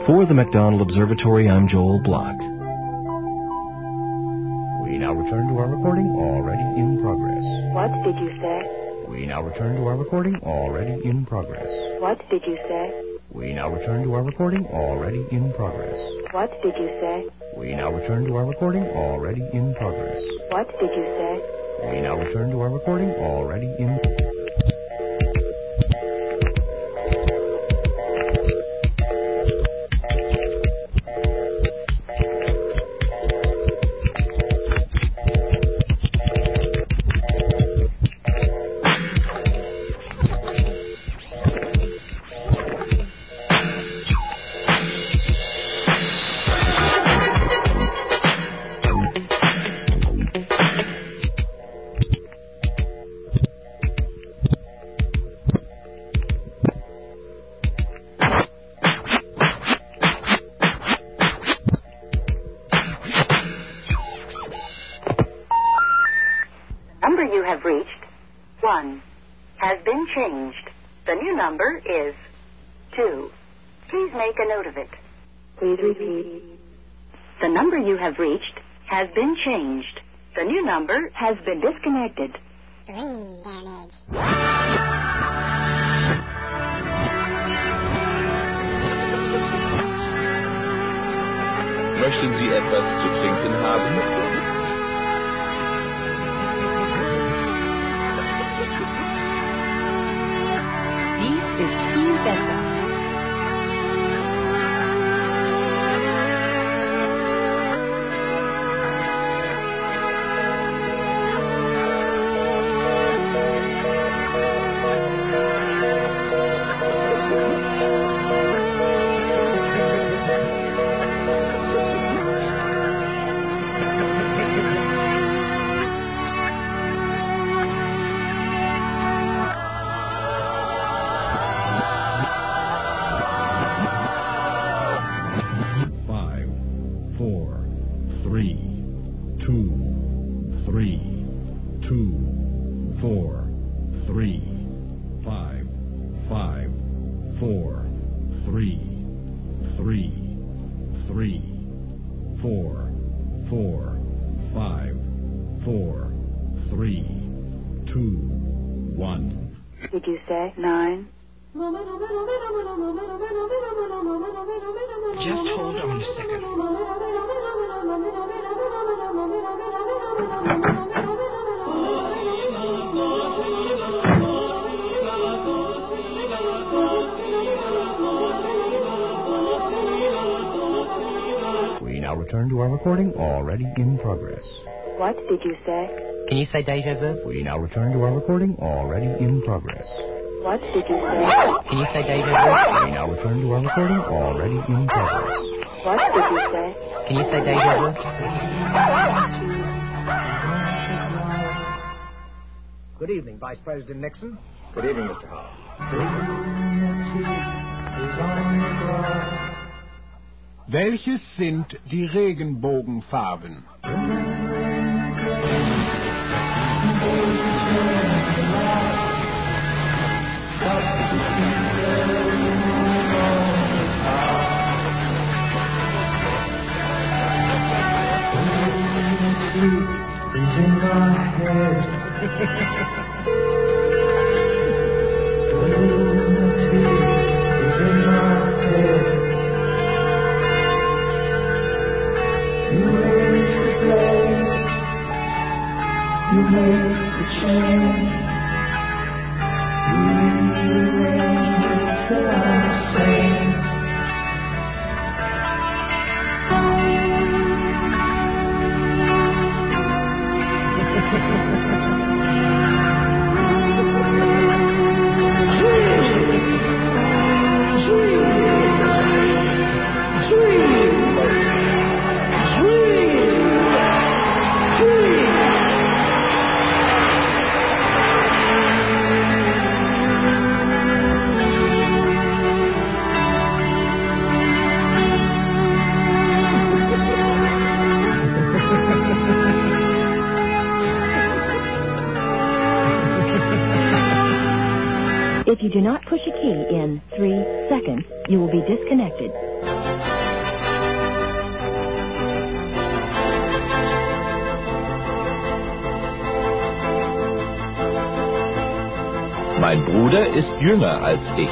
For the McDonald Observatory, I'm Joel Block. We now return to our recording, already in progress. What did you say? We now return to our recording, already in progress. What did you say? We now return to our recording, already in progress. What did you say? We now return to our recording, already in progress. What did you say? We now return to our recording, already in progress. You have reached 1 has been changed. The new number is 2. Please make a note of it. Please repeat. The number you have reached has been changed. The new number has been disconnected. Screen damage. Möchten Sie etwas zu trinken haben? Is viel besser. Did you say 9? Just hold on a second. We now return to our recording, already in progress. What did you say? Can you say deja vu? We now return to our recording, already in progress. What did you say? Can you say deja vu? We now return to our recording, already in progress. What did you say? Can you say deja vu? Good evening, Vice President Nixon. Good evening, Mr. Howell. Welches sind die Regenbogenfarben? If you do not push a key in 3 seconds, you will be disconnected. Mein Bruder ist jünger als ich.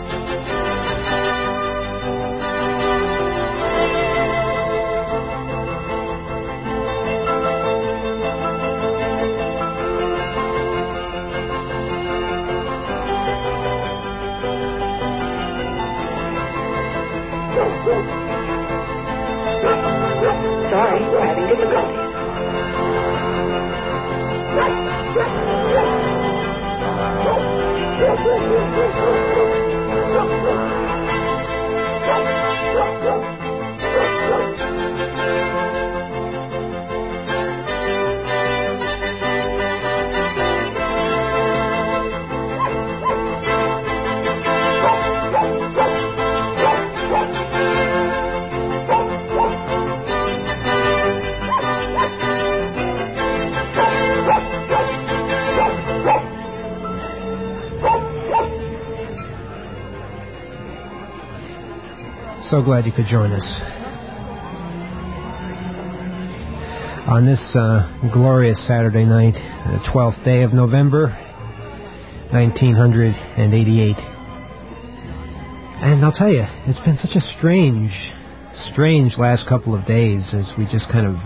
Sorry, we're having difficulties. So glad you could join us on this glorious Saturday night, the 12th day of November, 1988. And I'll tell you, it's been such a strange last couple of days as we just kind of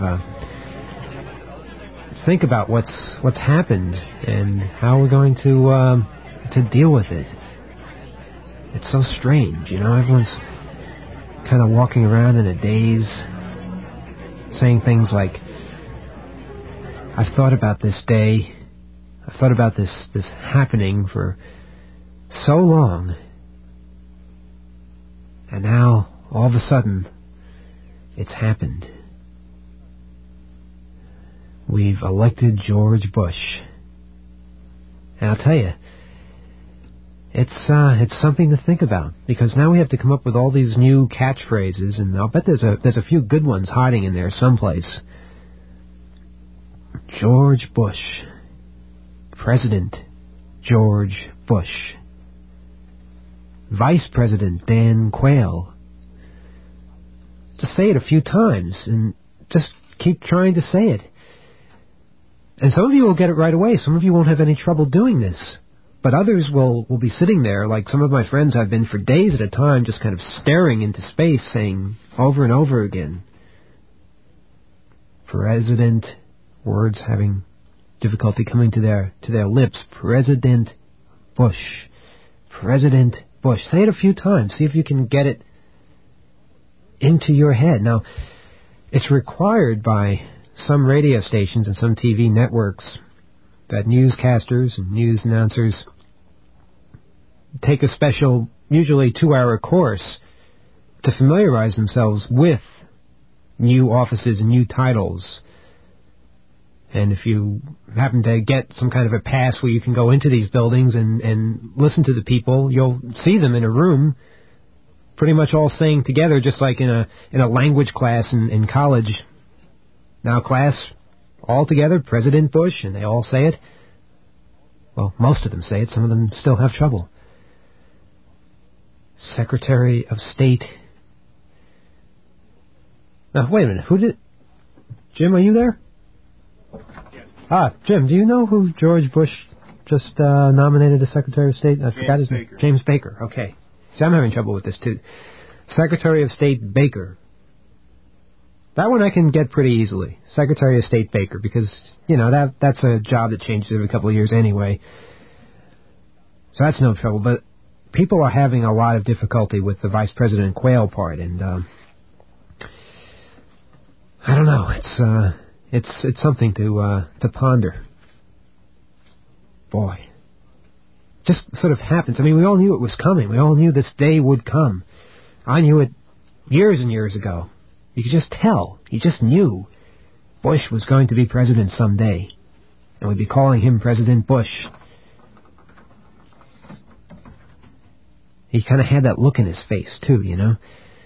think about what's happened and how we're going to deal with it. It's so strange, you know. Everyone's kind of walking around in a daze, saying things like, I've thought about this day, I've thought about this happening for so long, and now, all of a sudden, it's happened. We've elected George Bush. And I'll tell you, it's something to think about, because now we have to come up with all these new catchphrases, and I'll bet there's a few good ones hiding in there someplace. George Bush. President George Bush. Vice President Dan Quayle. Just say it a few times, and just keep trying to say it. And some of you will get it right away. Some of you won't have any trouble doing this. But others will be sitting there, like some of my friends have been for days at a time, just kind of staring into space, saying over and over again, President, words having difficulty coming to their lips, President Bush, President Bush. Say it a few times, see if you can get it into your head. Now, it's required by some radio stations and some TV networks that newscasters and news announcers take a special, usually 2-hour course to familiarize themselves with new offices and new titles. And if you happen to get some kind of a pass where you can go into these buildings and listen to the people, you'll see them in a room pretty much all saying together, just like in a language class in college. Now, class, all together, President Bush, and they all say it. Well, most of them say it. Some of them still have trouble. Secretary of State. Now, wait a minute. Jim, are you there? Yes. Jim, do you know who George Bush just nominated as Secretary of State? I forgot his name. James Baker. Okay. See, I'm having trouble with this, too. Secretary of State Baker. That one I can get pretty easily. Secretary of State Baker, because, you know, that's a job that changes every couple of years anyway. So that's no trouble. But people are having a lot of difficulty with the Vice President Quayle part, and I don't know. It's something to ponder. Boy, just sort of happens. I mean, we all knew it was coming. We all knew this day would come. I knew it years and years ago. You could just tell. You just knew Bush was going to be president someday. And we'd be calling him President Bush. He kind of had that look in his face, too, you know.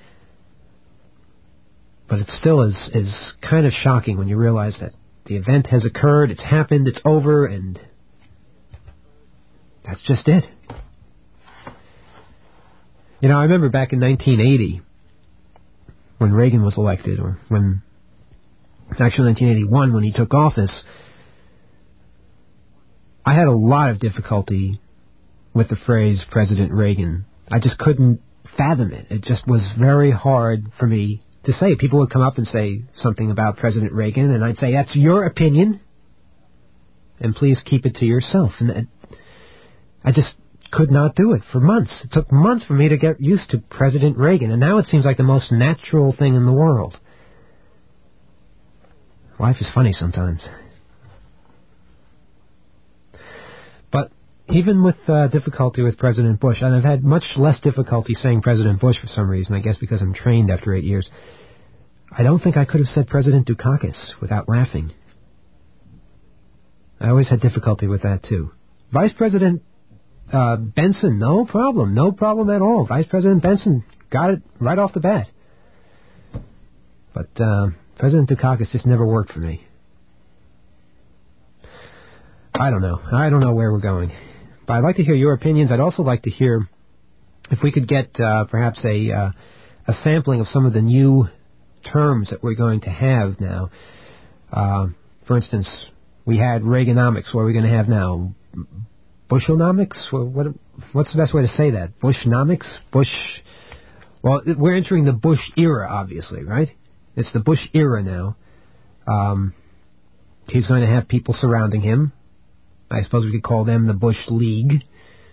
But it still is kind of shocking when you realize that the event has occurred, it's happened, it's over, and that's just it. You know, I remember back in 1980, when Reagan was elected, or actually 1981, when he took office, I had a lot of difficulty with the phrase President Reagan. I just couldn't fathom it. It just was very hard for me to say. People would come up and say something about President Reagan, and I'd say, that's your opinion, and please keep it to yourself. And I just could not do it for months. It took months for me to get used to President Reagan, and now it seems like the most natural thing in the world. Life is funny sometimes. But even with difficulty with President Bush, and I've had much less difficulty saying President Bush for some reason, I guess because I'm trained after 8 years, I don't think I could have said President Dukakis without laughing. I always had difficulty with that, too. Vice President Benson, no problem at all. Vice President Benson got it right off the bat. But President Dukakis just never worked for me. I don't know where we're going. But I'd like to hear your opinions. I'd also like to hear if we could get perhaps a sampling of some of the new terms that we're going to have now. For instance, we had Reaganomics. What are we going to have now? Bushonomics? What's the best way to say that? Bushnomics? Well, we're entering the Bush era, obviously, right? It's the Bush era now. He's going to have people surrounding him. I suppose we could call them the Bush League.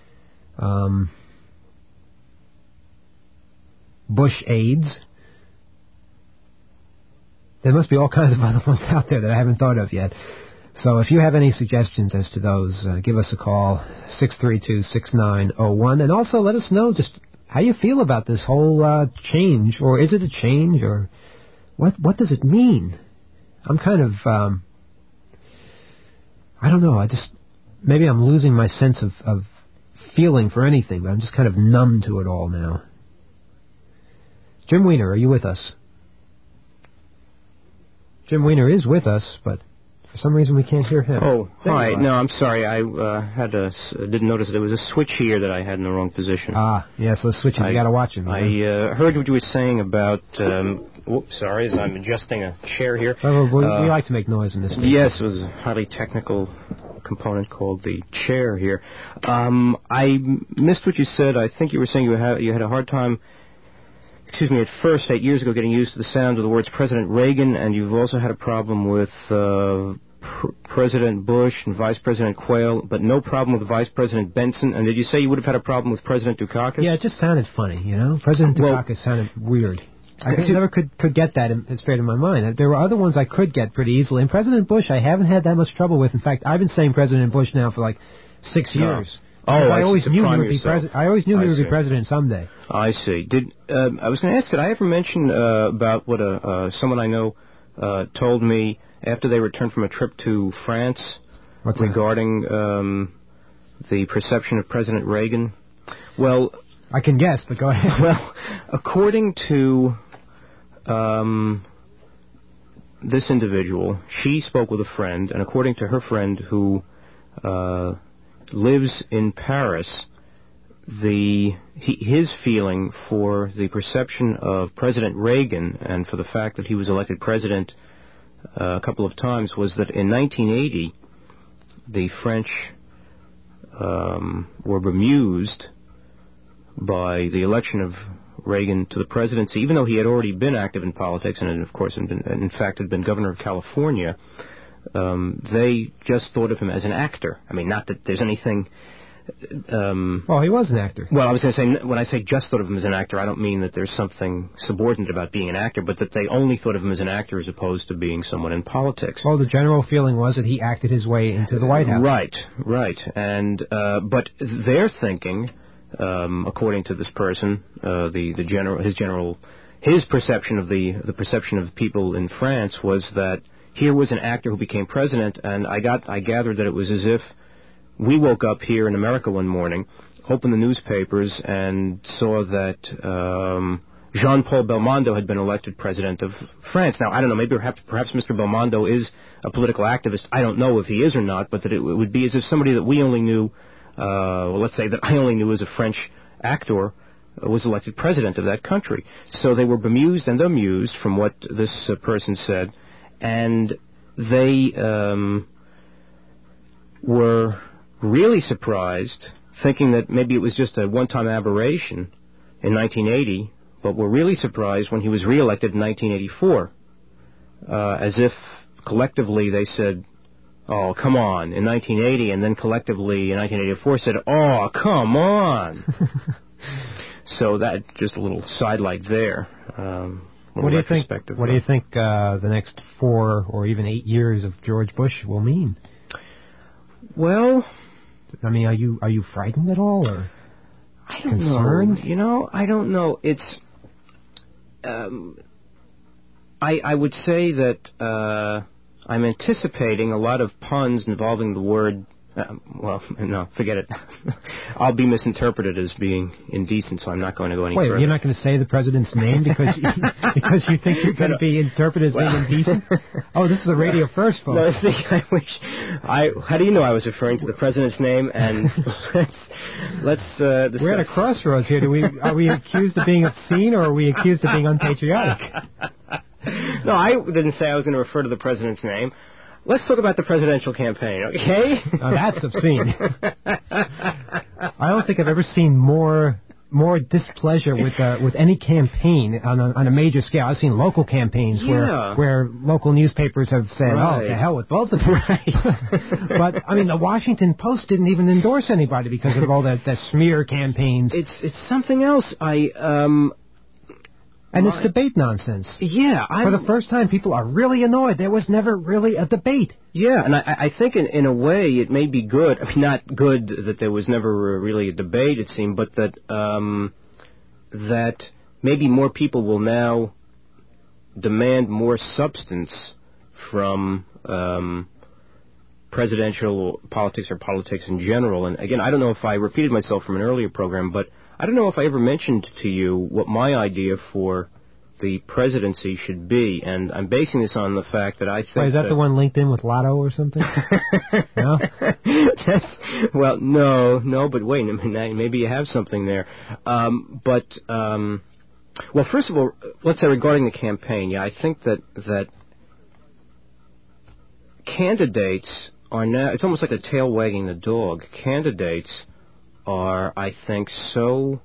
Bush aides. There must be all kinds of other ones out there that I haven't thought of yet. So if you have any suggestions as to those, give us a call, 632-6901. And also let us know just how you feel about this whole change. Or is it a change? Or what does it mean? I'm kind of, I don't know, maybe I'm losing my sense of feeling for anything, but I'm just kind of numb to it all now. Jim Weiner, are you with us? Jim Weiner is with us, but for some reason we can't hear him. Oh, hi. No, I'm sorry. I didn't notice that there was a switch here that I had in the wrong position. Yeah, so the switches, you got to watch them. I heard what you were saying about, sorry, as I'm adjusting a chair here. We like to make noise in this thing. Yes, it was a highly technical component called the chair here. I missed what you said. I think you were saying you had a hard time, at first, 8 years ago, getting used to the sound of the words President Reagan, and you've also had a problem with President Bush and Vice President Quayle, but no problem with Vice President Benson. And did you say you would have had a problem with President Dukakis? Yeah, it just sounded funny, President Dukakis sounded weird. I never could get that straight in my mind. There were other ones I could get pretty easily. And President Bush, I haven't had that much trouble with. In fact, I've been saying President Bush now for like 6 years. I always knew he would be president. I always knew he would be president someday. I see. I was going to ask, did I ever mention about what someone I know told me after they returned from a trip to France regarding the perception of President Reagan? Well, I can guess, but go ahead. Well, according to this individual, she spoke with a friend, and according to her friend who lives in Paris, his feeling for the perception of President Reagan and for the fact that he was elected president a couple of times was that in 1980 the French were bemused by the election of Reagan to the presidency, even though he had already been active in politics and, of course, in fact had been governor of California. They just thought of him as an actor. I mean, not that there's anything... well, he was an actor. Well, I was going to say, when I say just thought of him as an actor, I don't mean that there's something subordinate about being an actor, but that they only thought of him as an actor as opposed to being someone in politics. Well, the general feeling was that he acted his way into the White House. Right. And but their thinking, according to this person, his perception of the perception of people in France was that here was an actor who became president, and I gathered that it was as if we woke up here in America one morning, opened the newspapers, and saw that Jean-Paul Belmondo had been elected president of France. Now, I don't know, maybe perhaps Mr. Belmondo is a political activist. I don't know if he is or not, but that it would be as if somebody that we only knew, let's say that I only knew as a French actor, was elected president of that country. So they were bemused and amused from what this person said, and they were really surprised thinking that maybe it was just a one-time aberration in 1980, but were really surprised when he was reelected in 1984, as if collectively they said, "Oh, come on," in 1980, and then collectively in 1984 said, "Oh, come on." So that, just a little sidelight there. What do you think? What do you think the next 4 or even 8 years of George Bush will mean? Well, I mean, are you frightened at all, or I don't concerned? know. You know, I don't know. It's I would say that I'm anticipating a lot of puns involving the word. Well, no, forget it. I'll be misinterpreted as being indecent, so I'm not going to go any further. Wait, you're not going to say the president's name because you think you're going to be interpreted as being indecent? Oh, this is a radio first, folks. No, how do you know I was referring to the president's name? And let's discuss. We're at a crossroads here. Are we accused of being obscene, or are we accused of being unpatriotic? No, I didn't say I was going to refer to the president's name. Let's talk about the presidential campaign, okay? Now that's obscene. I don't think I've ever seen more displeasure with any campaign on a major scale. I've seen local campaigns where local newspapers have said, "Oh, to hell with both of them." Right. But I mean, the Washington Post didn't even endorse anybody because of all that smear campaigns. It's something else. And it's debate nonsense. Yeah. For the first time, people are really annoyed. There was never really a debate. Yeah, and I think in a way it may be good. I mean, not good that there was never really a debate, it seemed, but that maybe more people will now demand more substance from presidential politics or politics in general. And again, I don't know if I repeated myself from an earlier program, but I don't know if I ever mentioned to you what my idea for the presidency should be, and I'm basing this on the fact that I think... Is that the one linked in with Lotto or something? No? Well, no, but wait a minute, maybe you have something there. Well, first of all, let's say regarding the campaign, I think that candidates are now... It's almost like a tail wagging the dog. Candidates are, I think, so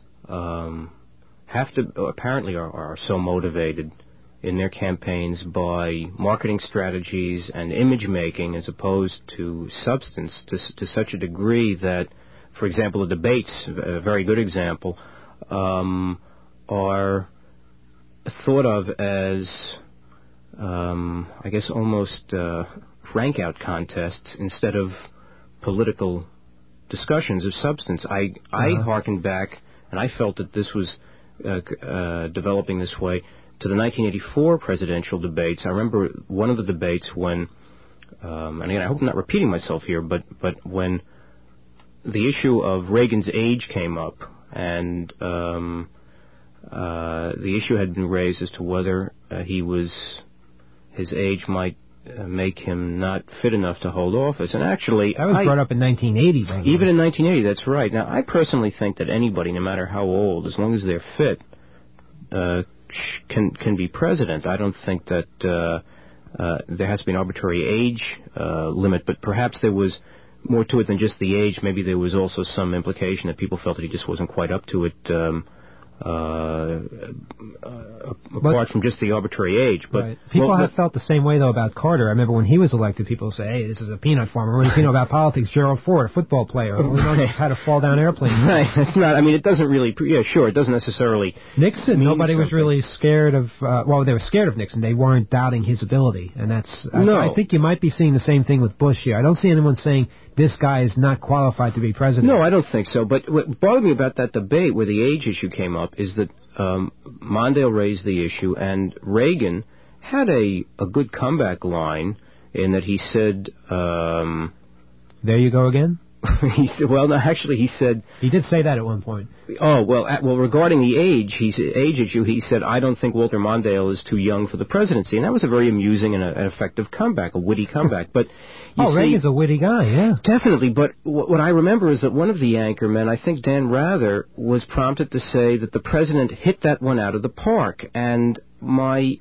apparently are so motivated in their campaigns by marketing strategies and image making as opposed to substance to such a degree that, for example, the debates, a very good example, are thought of as, I guess, almost rank out contests instead of political discussions of substance. I hearkened back, and I felt that this was developing this way, to the 1984 presidential debates. I remember one of the debates when, and again, I hope I'm not repeating myself here, but when the issue of Reagan's age came up, and the issue had been raised as to whether his age might make him not fit enough to hold office. And actually... That was brought up in 1980. By even in 1980, that's right. Now, I personally think that anybody, no matter how old, as long as they're fit, can be president. I don't think that there has to be an arbitrary age limit, but perhaps there was more to it than just the age. Maybe there was also some implication that people felt that he just wasn't quite up to it, apart from just the arbitrary age. But right. People have felt the same way, though, about Carter. I remember when he was elected, people say, "Hey, this is a peanut farmer." What do you know about politics? Gerald Ford, a football player, who knows how to fall down airplanes. Right. It's not. I mean, it doesn't really. Yeah, sure. It doesn't necessarily. Nixon. Nobody was really scared of. Well, they were scared of Nixon. They weren't doubting his ability, and that's. I think you might be seeing the same thing with Bush here. I don't see anyone saying this guy is not qualified to be president. No, I don't think so. But what bothered me about that debate where the age issue came up is that Mondale raised the issue, and Reagan had a good comeback line in that he said... there you go again? He said, well, no, actually, he said... He did say that at one point. Oh, well, regarding the age issue, he said, "I don't think Walter Mondale is too young for the presidency." And that was a very amusing and an effective comeback, a witty comeback. But Reagan's a witty guy, yeah. Definitely, but what I remember is that one of the anchormen, I think Dan Rather, was prompted to say that the president hit that one out of the park. And my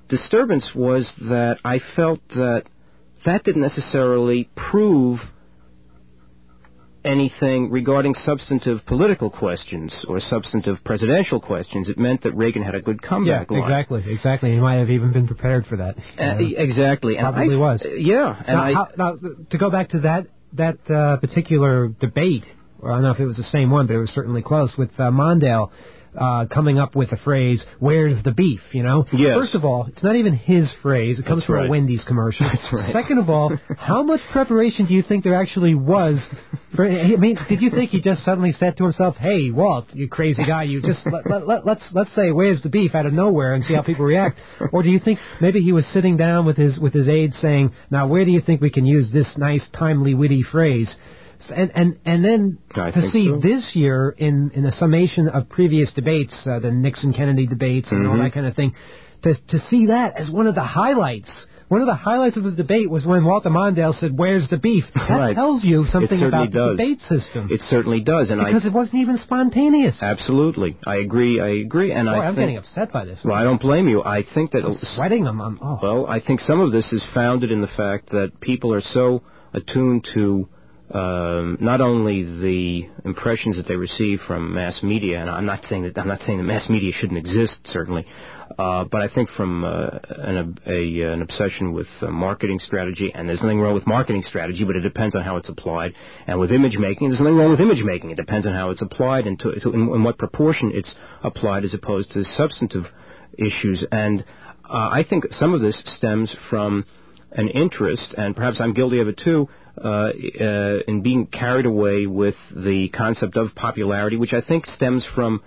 disturbance was that I felt that didn't necessarily prove anything regarding substantive political questions or substantive presidential questions. It meant that Reagan had a good comeback line. Exactly. He might have even been prepared for that. Exactly. Probably was. Yeah. And now, to go back to that particular debate, or I don't know if it was the same one, but it was certainly close, with Mondale coming up with a phrase, "Where's the beef?" You know? Yes. First of all, it's not even his phrase. It comes from a Wendy's commercial. That's right. Second of all, how much preparation do you think there actually was? I mean, did you think he just suddenly said to himself, "Hey, Walt, you crazy guy, you just let's say where's the beef out of nowhere and see how people react"? Or do you think maybe he was sitting down with his aides saying, "Now, where do you think we can use this nice, timely, witty phrase?" And then to see this year in a summation of previous debates, the Nixon-Kennedy debates and all that kind of thing, to see that as one of the highlights. One of the highlights of the debate was when Walter Mondale said, "Where's the beef?" That tells you something about the debate system. It certainly does. Because it wasn't even spontaneous. Absolutely. I agree. And I'm getting upset by this. Well, I don't blame you. I think that... I'm sweating them. Well, I think some of this is founded in the fact that people are so attuned to not only the impressions that they receive from mass media, and I'm not saying that mass media shouldn't exist, certainly, but I think from an obsession with marketing strategy, and there's nothing wrong with marketing strategy, but it depends on how it's applied, and with image making, there's nothing wrong with image making. It depends on how it's applied and in what proportion it's applied as opposed to substantive issues, and I think some of this stems from an interest, and perhaps I'm guilty of it too, in being carried away with the concept of popularity, which I think stems from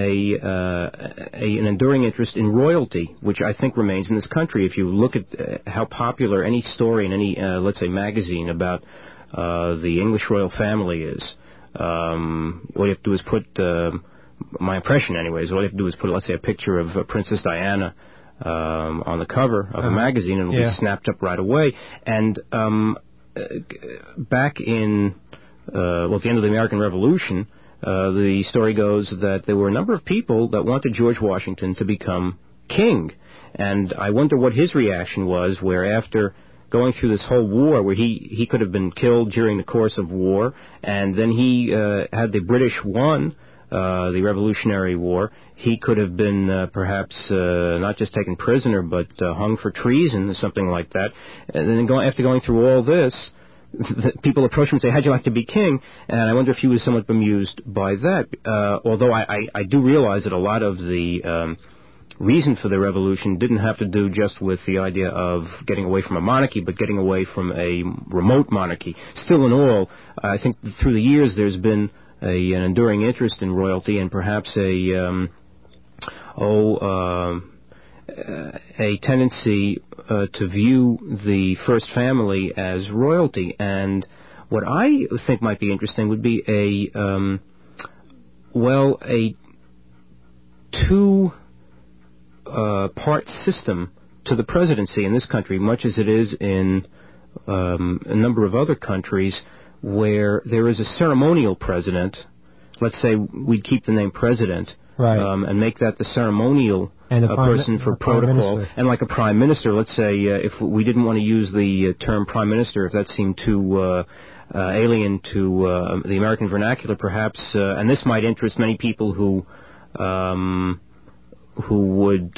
an enduring interest in royalty, which I think remains in this country. If you look at how popular any story in any, let's say, magazine about the English royal family is, all you have to do is put, my impression anyways, all you have to do is put, let's say, a picture of Princess Diana on the cover of a magazine, and it'll be snapped up right away. And back in at the end of the American Revolution, the story goes that there were a number of people that wanted George Washington to become king, and I wonder what his reaction was, where after going through this whole war, where he could have been killed during the course of war, and then he had the British won the Revolutionary War, he could have been perhaps not just taken prisoner, but hung for treason or something like that. And then after going through all this, people approach him and say, "How'd you like to be king?" And I wonder if he was somewhat bemused by that. Although I do realize that a lot of the reason for the revolution didn't have to do just with the idea of getting away from a monarchy, but getting away from a remote monarchy. Still in all, I think through the years there's been an enduring interest in royalty, and perhaps a tendency to view the first family as royalty. And what I think might be interesting would be a two-part system to the presidency in this country, much as it is in a number of other countries, where there is a ceremonial president. Let's say we'd keep the name president, and make that the ceremonial person for protocol, and like a prime minister. Let's say if we didn't want to use the term prime minister, if that seemed too alien to the American vernacular, perhaps, and this might interest many people who would.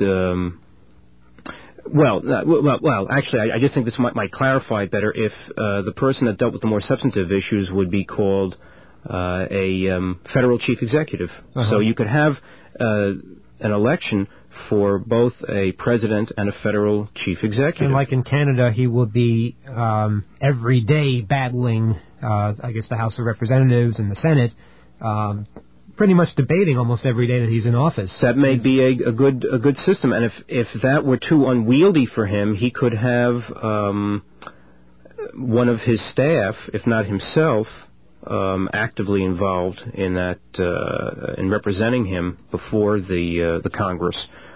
Actually, I just think this might clarify it better if the person that dealt with the more substantive issues would be called a federal chief executive. So you could have an election for both a president and a federal chief executive. And like in Canada, he will be every day battling, I guess, the House of Representatives and the Senate, pretty much debating almost every day that he's in office. That may be a good system, and if that were too unwieldy for him, he could have one of his staff, if not himself, actively involved in that in representing him before the Congress,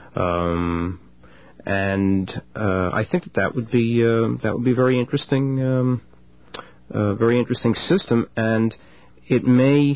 and I think that would be very interesting system, and it may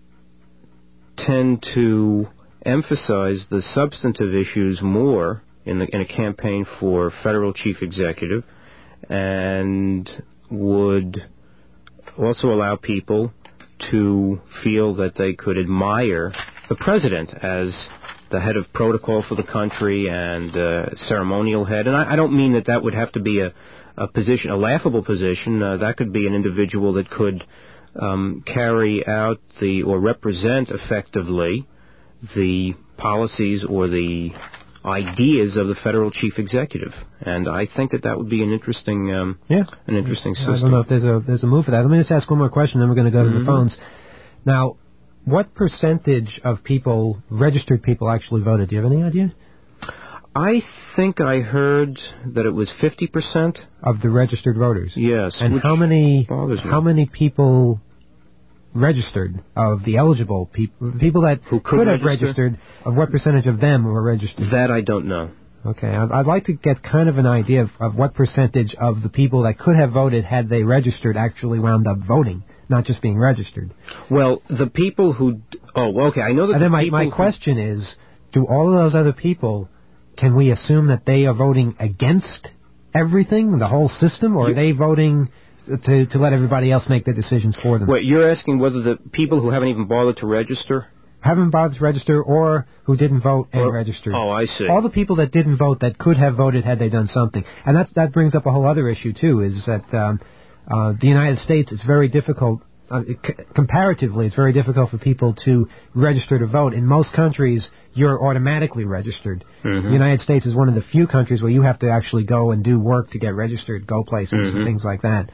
tend to emphasize the substantive issues more in a campaign for federal chief executive, and would also allow people to feel that they could admire the president as the head of protocol for the country and ceremonial head. And I don't mean that would have to be a position, a laughable position. That could be an individual that could carry out or represent effectively the policies or the ideas of the federal chief executive. And I think that would be an interesting system. I don't know if there's a move for that. Let me just ask one more question, then we're going to go to the phones. Now, what percentage of people, registered people, actually voted? Do you have any idea? I think I heard that it was 50% of the registered voters. Yes. And how many people registered of the eligible people that who could have registered? Of what percentage of them were registered? That I don't know. Okay, I'd like to get kind of an idea of what percentage of the people that could have voted had they registered actually wound up voting, not just being registered. Well, the people who... Oh, okay, I know that... And then my question is, do all of those other people, can we assume that they are voting against everything, the whole system, or are they voting to let everybody else make the decisions for them? Wait, you're asking whether the people who haven't even bothered to register... Haven't bothered to register, or who didn't vote and registered. Oh, I see. All the people that didn't vote that could have voted had they done something. And that brings up a whole other issue, too, is that the United States, it's very difficult, comparatively, it's very difficult for people to register to vote. In most countries, you're automatically registered. Mm-hmm. The United States is one of the few countries where you have to actually go and do work to get registered, go places and things like that.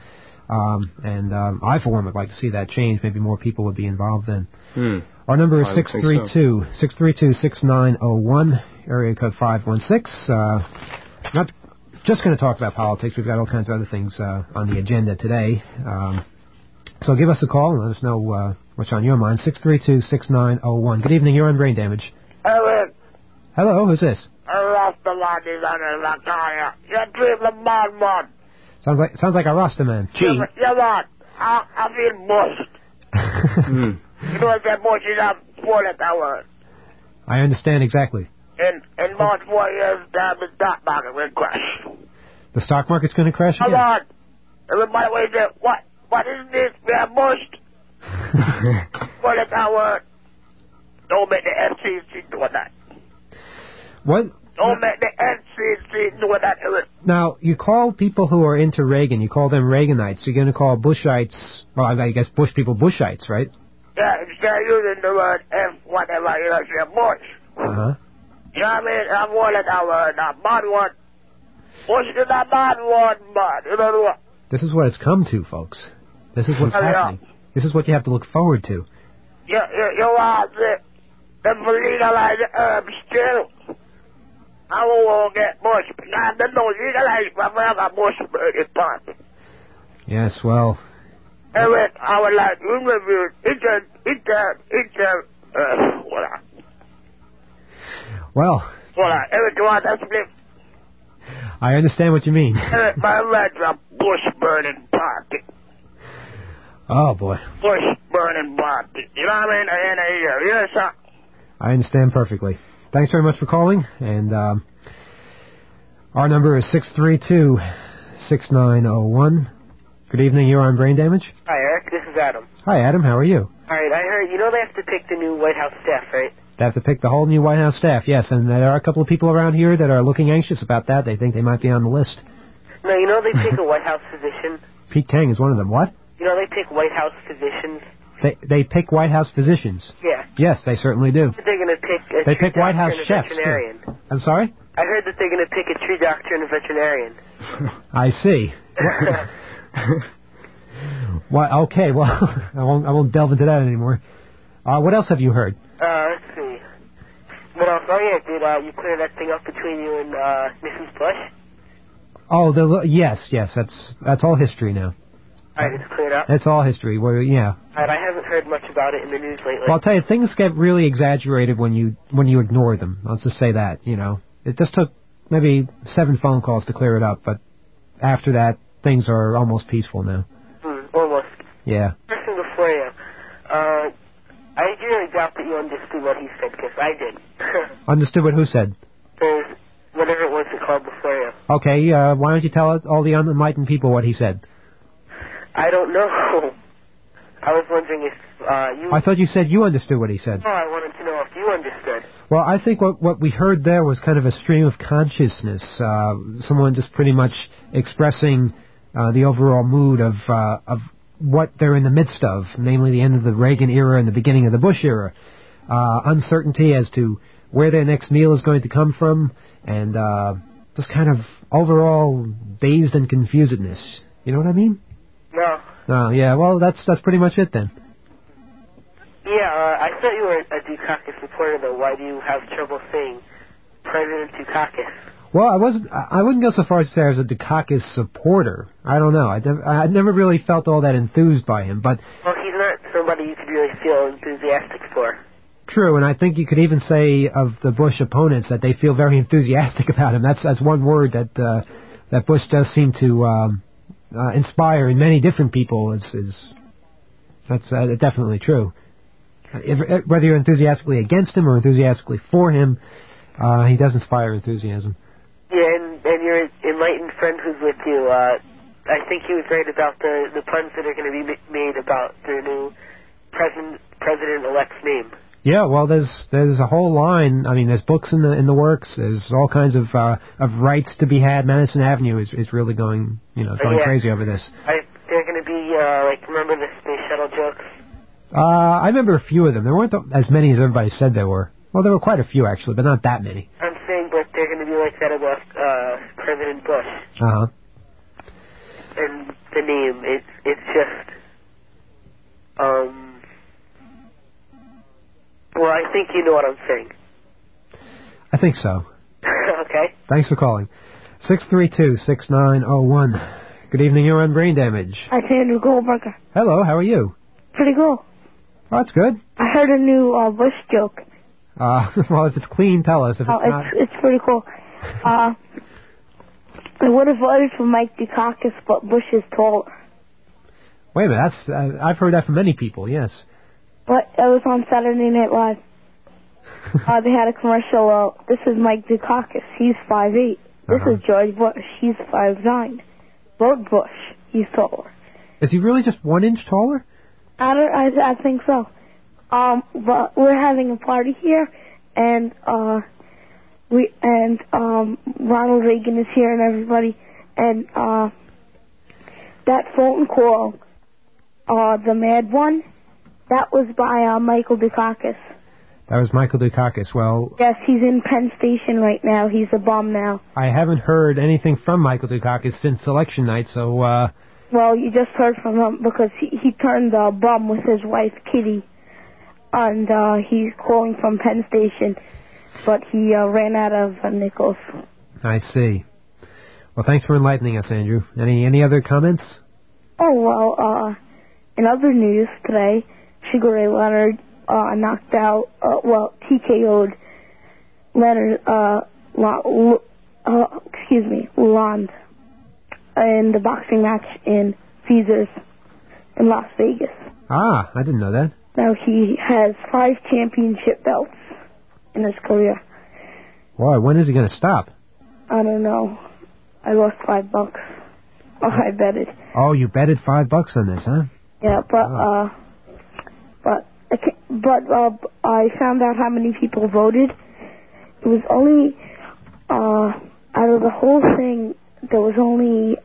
I, for one, would like to see that change. Maybe more people would be involved then. Our number is 632-632-6901, area code 516. Not just going to talk about politics. We've got all kinds of other things on the agenda today. So give us a call and let us know what's on your mind. 632-6901. Good evening. You're on Brain Damage. Hello. Who's this? Sounds like a Rasta man. Gee. Yeah, man. I feel mushed. You know, that much is a 4-letter word. I understand exactly. In about 4 years' time, the stock market will crash. The stock market's going to crash again? Come on. Everybody will say, what is this? We are mushed. 4-letter word. Don't make the FCC do that. What? Don't make the FCC do that. Now, you call people who are into Reagan, you call them Reaganites. You're going to call Bushites, well, I guess Bush people Bushites, right? Yeah, instead of using the word F, whatever, you know, say Bush. Uh-huh. You know what I mean? I'm one of that word, not bad one. Bush is not bad one, but you know what? This is what it's come to, folks. This is what's happening. This is what you have to look forward to. You want them to legalize the herbs still. I won't get Bush, but now they don't legalize, but I have a Bush burning part. Yes, well... Anyway, I would like to review Well... Eric, you want that split? I understand what you mean. Eric, my red's a bush burning party. Oh, boy. Bush burning party. You know what I mean? Yes, sir. I understand perfectly. Thanks very much for calling, and our number is 632-6901. Good evening, you're on Brain Damage. Hi, Eric, this is Adam. Hi, Adam, how are you? Alright, I heard, you know they have to pick the new White House staff, right? They have to pick the whole new White House staff, yes, and there are a couple of people around here that are looking anxious about that. They think they might be on the list. No, you know they pick a White House physician? Pete Tang is one of them. What? You know they pick White House physicians? They pick White House physicians. Yeah. Yes, they certainly do. They're going to pick They pick White House chefs, too. I'm sorry? I heard that they're going to pick a tree doctor and a veterinarian. I see. Well, okay, well, I won't delve into that anymore. What else have you heard? Let's see. What else? Oh, yeah, did you clear that thing up between you and Mrs. Bush? Oh, yes, that's all history now. Alright, it's cleared up? It's all history, yeah. Alright, I haven't heard much about it in the news lately. Well, I'll tell you, things get really exaggerated when you ignore them. I'll just say that, you know. It just took maybe 7 phone calls to clear it up, but after that, things are almost peaceful now. Almost. Yeah. Listen before you. I really doubt that you understood what he said, because I did. Understood what who said? Whatever it was called before you. Okay, why don't you tell all the unenlightened people what he said? I don't know. I was wondering if you... I thought you said you understood what he said. Oh, I wanted to know if you understood. Well, I think what we heard there was kind of a stream of consciousness, someone just pretty much expressing the overall mood of what they're in the midst of, namely the end of the Reagan era and the beginning of the Bush era. Uncertainty as to where their next meal is going to come from, and just kind of overall dazed and confusedness. You know what I mean? No. No, yeah, well, that's pretty much it then. Yeah, I thought you were a Dukakis supporter, though. Why do you have trouble saying President Dukakis? Well, I wouldn't go so far as to say I was a Dukakis supporter. I don't know. I never really felt all that enthused by him, but... Well, he's not somebody you could really feel enthusiastic for. True, and I think you could even say of the Bush opponents that they feel very enthusiastic about him. That's one word that Bush does seem to inspire in many different people. That's definitely true. Whether you're enthusiastically against him or enthusiastically for him, he does inspire enthusiasm. Yeah, and your enlightened friend who's with you, I think he was right about the puns that are going to be made about their new president-elect's name. Yeah, well, there's a whole line. I mean, there's books in the works. There's all kinds of rights to be had. Madison Avenue is really going crazy over this. They're going to be remember the space shuttle jokes? I remember a few of them. There weren't as many as everybody said there were. Well, there were quite a few actually, but not that many. I'm saying, but they're going to be like that about President Bush. Uh-huh. And the name, it's just, well, I think you know what I'm saying. I think so. Okay. Thanks for calling. 632-6901. Good evening, you're on Brain Damage. Hi, Andrew Goldberger. Hello, how are you? Pretty cool. Oh, that's good. I heard a new Bush joke. Well, if it's clean, tell us. If it's not... It's pretty cool. I would have voted for Mike Dukakis, but Bush is taller. Wait a minute, I've heard that from many people, yes. But it was on Saturday Night Live. They had a commercial, this is Mike Dukakis, he's 5'8". This is George Bush, he's 5'9". Vote Bush, he's taller. Is he really just 1 inch taller? I think so. But we're having a party here, and Ronald Reagan is here and everybody, and that phone call, the mad one, that was by Michael Dukakis. That was Michael Dukakis. Well, yes, he's in Penn Station right now. He's a bum now. I haven't heard anything from Michael Dukakis since election night, so well, you just heard from him because he turned bum with his wife Kitty, and he's calling from Penn Station, but he ran out of nickels. I see. Well, thanks for enlightening us, Andrew. Any other comments? Oh, well, in other news today, Sugar Ray Leonard knocked out, TKO'd Leonard, Lond in the boxing match in Caesars in Las Vegas. Ah, I didn't know that. Now he has 5 championship belts in his career. Why? When is he going to stop? I don't know. I lost $5. Oh, I betted. Oh, you betted $5 on this, huh? Yeah, but I found out how many people voted. It was only out of the whole thing, there was only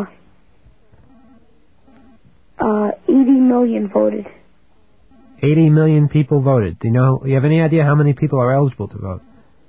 80 million voted. 80 million people voted. Do you have any idea how many people are eligible to vote?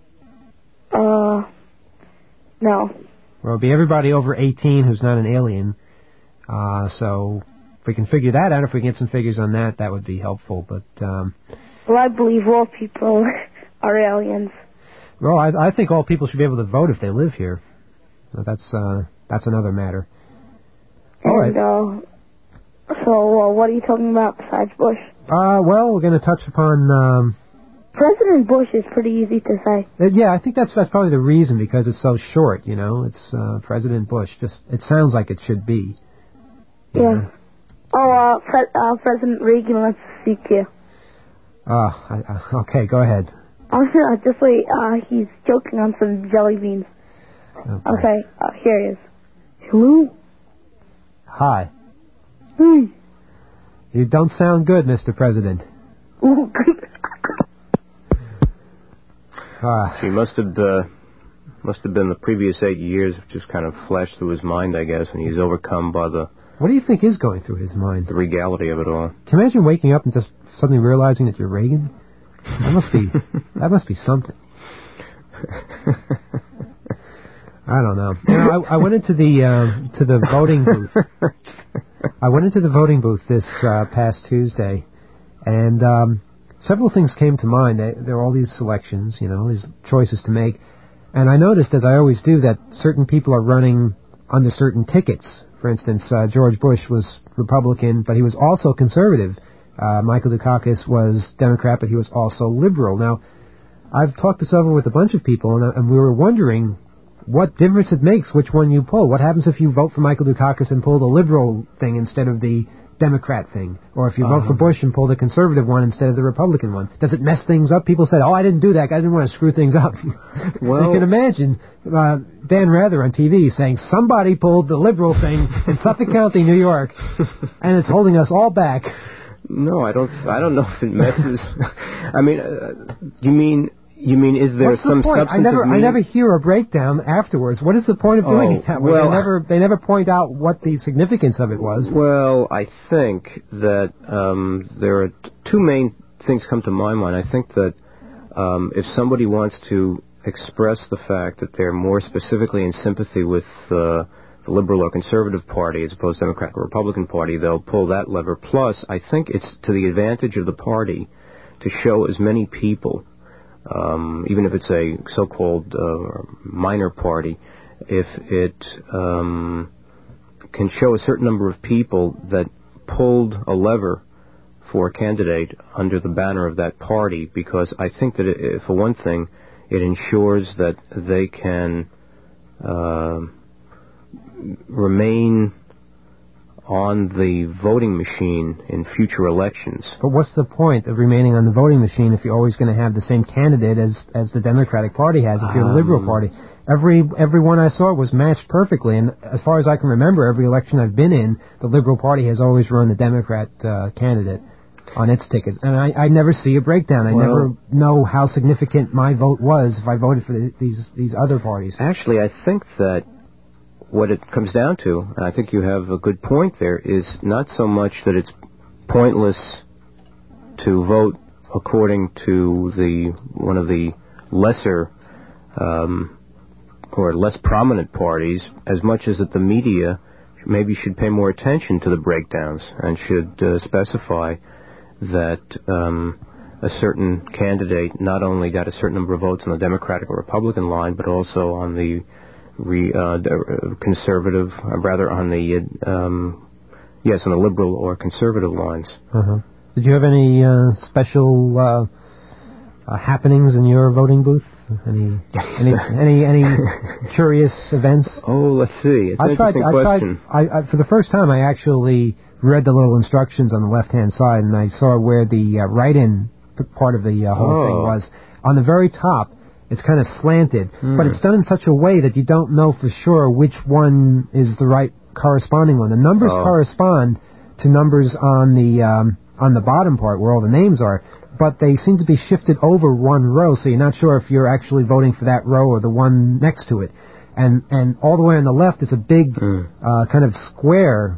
No. Well, it'll be everybody over 18 who's not an alien. So if we can figure that out, if we can get some figures on that, that would be helpful. But well, I believe all people are aliens. Well, I think all people should be able to vote if they live here. That's another matter. All right. So what are you talking about besides Bush? Well, we're going to touch upon President Bush is pretty easy to say. Yeah, I think that's probably the reason, because it's so short. It's President Bush. Just it sounds like it should be. Yeah. Oh, President Reagan wants to speak to you. Okay, go ahead. Just wait. He's joking on some jelly beans. Okay, here he is. Hello. Hi. Hey. You don't sound good, Mr. President. He must have been the previous 8 years just kind of flashed through his mind, I guess, and he's overcome by the... What do you think is going through his mind? The regality of it all. Can you imagine waking up and just suddenly realizing that you're Reagan? That must be something. I don't know. You know, I went into the voting booth. I went into the voting booth this past Tuesday, and several things came to mind. There were all these selections, you know, these choices to make, and I noticed, as I always do, that certain people are running under certain tickets. For instance, George Bush was Republican, but he was also conservative. Michael Dukakis was Democrat, but he was also liberal. Now, I've talked this over with a bunch of people, and we were wondering what difference it makes which one you pull. What happens if you vote for Michael Dukakis and pull the liberal thing instead of the Democrat thing? Or if you vote for Bush and pull the conservative one instead of the Republican one? Does it mess things up? People said, I didn't do that. I didn't want to screw things up. Well, you can imagine Dan Rather on TV saying, somebody pulled the liberal thing in Suffolk County, New York, and it's holding us all back. No, I don't know if it messes... I mean, you mean is there some substantive I never hear a breakdown afterwards. What is the point of doing it that way? Well, they never point out what the significance of it was. Well, I think that there are two main things come to my mind. I think that if somebody wants to express the fact that they're more specifically in sympathy with the Liberal or Conservative Party as opposed to Democratic or Republican Party, they'll pull that lever. Plus, I think it's to the advantage of the party to show as many people, even if it's a so-called minor party, if it can show a certain number of people that pulled a lever for a candidate under the banner of that party, because I think that, for one thing, it ensures that they can remain on the voting machine in future elections. But what's the point of remaining on the voting machine if you're always going to have the same candidate as the Democratic Party has, if you're the Liberal Party? Every one I saw was matched perfectly, and as far as I can remember, every election I've been in, the Liberal Party has always run the Democrat candidate on its ticket. And I never see a breakdown. I never know how significant my vote was if I voted for these other parties. Actually, I think that what it comes down to, and I think you have a good point there, is not so much that it's pointless to vote according to one of the lesser or less prominent parties, as much as that the media maybe should pay more attention to the breakdowns and should specify that a certain candidate not only got a certain number of votes on the Democratic or Republican line, but also on the conservative, rather on the on the liberal or conservative lines. Did you have any special happenings in your voting booth? Any curious events? Oh, let's see. It's an interesting question. For the first time, I actually read the little instructions on the left-hand side, and I saw where the write-in part of the whole thing was. On the very top, it's kind of slanted, but it's done in such a way that you don't know for sure which one is the right corresponding one. The numbers correspond to numbers on the bottom part where all the names are, but they seem to be shifted over one row, so you're not sure if you're actually voting for that row or the one next to it. And all the way on the left is a big kind of square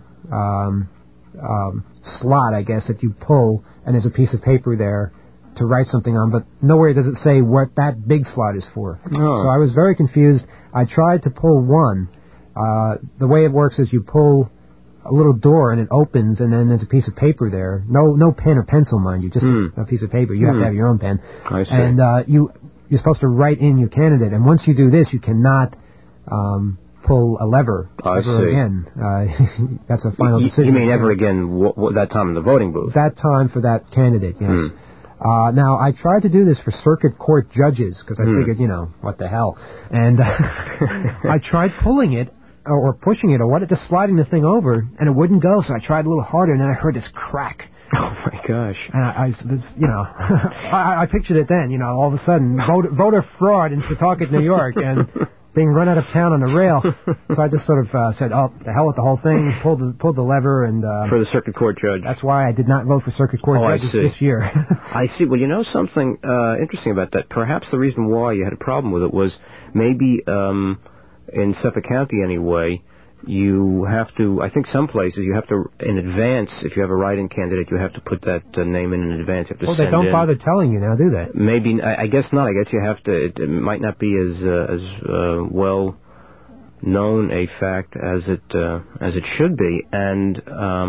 slot, I guess, that you pull, and there's a piece of paper there to write something on, but nowhere does it say what that big slot is for. So I was very confused. I tried to pull one. The way it works is you pull a little door and it opens, and then there's a piece of paper there. No pen or pencil, mind you, just a piece of paper. You have to have your own pen. I see. And you're supposed to write in your candidate, and once you do this, you cannot pull a lever ever again. That's a final decision. You mean ever again that time in the voting booth? That time for that candidate, yes. Now, I tried to do this for circuit court judges, because I figured, what the hell. And I tried pulling it, or pushing it, or just sliding the thing over, and it wouldn't go, so I tried a little harder, and then I heard this crack. Oh, my gosh. And I pictured it then, all of a sudden, voter fraud in Setauket, New York, and being run out of town on the rail. So I just sort of said, "Oh, the hell with the whole thing." Pulled the lever, and for the circuit court judge. That's why I did not vote for circuit court judges this year. I see. Well, you know something interesting about that. Perhaps the reason why you had a problem with it was maybe in Suffolk County anyway. You have to, I think some places, you have to, in advance, if you have a write-in candidate, you have to put that name in advance. You have to they don't bother telling you now, do they? Maybe, I guess not. I guess you have to, it might not be as well known a fact as it should be. And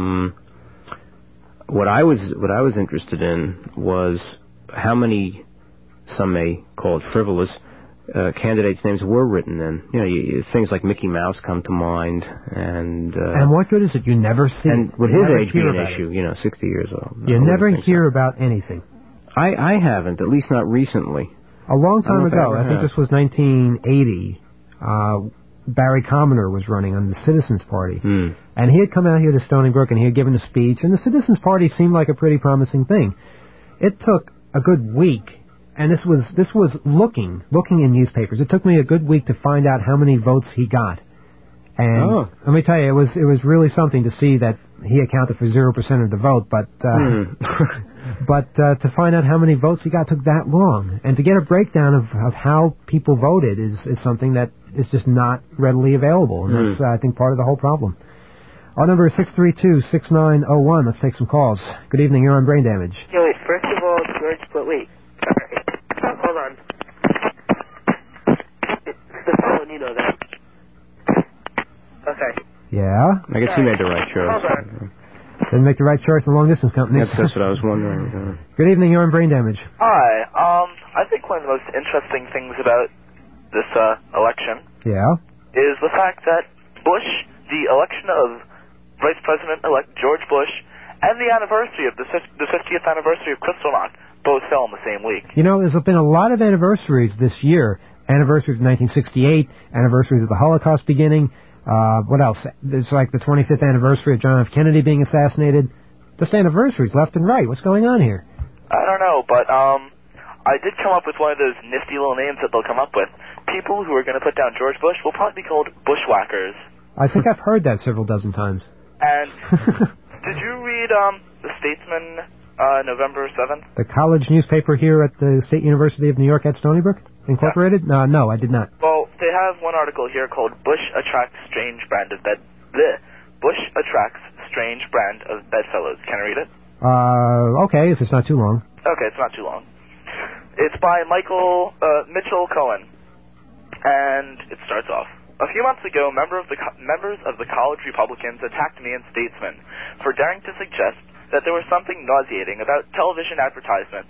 what I was interested in was how many, some may call it frivolous, candidates' names were written in. You know, things like Mickey Mouse come to mind, and what good is it? You never see. And would his age be an issue? You know, 60 years old. You never hear about anything. I haven't, at least not recently. A long time ago, I think this was 1980. Barry Commoner was running on the Citizens Party, and he had come out here to Stony Brook, and he had given a speech, and the Citizens Party seemed like a pretty promising thing. It took a good week. And this was looking in newspapers. It took me a good week to find out how many votes he got. And let me tell you, it was really something to see that he accounted for 0% of the vote. But to find out how many votes he got took that long. And to get a breakdown of how people voted is something that is just not readily available. And that's, I think, part of the whole problem. Our number is 632-6901. Let's take some calls. Good evening. You're on Brain Damage. Yeah, wait. First of all, George, but wait. Hold on. It's the phone, you know that. Okay. Yeah? I guess he made the right choice. Hold on. Didn't make the right choice in long-distance companies. That's what I was wondering. Good evening, you're on Brain Damage. Hi. I think one of the most interesting things about this election is the fact that Bush, the election of Vice President-elect George Bush, and the anniversary of the 50th anniversary of Kristallnacht both fell in the same week. You know, there's been a lot of anniversaries this year. Anniversaries of 1968, anniversaries of the Holocaust beginning. What else? There's like the 25th anniversary of John F. Kennedy being assassinated. Just anniversaries left and right. What's going on here? I don't know, but I did come up with one of those nifty little names that they'll come up with. People who are going to put down George Bush will probably be called bushwhackers. I think I've heard that several dozen times. And did you read The Statesman November 7th? The college newspaper here at the State University of New York at Stony Brook Incorporated? Yeah. No, I did not. Well, they have one article here called Bush Attracts Strange Brand of Bush Attracts Strange Brand of Bedfellows. Can I read it? Okay, if it's not too long. Okay, it's not too long. It's by Mitchell Cohen. And it starts off. A few months ago, members of the college Republicans attacked me and Statesman for daring to suggest that there was something nauseating about television advertisements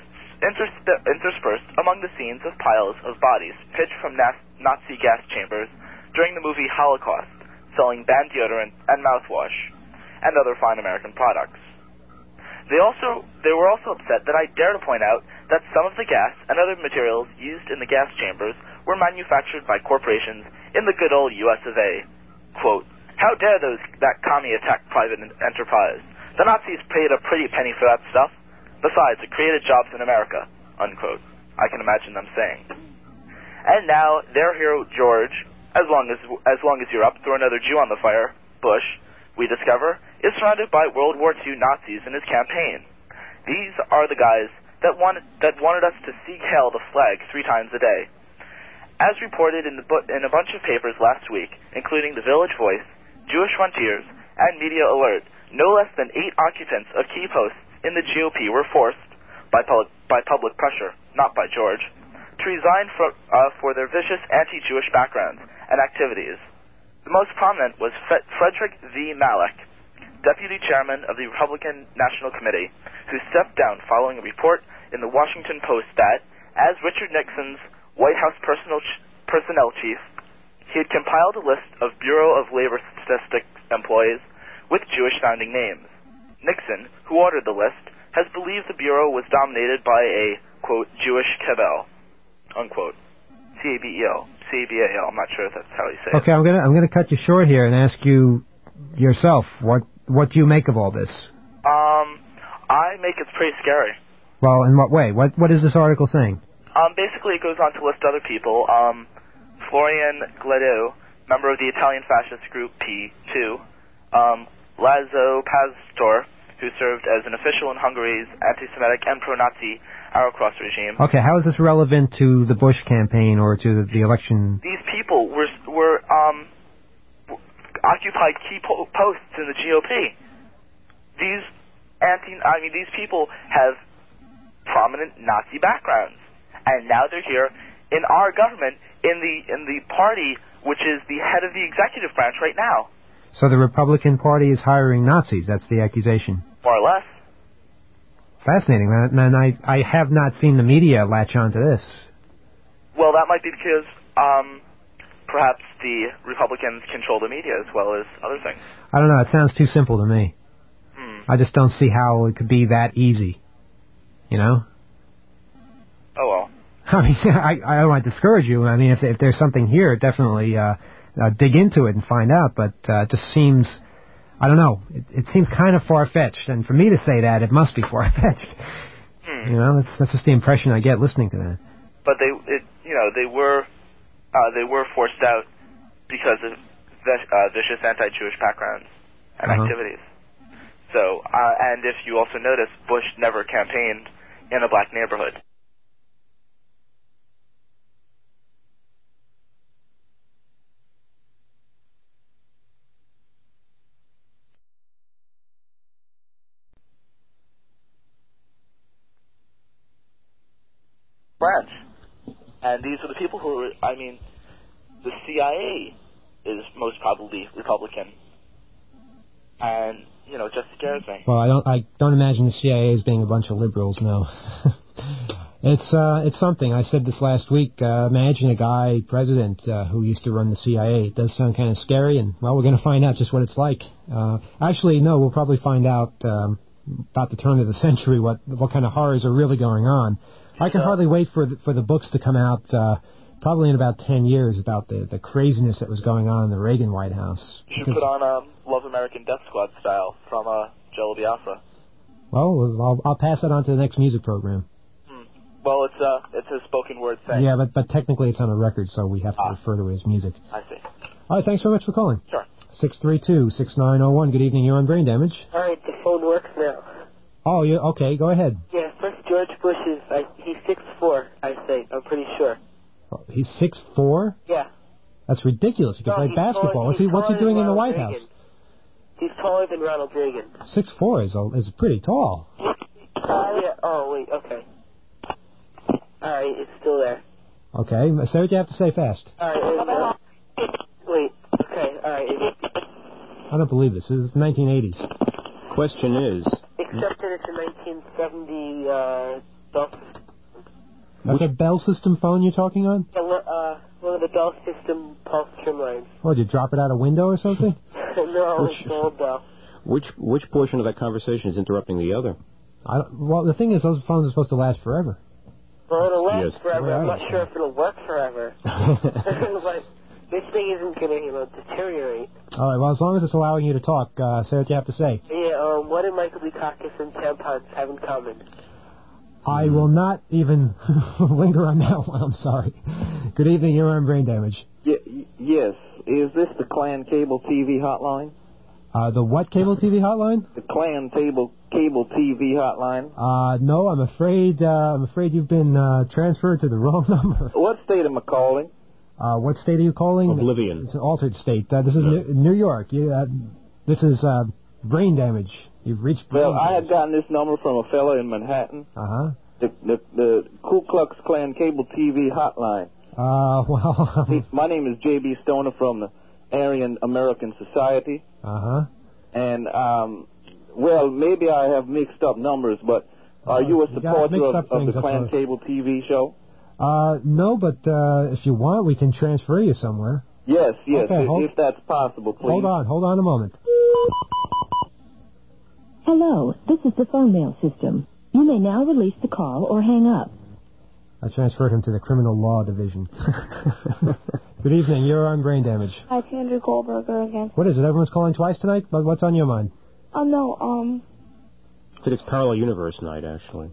interspersed among the scenes of piles of bodies pitched from Nazi gas chambers during the movie Holocaust, selling banned deodorant and mouthwash, and other fine American products. They were also upset that I dare to point out that some of the gas and other materials used in the gas chambers were manufactured by corporations in the good old U.S. of A. Quote, how dare that commie attack private enterprise? The Nazis paid a pretty penny for that stuff. Besides, it created jobs in America, unquote. I can imagine them saying. And now, their hero George, as long as you're up, throw another Jew on the fire, Bush, we discover, is surrounded by World War II Nazis in his campaign. These are the guys that wanted us to seek hail the flag 3 times a day. As reported in a bunch of papers last week, including the Village Voice, Jewish Frontiers, and Media Alert, no less than 8 occupants of key posts in the GOP were forced, by public pressure, not by George, to resign for their vicious anti-Jewish backgrounds and activities. The most prominent was Frederick V. Malek, deputy chairman of the Republican National Committee, who stepped down following a report in the Washington Post that, as Richard Nixon's White House personnel chief, he had compiled a list of Bureau of Labor Statistics employees with Jewish-sounding names. Nixon, who ordered the list, has believed the Bureau was dominated by a, quote, Jewish cabal, unquote. C-A-B-E-L. C-A-B-A-L. I'm not sure if that's how you say it. Okay, I'm gonna cut you short here and ask you yourself, what do you make of all this? I make it's pretty scary. Well, in what way? What is this article saying? Basically, it goes on to list other people. Florian Gladue, member of the Italian fascist group P2, Lazo Pastor, who served as an official in Hungary's anti-Semitic and pro-Nazi Arrow-Cross regime. Okay, how is this relevant to the Bush campaign or to the election? These people were occupied key posts in the GOP. These people have prominent Nazi backgrounds, and now they're here in our government, in the party which is the head of the executive branch right now. So the Republican Party is hiring Nazis. That's the accusation. More or less. Fascinating, man. I have not seen the media latch on to this. Well, that might be because perhaps the Republicans control the media as well as other things. I don't know. It sounds too simple to me. I just don't see how it could be that easy. You know? Oh, well. I mean, I don't want to discourage you. I mean, if there's something here, definitely dig into it and find out. But it just seems, I don't know, it seems kind of far-fetched. And for me to say that, it must be far-fetched. You know, that's just the impression I get listening to that. But they were forced out because of vicious anti-Jewish backgrounds and activities. So, and if you also notice, Bush never campaigned in a black neighborhood. Branch. And these are the people who are, I mean, the CIA is most probably Republican. And, you know, it just scares me. Well, I don't imagine the CIA as being a bunch of liberals, no. It's something. I said this last week. Imagine a guy, president, who used to run the CIA. It does sound kind of scary, and, well, we're going to find out just what it's like. Actually, no, we'll probably find out about the turn of the century what kind of horrors are really going on. I can hardly wait for the books to come out, probably in about 10 years, about the craziness that was going on in the Reagan White House. You should put on Love American Death Squad style from Joe LaBiafra. Well, I'll pass that on to the next music program. Well, it's a spoken word thing. Yeah, but technically it's on a record, so we have to refer to it as music. I see. All right, thanks very much for calling. Sure. 632-6901. Good evening, you're on Brain Damage. All right, the phone works now. Oh, okay, go ahead. Yeah, first George Bush he's 6'4", I say, I'm pretty sure. Oh, he's 6'4"? Yeah. That's ridiculous. He can play basketball. What's he doing in the White House? He's taller than Ronald Reagan. 6'4" is pretty tall. Yeah. Oh, wait, okay. All right, it's still there. Okay, say what you have to say fast. All right, wait, okay, all right. I don't believe this. This is the 1980s. Question is... Except that it's a 1970 Bell System. That's a Bell System phone you're talking on? One of the Bell System pulse trim lines. Oh, did you drop it out a window or something? No, it's an old Bell. Which portion of that conversation is interrupting the other? Well, the thing is, those phones are supposed to last forever. Well, it'll last forever. I'm not sure if it'll work forever. But this thing isn't going to deteriorate. All right, well, as long as it's allowing you to talk, say what you have to say. Yeah, what do Michael Dukakis and tampons have in common? I will not even linger on that one, I'm sorry. Good evening, you're on Brain Damage. Yes. Is this the Klan Cable TV hotline? The what cable TV hotline? The Klan Cable TV hotline. No, I'm afraid you've been transferred to the wrong number. What state am I calling? What state are you calling? Oblivion. It's an altered state. This is New York. This is Brain Damage. You've reached Brain Damage. I had gotten this number from a fellow in Manhattan. Uh-huh. The Ku Klux Klan Cable TV hotline. Well... My name is J.B. Stoner from the Aryan American Society. Uh-huh. And, well, maybe I have mixed up numbers, but are you a supporter of the Klan Cable TV show? No, but if you want, we can transfer you somewhere. Yes, okay, if that's possible, please. Hold on a moment. Hello, this is the phone mail system. You may now release the call or hang up. I transferred him to the Criminal Law Division. Good evening, you're on Brain Damage. Hi, it's Andrew Goldberger again. What is it, everyone's calling twice tonight? But what's on your mind? No, I think it's Parallel Universe night, actually.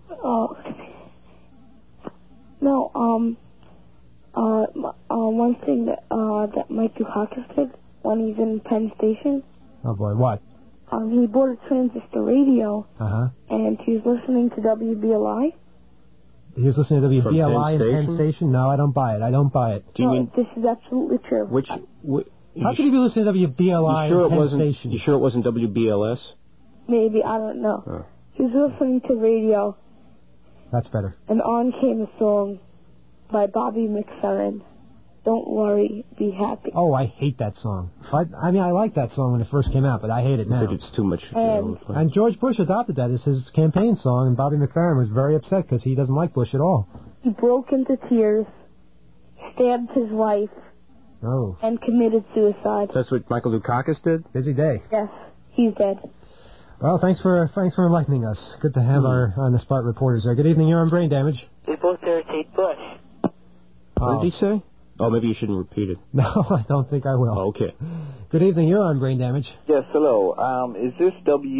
one thing that Mike Dukakis did when he's in Penn Station. Oh boy, what? He bought a transistor radio, Uh-huh. and he was listening to WBLI. He was listening to WBLI in Penn Penn Station? No, I don't buy it. Do you mean... This is absolutely true. How could you be listening to WBLI in Penn Station? You sure it wasn't WBLS? Maybe, I don't know. He was listening to radio, That's better. and on came a song by Bobby McFerrin. Don't worry, be happy. Oh, I hate that song. I mean, I liked that song when it first came out, but I hate it now. I think it's too much. And George Bush adopted that as his campaign song, and Bobby McFerrin was very upset because he doesn't like Bush at all. He broke into tears, stabbed his wife, and committed suicide. That's what Michael Dukakis did? Busy day. Yes, he's dead. Well, thanks for enlightening us. Good to have our on-the-spot reporters there. Good evening. You're on Brain Damage. They both irritate Bush. What did he say? Oh, maybe you shouldn't repeat it. No, I don't think I will. Okay. Good evening. You're on Brain Damage. Yes, hello. Is this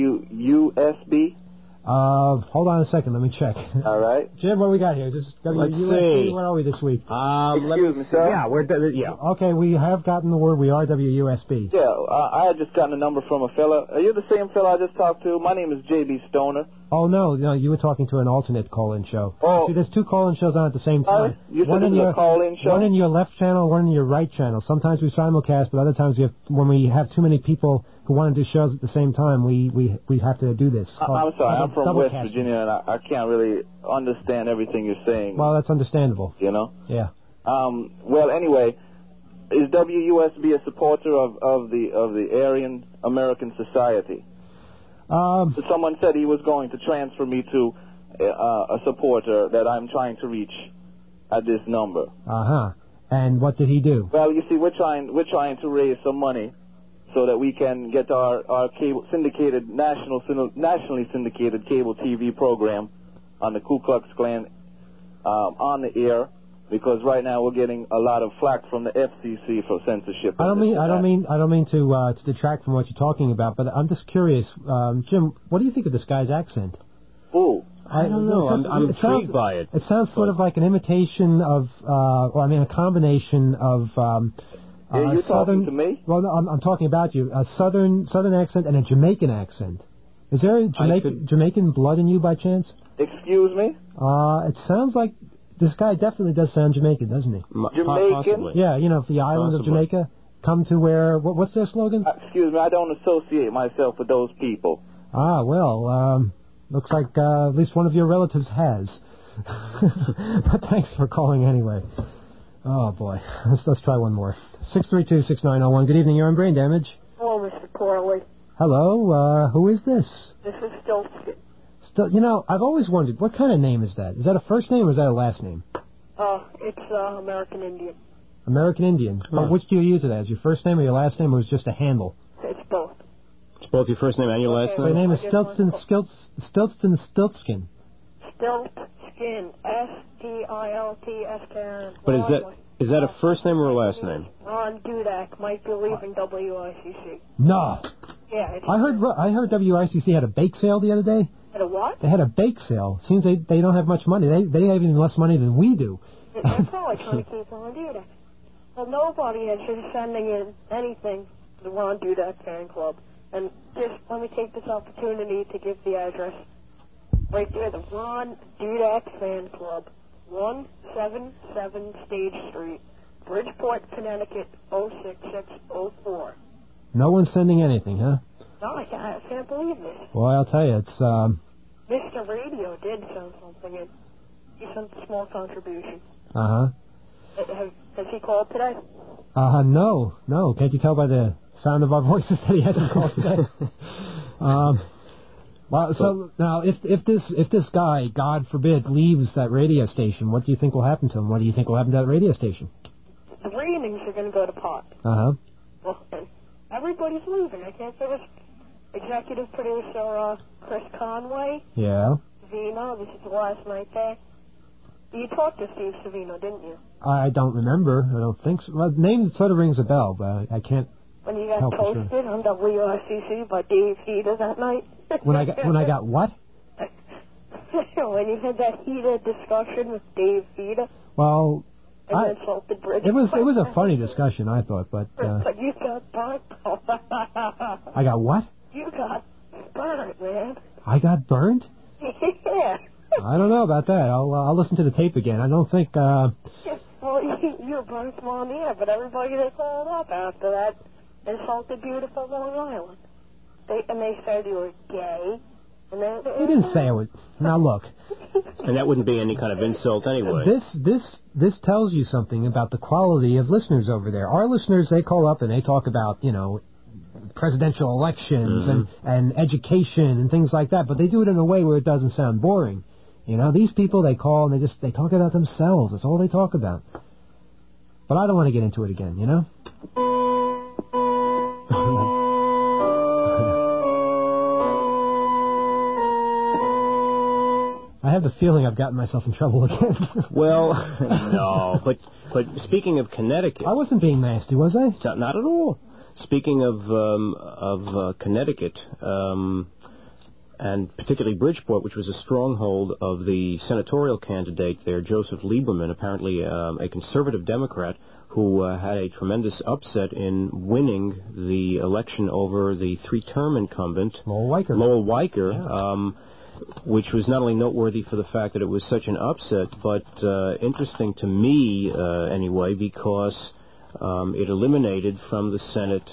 WUSB? Hold on a second. Let me check. All right. Jim, what we got here? Is this Let's WUSB? see. Where are we this week? Excuse me, sir? Yeah. Okay, we have gotten the word. We are WUSB. Yeah, I had just gotten a number from a fella. Are you the same fella I just talked to? My name is J.B. Stoner. Oh, no, you were talking to an alternate call-in show. Oh. See, there's two call-in shows on at the same time. You said this is a call-in show? One in your left channel, one in your right channel. Sometimes we simulcast, but other times when we have too many people who want to do shows at the same time, we have to do this. I'm sorry, I'm from West Virginia, and I can't really understand everything you're saying. Well, that's understandable. You know? Yeah. Well, anyway, is WUSB a supporter of the Aryan American Society? Someone said he was going to transfer me to a supporter that I'm trying to reach at this number. Uh-huh. And what did he do? Well, you see, we're trying to raise some money so that we can get our cable nationally syndicated cable TV program on the Ku Klux Klan on the air, because right now we're getting a lot of flack from the FCC for censorship. I don't mean to detract from what you're talking about, but I'm just curious, Jim. What do you think of this guy's accent? Ooh, I don't know. I'm intrigued by it. It sounds sort of like an imitation of, a combination of. Are you southern, talking to me? Well, no, I'm talking about you. A southern accent and a Jamaican accent. Is there a Jamaican blood in you by chance? Excuse me? It sounds like this guy definitely does sound Jamaican, doesn't he? Jamaican? Possibly. Yeah, the island of Jamaica. Come to where... What's their slogan? Excuse me, I don't associate myself with those people. Ah, well, looks like at least one of your relatives has. But thanks for calling anyway. Oh, boy. Let's try one more. 632-6901. Good evening. You're on Brain Damage. Hello, Mr. Corley. Hello. Who is this? This is Stiltskin. I've always wondered, what kind of name is that? Is that a first name or is that a last name? It's American Indian. American Indian. Well, which do you use it as? Your first name or your last name, or is it just a handle? It's both. It's both your first name and your last name? So your name is Stiltskin. Stiltskin. Stiltskin. S-T-I-L-T-S-K-N. But is that a first name or a last name? Ron Dudak might be leaving WICC. No. Yeah. I heard WICC had a bake sale the other day. Had a what? They had a bake sale. Seems they don't have much money. They have even less money than we do. They're probably trying to keep Ron Dudak. Well, nobody is just sending in anything to the Ron Dudak fan club. And just let me take this opportunity to give the address. Right there, the Ron Dudak fan club, 177 Stage Street, Bridgeport, Connecticut, 06604. No one's sending anything, huh? No, I can't believe this. Well, I'll tell you, it's... Mr. Radio did send something. He sent a small contribution. Uh-huh. Has he called today? No. Can't you tell by the sound of our voices that he hasn't called today? Well, so now, if this guy, God forbid, leaves that radio station, what do you think will happen to him? What do you think will happen to that radio station? The ratings are going to go to pot. Uh-huh. Well, everybody's leaving. I can't say this. Executive producer Chris Conway. Yeah. Savino, this is the last night there. You talked to Steve Savino, didn't you? I don't remember. I don't think so. Well, the name sort of rings a bell, but I can't. When you got toasted on WICC by Dave Heater that night. When I got what? When you had that heated discussion with Dave Heater. Well, and insulted British. It was a funny discussion, I thought, but But you got burnt. I got what? You got burnt, man. I got burned? Yeah. I don't know about that. I'll listen to the tape again. I don't think. Well, you were burnt from on the air, but everybody that called up after that insulted beautiful Long Island. They said you were gay. And they didn't say it was. Now look. And that wouldn't be any kind of insult anyway. This tells you something about the quality of listeners over there. Our listeners, they call up and they talk about, presidential elections and education and things like that, but they do it in a way where it doesn't sound boring. These people, they call and they talk about themselves. That's all they talk about. But I don't want to get into it again, I have the feeling I've gotten myself in trouble again. Well, no, but speaking of Connecticut, I wasn't being nasty, was I? Not at all. Speaking of Connecticut, and particularly Bridgeport, which was a stronghold of the senatorial candidate there, Joseph Lieberman, apparently a conservative Democrat who had a tremendous upset in winning the election over the three-term incumbent, Lowell Weicker. Yeah. Which was not only noteworthy for the fact that it was such an upset, but interesting to me anyway, because it eliminated from the Senate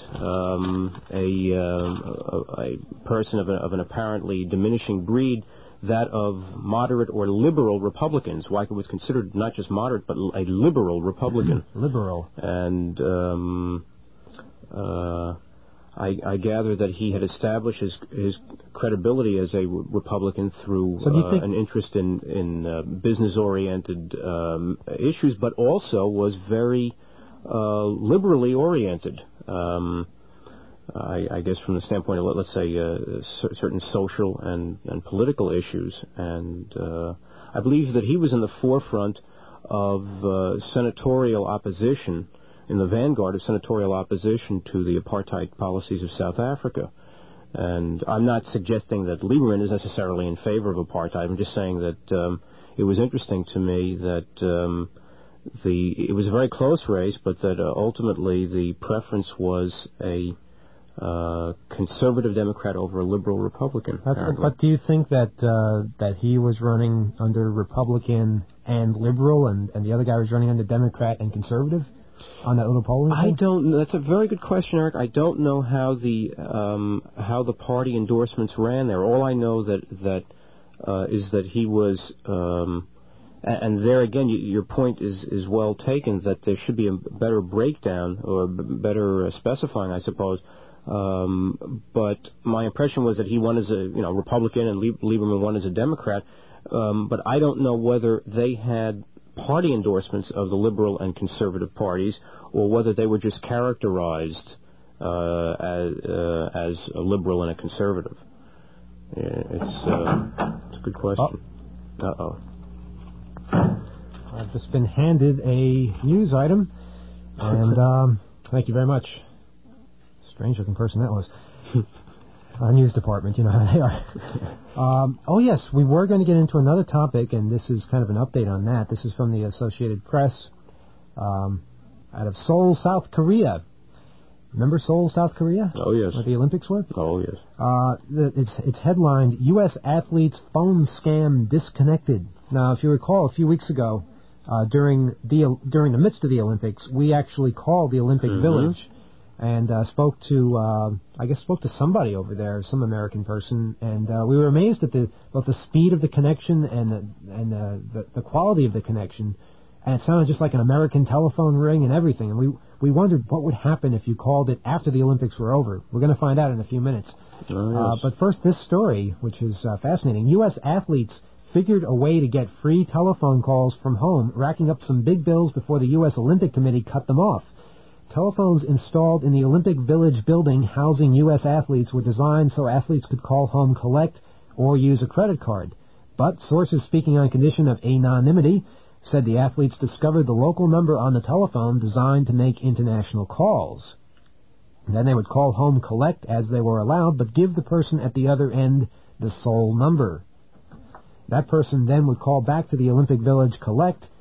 a person of an apparently diminishing breed, that of moderate or liberal Republicans. Weicker was considered not just moderate, but a liberal Republican. Liberal. And I gather that he had established his credibility as a Republican through an interest in business-oriented issues, but also was very liberally oriented. I guess from the standpoint of, let's say, certain social and political issues. And I believe that he was in the forefront of senatorial opposition, in the vanguard of senatorial opposition to the apartheid policies of South Africa. And I'm not suggesting that Lieberman is necessarily in favor of apartheid. I'm just saying that it was interesting to me that it was a very close race, but that ultimately the preference was a conservative Democrat over a liberal Republican. But do you think that he was running under Republican and liberal, and the other guy was running under Democrat and conservative on that little polling thing? I don't know. That's a very good question, Eric. I don't know how the party endorsements ran there. All I know is that he was. And there again, your point is well taken, that there should be a better breakdown or better specifying, I suppose. But my impression was that he won as a Republican and Lieberman won as a Democrat. But I don't know whether they had party endorsements of the liberal and conservative parties, or whether they were just characterized as a liberal and a conservative. It's a good question. Uh-oh. I've just been handed a news item, and thank you very much. Strange-looking person that was. News department, you know how they are. Oh, yes, we were going to get into another topic, and this is kind of an update on that. This is from the Associated Press out of Seoul, South Korea. Remember Seoul, South Korea? Oh, yes. Where the Olympics were? Oh, yes. It's headlined, U.S. Athletes Phone Scam Disconnected. Now, if you recall, a few weeks ago, during the midst of the Olympics, we actually called the Olympic Village and spoke to somebody over there, some American person, and we were amazed at both the speed of the connection and the quality of the connection, and it sounded just like an American telephone ring and everything, and we wondered what would happen if you called it after the Olympics were over. We're going to find out in a few minutes. Oh, yes. But first, this story, which is fascinating. U.S. athletes figured a way to get free telephone calls from home, racking up some big bills before the U.S. Olympic Committee cut them off. Telephones installed in the Olympic Village building housing U.S. athletes were designed so athletes could call home collect or use a credit card. But sources speaking on condition of anonymity said the athletes discovered the local number on the telephone designed to make international calls. Then they would call home collect as they were allowed, but give the person at the other end the sole number. That person then would call back to the Olympic Village collect,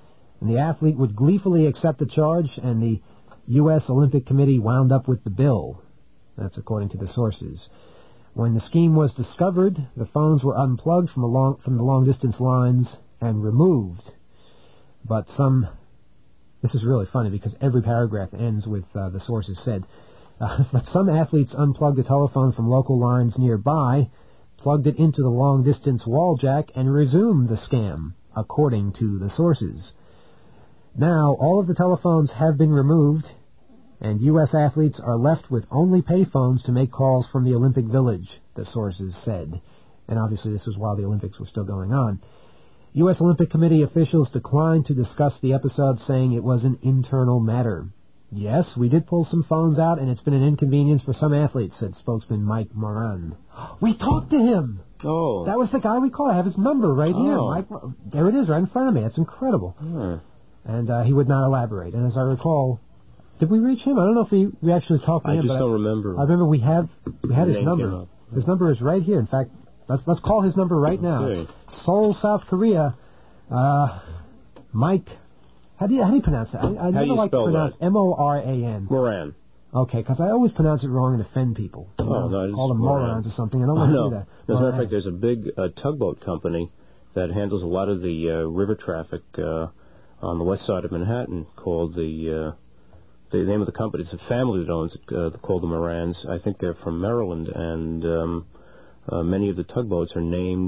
And the athlete would gleefully accept the charge, and the U.S. Olympic Committee wound up with the bill. That's according to the sources. When the scheme was discovered, the phones were unplugged from the long-distance lines and removed. But this is really funny because every paragraph ends with the sources said, but some athletes unplugged the telephone from local lines nearby, plugged it into the long-distance wall jack, and resumed the scam, according to the sources. Now, all of the telephones have been removed, and U.S. athletes are left with only payphones to make calls from the Olympic Village, the sources said. And obviously this was while the Olympics were still going on. U.S. Olympic Committee officials declined to discuss the episode, saying it was an internal matter. Yes, we did pull some phones out, and it's been an inconvenience for some athletes, said spokesman Mike Moran. We talked to him! Oh. That was the guy we called. I have his number right here. Mike, there it is, right in front of me. That's incredible. And he would not elaborate. And as I recall, did we reach him? I don't know if we actually talked to him. I just don't remember. I remember we had his number. His number is right here. In fact, let's call his number right now. Okay. Seoul, South Korea. Mike. How do you pronounce that? I never like to pronounce Moran. Moran. Okay, because I always pronounce it wrong and offend people. No, call them morons or something. I don't want to do that. As a matter of fact, there's a big tugboat company that handles a lot of the river traffic on the west side of Manhattan called the name of the company. It's a family that owns it called the Morans. I think they're from Maryland, and many of the tugboats are named.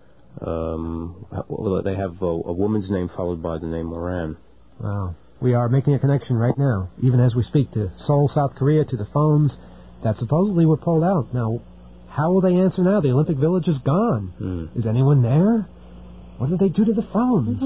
They have a woman's name followed by the name Moran. Wow. We are making a connection right now, even as we speak, to Seoul, South Korea, to the phones that supposedly were pulled out. Now, how will they answer now? The Olympic Village is gone. Is anyone there? What did they do to the phones?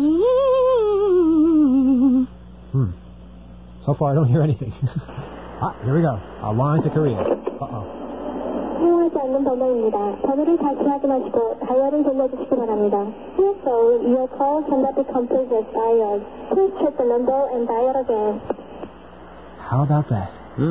So far, I don't hear anything. Here we go. A line to Korea. Uh-oh. 사용하지 않는 번호입니다. 번호를 다시 확인하시고 다이얼을 돌려주시기 바랍니다. So, your call cannot be completed as dialed. Please check the number and dial again. How about that?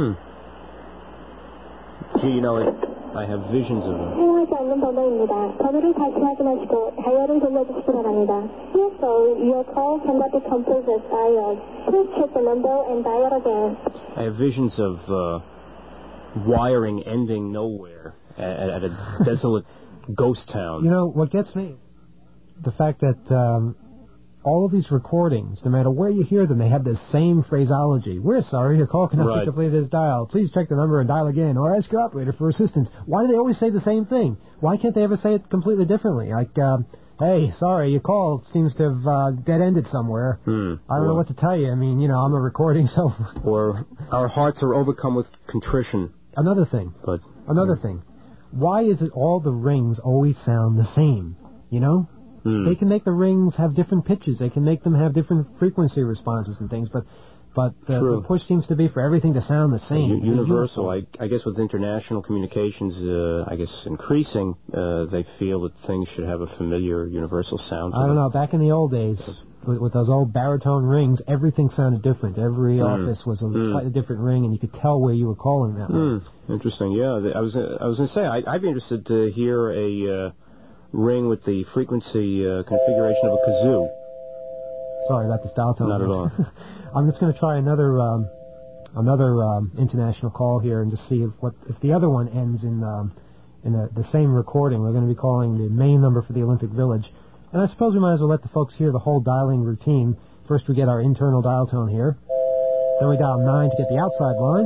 Gee, I have visions of them. 사용하지 않는 번호입니다. 번호를 다시 확인하시고 다이얼을 돌려주시기 바랍니다. So, your call cannot be completed as dialed. Please check the number and dial again. I have visions of wiring ending nowhere at a desolate ghost town. You know, what gets me, the fact that all of these recordings, no matter where you hear them, they have the same phraseology. We're sorry, your call cannot be completed as dialed. Please check the number and dial again, or ask your operator for assistance. Why do they always say the same thing? Why can't they ever say it completely differently? Like, hey, sorry, your call seems to have dead-ended somewhere. I don't know what to tell you. I mean, I'm a recording, so... Or our hearts are overcome with contrition. Another thing. Why is it all the rings always sound the same? They can make the rings have different pitches. They can make them have different frequency responses and things, but the push seems to be for everything to sound the same. Universal. I guess with international communications, increasing, they feel that things should have a familiar universal sound to I don't know. Back in the old days, with those old baritone rings, everything sounded different. Every office was a slightly different ring, and you could tell where you were calling that way. Interesting. Yeah, I was going to say I'd be interested to hear a ring with the frequency configuration of a kazoo. Sorry about this dial tone. Not at all. I'm just going to try another international call here and just see if the other one ends in the same recording. We're going to be calling the main number for the Olympic Village. And I suppose we might as well let the folks hear the whole dialing routine. First we get our internal dial tone here. Then we dial 9 to get the outside line.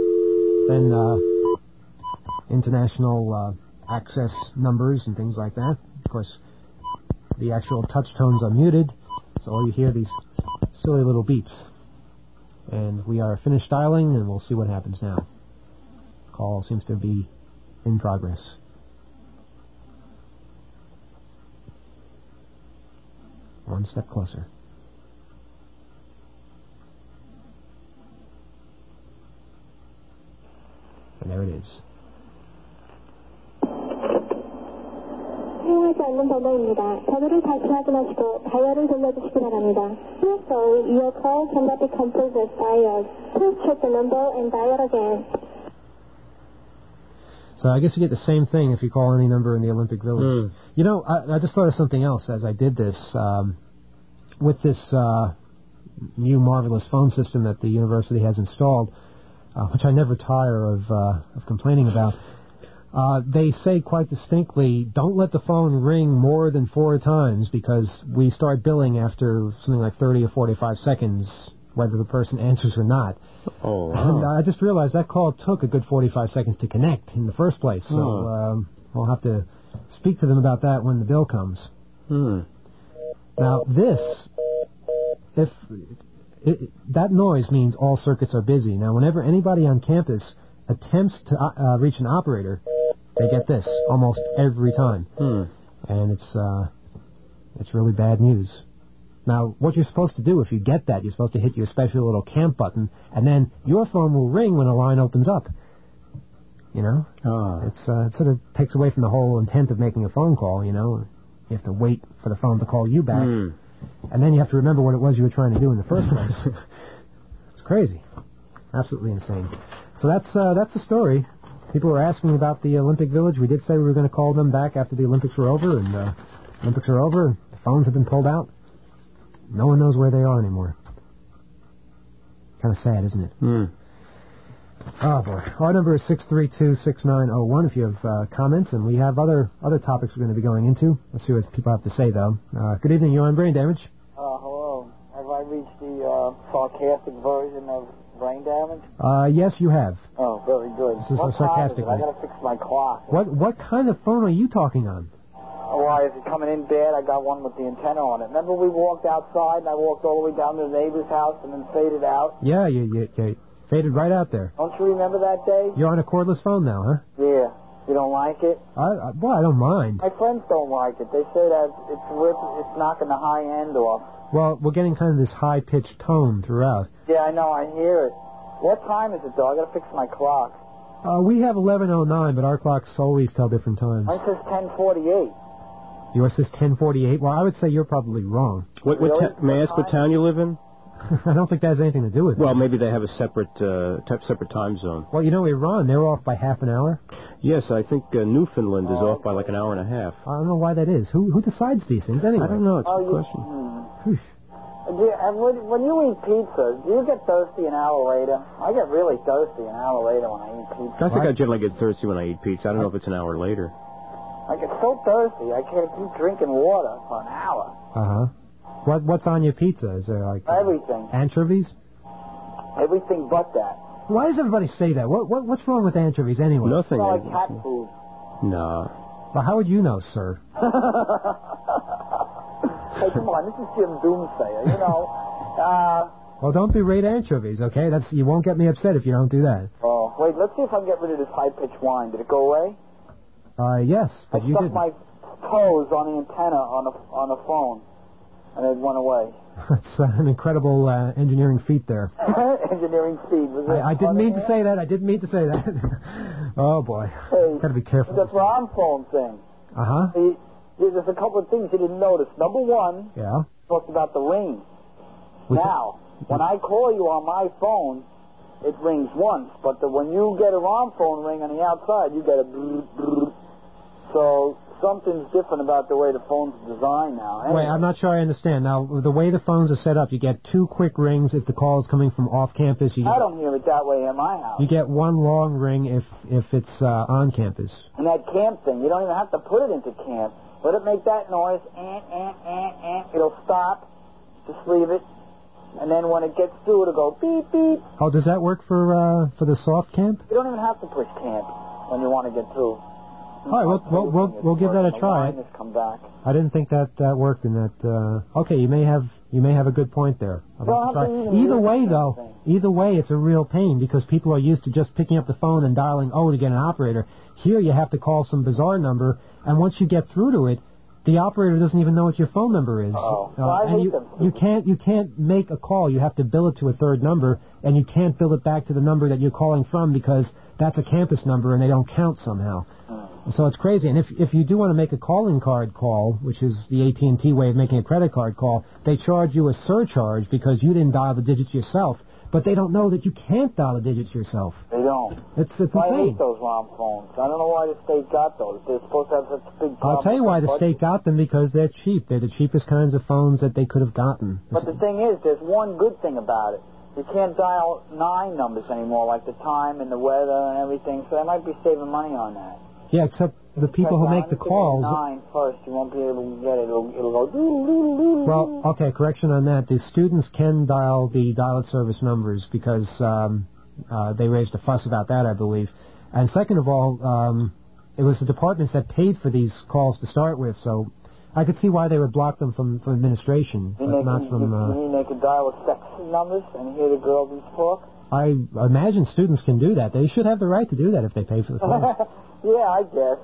Then international access numbers and things like that. Of course, the actual touch tones are muted, so all you hear these silly little beeps. And we are finished dialing, and we'll see what happens now. Call seems to be in progress. One step closer. And there it is. 사용하지 않는 번호입니다. 번호를 다시 확인하시고 다이얼을 돌려주시기 바랍니다. So, your call cannot be completed as dialed. Please check the number and dial again. So I guess you get the same thing if you call any number in the Olympic Village. I just thought of something else as I did this. With this new marvelous phone system that the university has installed, which I never tire of complaining about. They say quite distinctly, don't let the phone ring more than 4 times because we start billing after something like 30 or 45 seconds, whether the person answers or not. Oh, wow. And I just realized that call took a good 45 seconds to connect in the first place, so I'll have to speak to them about that when the bill comes. Now, that noise means all circuits are busy. Now, whenever anybody on campus attempts to reach an operator, they get this almost every time. And it's really bad news. Now, what you're supposed to do if you get that, you're supposed to hit your special little camp button, and then your phone will ring when a line opens up. You know? It sort of takes away from the whole intent of making a phone call, you know. You have to wait for the phone to call you back. And then you have to remember what it was you were trying to do in the first place. It's crazy. Absolutely insane. So that's the story. People were asking about the Olympic Village. We did say we were going to call them back after the Olympics were over, and the Olympics are over. The phones have been pulled out. No one knows where they are anymore. Kind of sad, isn't it? Oh, boy. Our number is 632-6901 if you have comments, and we have other topics we're going to be going into. Let's see what people have to say, though. Good evening. You're on Brain Damage. Hello. Have I reached the sarcastic version of Brain Damage? Yes, you have. Oh, very good. This is what a sarcastic time is it? I one. got to fix my clock. What kind of phone are you talking on? Why, is it coming in bad? I got one with the antenna on it. Remember we walked outside and I walked all the way down to the neighbor's house and then faded out? Yeah, you faded right out there. Don't you remember that day? You're on a cordless phone now, huh? Yeah. You don't like it? Well, I don't mind. My friends don't like it. They say that it's knocking the high end off. Well, we're getting kind of this high-pitched tone throughout. Yeah, I know. I hear it. What time is it, though? I got to fix my clock. We have 11:09, but our clocks always tell different times. Mine says 10:48. Yours says 10:48. Well, I would say you're probably wrong. May I ask what town you live in? I don't think that has anything to do with it. Well, maybe they have a separate time zone. Well, you know, Iran, they're off by half an hour. Yes, I think Newfoundland is off by like an hour and a half. I don't know why that is. Who decides these things anyway? I don't know. It's a good question. When you eat pizza, do you get thirsty an hour later? I get really thirsty an hour later when I eat pizza. I think I generally get thirsty when I eat pizza. I don't know if it's an hour later. I get so thirsty, I can't keep drinking water for an hour. What's on your pizza? Is there like everything? Anchovies? Everything but that. Why does everybody say that? What's wrong with anchovies anyway? Nothing. It's like cat food. No. Well, how would you know, sir? Hey, come on, this is Jim Doomsayer, you know. Well, don't berate anchovies, okay? You won't get me upset if you don't do that. Oh, wait, let's see if I can get rid of this high-pitched whine. Did it go away? Yes, but you didn't. I stuck my toes on the antenna on the phone, and it went away. That's an incredible engineering feat there. Engineering feat. I didn't mean to say that. I didn't mean to say that. Oh, boy. Hey, got to be careful. That's where I'm phone thing. There's a couple of things you didn't notice. Number one, talked about the ring. Now, when I call you on my phone, it rings once, but when you get a wrong phone ring on the outside, you get a brrr, brrr. So something's different about the way the phone's designed now. Anyway. Wait, I'm not sure I understand. Now, the way the phones are set up, you get 2 quick rings if the call is coming from off campus. I don't hear it that way in my house. You get 1 long ring if it's on campus. And that camp thing, you don't even have to put it into camp. Let it make that noise, it'll stop. Just leave it. And then when it gets through, it'll go beep, beep. Oh, does that work for the soft camp? You don't even have to push camp when you want to get through. All right, we'll give that a try. Come back. I didn't think that worked in that. Okay, you may have a good point there. Either way, though, it's a real pain because people are used to just picking up the phone and dialing to get an operator. Here, you have to call some bizarre number, and once you get through to it, the operator doesn't even know what your phone number is. And you can't make a call. You have to bill it to a third number, and you can't bill it back to the number that you're calling from because that's a campus number and they don't count somehow. So it's crazy. And if you do want to make a calling card call, which is the AT&T way of making a credit card call, they charge you a surcharge because you didn't dial the digits yourself. But they don't know that you can't dial the digits yourself. They don't. It's I insane. hate those ROM phones. I don't know why the state got those. They're supposed to have such a big problem. I'll tell you why the with state got them, because they're cheap. They're the cheapest kinds of phones that they could have gotten. But the thing is, there's one good thing about it. You can't dial 9 numbers anymore, like the time and the weather and everything, so they might be saving money on that. Yeah, except the people who make the calls... 9 first, you won't be able to get it. It'll go... doo-doo-doo-doo-doo. Well, okay, correction on that. The students can dial the dial-it service numbers because they raised a fuss about that, I believe. And second of all, it was the departments that paid for these calls to start with, so I could see why they would block them from administration, but not from... You mean they could dial sex numbers and hear the girls talk? I imagine students can do that. They should have the right to do that if they pay for the calls. Yeah, I guess.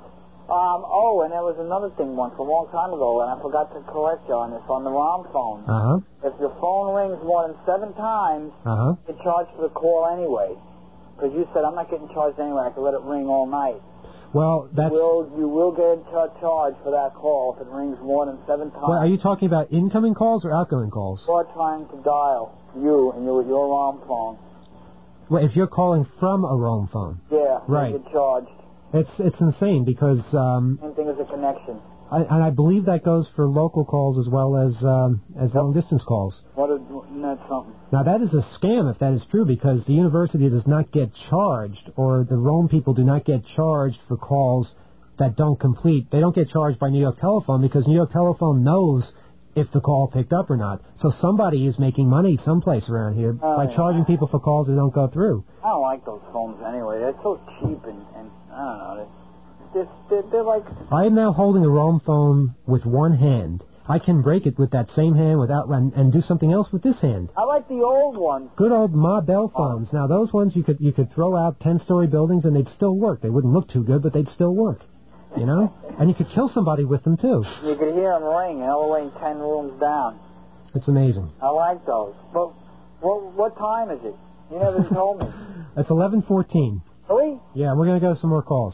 And there was another thing once, a long time ago, and I forgot to correct you on this, on the ROM phone. Uh-huh. If your phone rings more than 7 times, you're charged for the call anyway. Because you said, I'm not getting charged anyway, I can let it ring all night. Well, that's... You will get charged for that call if it rings more than 7 times. Well, are you talking about incoming calls or outgoing calls? You're trying to dial you, and you're with your ROM phone. Well, if you're calling from a ROM phone. Yeah, right. You get charged. It's insane because... Same thing as a connection. I believe that goes for local calls as well as long-distance calls. That's something. Now, that is a scam if that is true, because the university does not get charged, or the Rome people do not get charged for calls that don't complete. They don't get charged by New York Telephone because New York Telephone knows if the call picked up or not. So somebody is making money someplace around here by charging people for calls that don't go through. I don't like those phones anyway. They're so cheap and I don't know. They're like... I am now holding a Rome phone with one hand. I can break it with that same hand and do something else with this hand. I like the old ones. Good old Ma Bell phones. Now, those ones you could throw out 10-story buildings and they'd still work. They wouldn't look too good, but they'd still work. You know? And you could kill somebody with them, too. You could hear them ring all the way 10 rooms down. It's amazing. I like those. But what time is it? You never told me. It's 11:14. Really? Yeah, we're going to go to some more calls.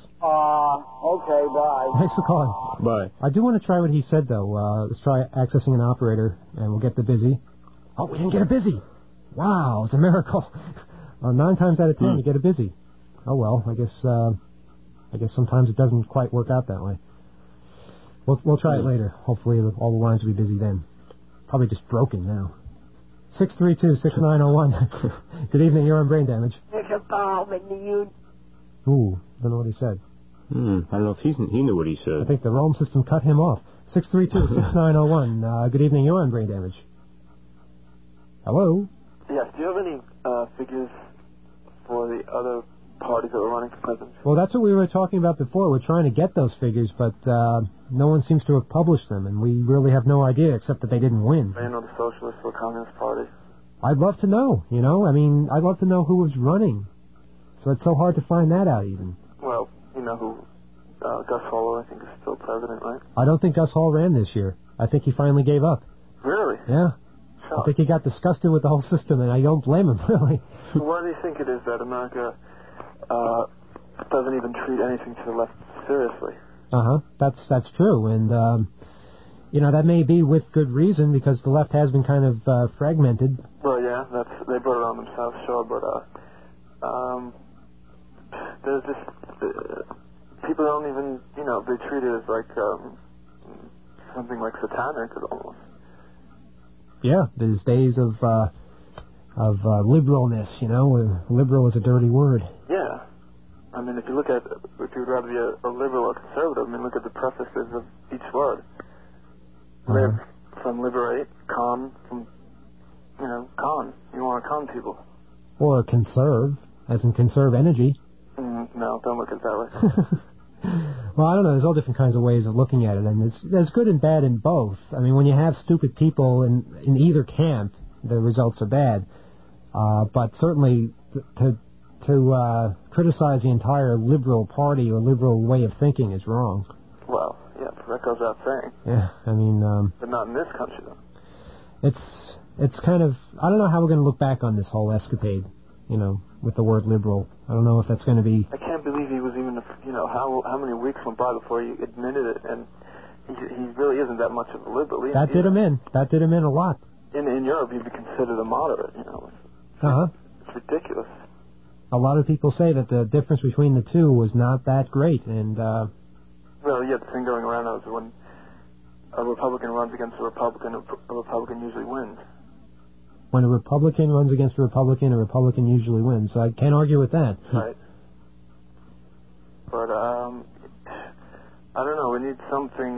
Okay, bye. Thanks for calling. Bye. I do want to try what he said, though. Let's try accessing an operator, and we'll get the busy. Oh, we didn't get a busy. Wow, it's a miracle. 9 times out of 10, you get a busy. Oh, well, I guess sometimes it doesn't quite work out that way. We'll try it later. Hopefully all the lines will be busy then. Probably just broken now. 632-6901. Good evening, you're on Brain Damage. There's a bomb in the Ooh, don't know what he said. I don't know if he knew what he said. I think the Rome system cut him off. 632-6901. Good evening, you're on Brain Damage. Hello? Yes, do you have any figures for the other parties that were running for president? Well, that's what we were talking about before. We're trying to get those figures, but no one seems to have published them, and we really have no idea except that they didn't win. Do you know the Socialist or Communist Party? I'd love to know, you know? I mean, I'd love to know who was running. So it's so hard to find that out, even. Well, you know who Gus Hall, I think, is still president, right? I don't think Gus Hall ran this year. I think he finally gave up. Really? Yeah. I think he got disgusted with the whole system, and I don't blame him, really. So why do you think it is that America doesn't even treat anything to the left seriously? That's true, and that may be with good reason because the left has been kind of fragmented. Well, yeah, they brought it on themselves, sure, but there's just people don't even they treat it as like something like satanic almost. Yeah, there's days of liberalness, liberal is a dirty word. Yeah. I mean, if you'd rather be a liberal or conservative, I mean, look at the prefaces of each word. Live from liberate, con from, con. You want to con people. Or conserve, as in conserve energy. No, don't look at it that way. Well, I don't know. There's all different kinds of ways of looking at it, and there's good and bad in both. I mean, when you have stupid people in either camp, the results are bad. But certainly to criticize the entire liberal party or liberal way of thinking is wrong. Well, yeah, that goes without saying. Yeah, I mean... but not in this country, though. It's kind of... I don't know how we're going to look back on this whole escapade, with the word liberal. I don't know if that's going to be... I can't believe he was even... how many weeks went by before he admitted it, and he really isn't that much of a liberal. That did him in. That did him in a lot. In Europe, he'd be considered a moderate, ridiculous. A lot of people say that the difference between the two was not that great, and well, yeah, the thing going around is when a Republican runs against a Republican usually wins. When a Republican runs against a Republican usually wins. So I can't argue with that. Right. But I don't know. We need something.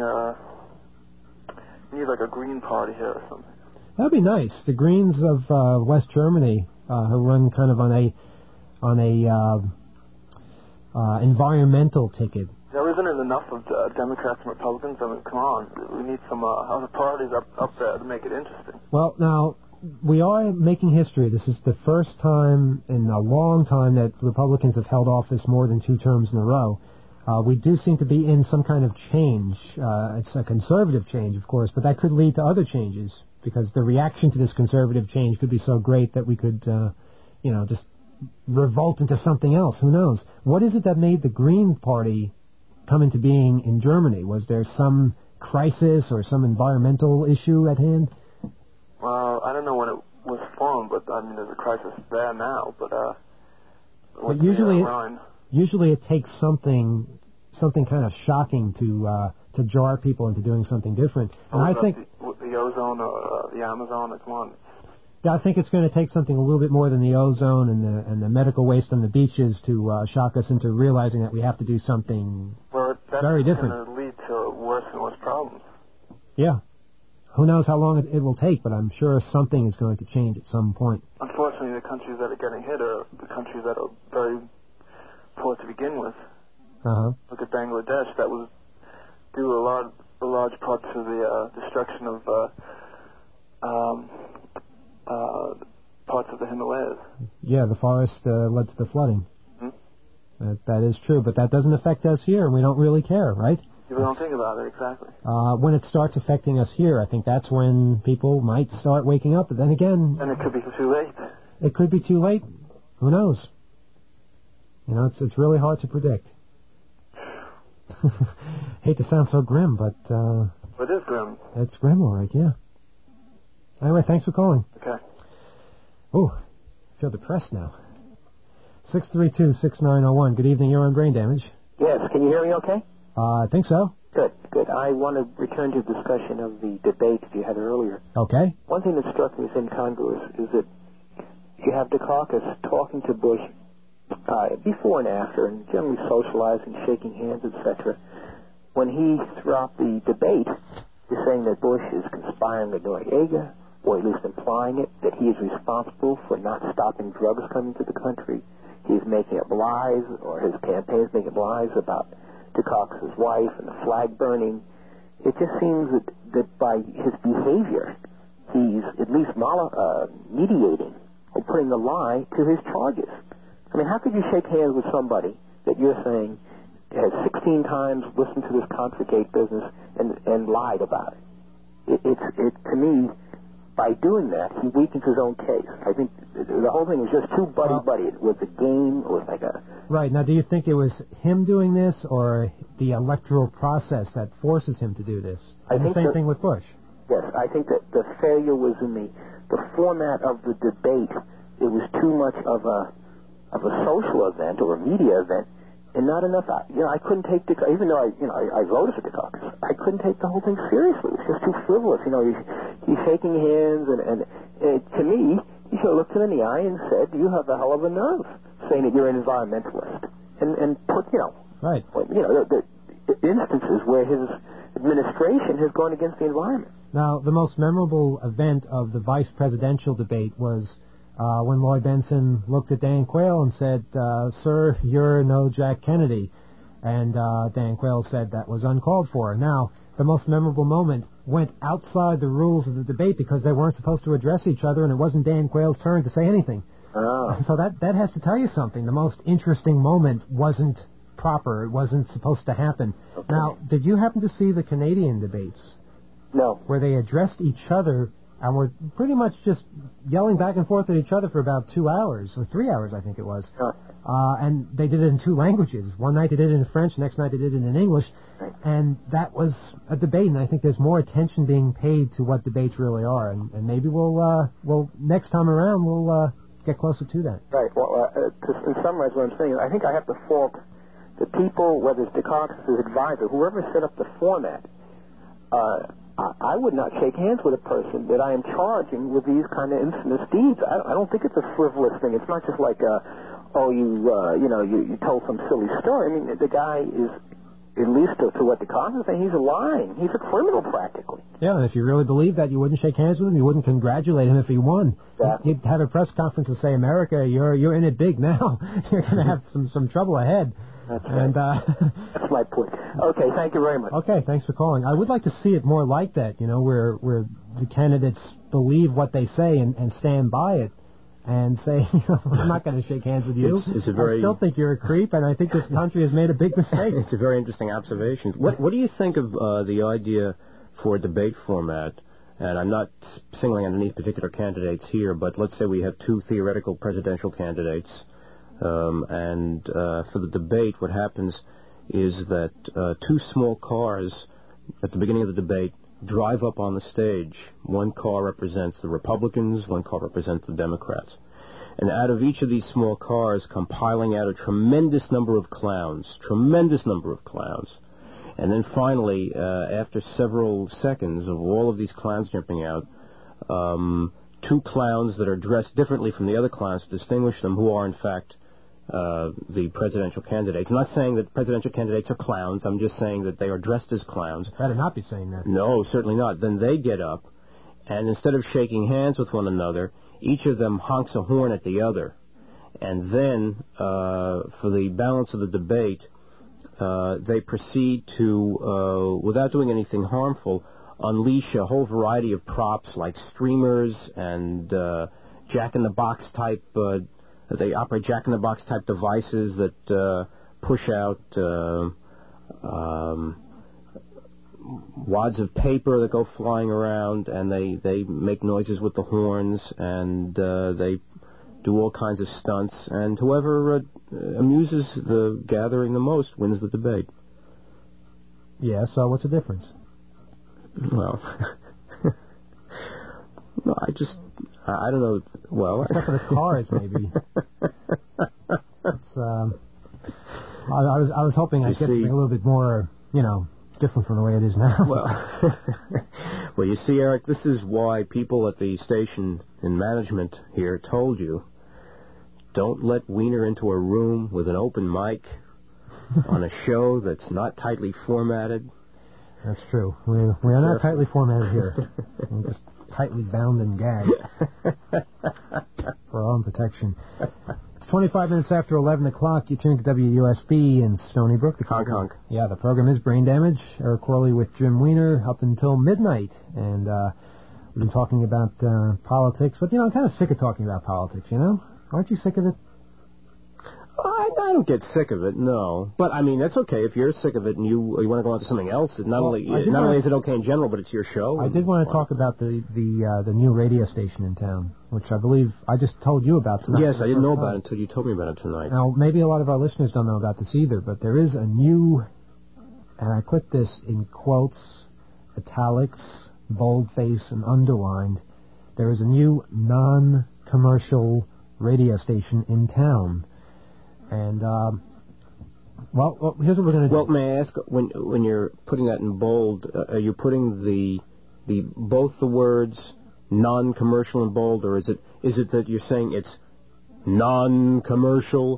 We need like a Green Party here or something. That'd be nice. The Greens of West Germany, who run kind of on a environmental ticket. There isn't enough of Democrats and Republicans. I mean, come on. We need some other parties up there to make it interesting. Well, now, we are making history. This is the first time in a long time that Republicans have held office more than 2 terms in a row. We do seem to be in some kind of change. It's a conservative change, of course, but that could lead to other changes, because the reaction to this conservative change could be so great that we could, just revolt into something else. Who knows? What is it that made the Green Party come into being in Germany? Was there some crisis or some environmental issue at hand? Well, I don't know when it was formed, but I mean, there's a crisis there now. But usually it takes something kind of shocking to jar people into doing something different. And I think the ozone or the Amazon. Come on. Yeah, I think it's going to take something a little bit more than the ozone and the medical waste on the beaches to shock us into realizing that we have to do something very different. That's going to lead to worse and worse problems. Yeah. Who knows how long it will take, but I'm sure something is going to change at some point. Unfortunately, the countries that are getting hit are the countries that are very poor to begin with. Look at Bangladesh. That was due a large part to the destruction of parts of the Himalayas. Yeah, the forest led to the flooding. That is true, but that doesn't affect us here, and we don't really care, right? You don't think about it, exactly. When it starts affecting us here, I think that's when people might start waking up. But then again... And it could be too late. It could be too late. Who knows? It's really hard to predict. Hate to sound so grim, but... It is grim. It's grim, all right, yeah. Anyway, thanks for calling. Okay. Oh, I feel depressed now. 632-6901. Good evening, you're on Brain Damage. Yes, can you hear me okay? I think so. Good. I want to return to the discussion of the debate you had earlier. Okay. One thing that struck me as incongruous is that you have Dukakis talking to Bush before and after, and generally socializing, shaking hands, etc. When he, throughout the debate, is saying that Bush is conspiring with Noriega, or at least implying it, that he is responsible for not stopping drugs coming to the country. He's making up lies, or his campaign is making up lies about Dukakis' wife and the flag burning. It just seems that by his behavior, he's at least mediating or putting a lie to his charges. I mean, how could you shake hands with somebody that you're saying has 16 times listened to this Contragate business and lied about it? To me, by doing that, he weakens his own case. I think the whole thing was just too buddy-buddy. It was a game. It was like a... Right. Now, do you think it was him doing this or the electoral process that forces him to do this? And the same thing with Bush. Yes, I think that the failure was in the format of the debate. It was too much of a social event or a media event, and not enough. I couldn't take even though I voted for Dukakis, I couldn't take the whole thing seriously. It was just too frivolous. He's shaking hands, and to me, he should have looked him in the eye and said, "You have a hell of a nerve saying that you're an environmentalist," and put right. The instances where his administration has gone against the environment. Now, the most memorable event of the vice presidential debate was when Lloyd Benson looked at Dan Quayle and said, "Sir, you're no Jack Kennedy." And Dan Quayle said that was uncalled for. Now, the most memorable moment went outside the rules of the debate because they weren't supposed to address each other, and it wasn't Dan Quayle's turn to say anything. Oh. So that has to tell you something. The most interesting moment wasn't proper. It wasn't supposed to happen. Okay. Now, did you happen to see the Canadian debates? No. Where they addressed each other and were pretty much just yelling back and forth at each other for about 2 hours, or 3 hours, I think it was. And they did it in 2 languages. One night they did it in French, next night they did it in English. And that was a debate, and I think there's more attention being paid to what debates really are. And maybe we'll next time around, we'll get closer to that. Right. Well, to summarize what I'm saying, I think I have to fault the people, whether it's Dukakis' advisor, whoever set up the format. I would not shake hands with a person that I am charging with these kind of infamous deeds. I don't think it's a frivolous thing. It's not just like, you told some silly story. I mean, the guy is, at least to what Dukakis is saying, he's lying. He's a criminal practically. Yeah, and if you really believe that, you wouldn't shake hands with him. You wouldn't congratulate him if he won. Exactly. You'd have a press conference and say, America, you're in it big now. You're going to have some trouble ahead. That's right. And, that's my point. Okay, thank you very much. Okay, thanks for calling. I would like to see it more like that, where the candidates believe what they say and stand by it and say, I'm not going to shake hands with you. I still think you're a creep, and I think this country has made a big mistake. It's a very interesting observation. What do you think of the idea for a debate format? And I'm not singling out any particular candidates here, but let's say we have two theoretical presidential candidates. And for the debate, what happens is that two small cars at the beginning of the debate drive up on the stage. One car represents the Republicans, one car represents the Democrats. And out of each of these small cars come piling out a tremendous number of clowns. And then finally, after several seconds of all of these clowns jumping out, two clowns that are dressed differently from the other clowns to distinguish them, who are in fact the presidential candidates. I'm not saying that presidential candidates are clowns. I'm just saying that they are dressed as clowns. Better not be saying that. No, certainly not. Then they get up, and instead of shaking hands with one another, each of them honks a horn at the other. And then, for the balance of the debate, they proceed to, without doing anything harmful, unleash a whole variety of props like streamers and jack-in-the-box type. They operate jack-in-the-box type devices that push out wads of paper that go flying around, and they make noises with the horns, and they do all kinds of stunts. And whoever amuses the gathering the most wins the debate. Yeah, so what's the difference? Well, no, I don't know. Well, except for the cars, maybe. It's, I was hoping I'd get something a little bit more, different from the way it is now. Well, you see, Eric, this is why people at the station in management here told you, don't let Wiener into a room with an open mic on a show that's not tightly formatted. That's true. We are not tightly formatted here. We're just tightly bound and gagged for our own protection. It's 25 minutes after 11 o'clock. You tune to WUSB in Stony Brook. Honk. Yeah, the program is Brain Damage. Eric Corley with Jim Wiener up until midnight. And we've been talking about politics. But, I'm kind of sick of talking about politics, Aren't you sick of it? I don't get sick of it, no. But, I mean, that's okay. If you're sick of it and you want to go on to something else, not only is it okay in general, but it's your show. I did want to talk about the new radio station in town, which I believe I just told you about tonight. Yes, I didn't know about it until you told me about it tonight. Now, maybe a lot of our listeners don't know about this either, but there is a new, and I put this in quotes, italics, boldface, and underlined, there is a new non-commercial radio station in town. And, well, here's what we're going to do. Well, may I ask, when you're putting that in bold, are you putting the both the words non-commercial in bold, or is it that you're saying it's non-commercial,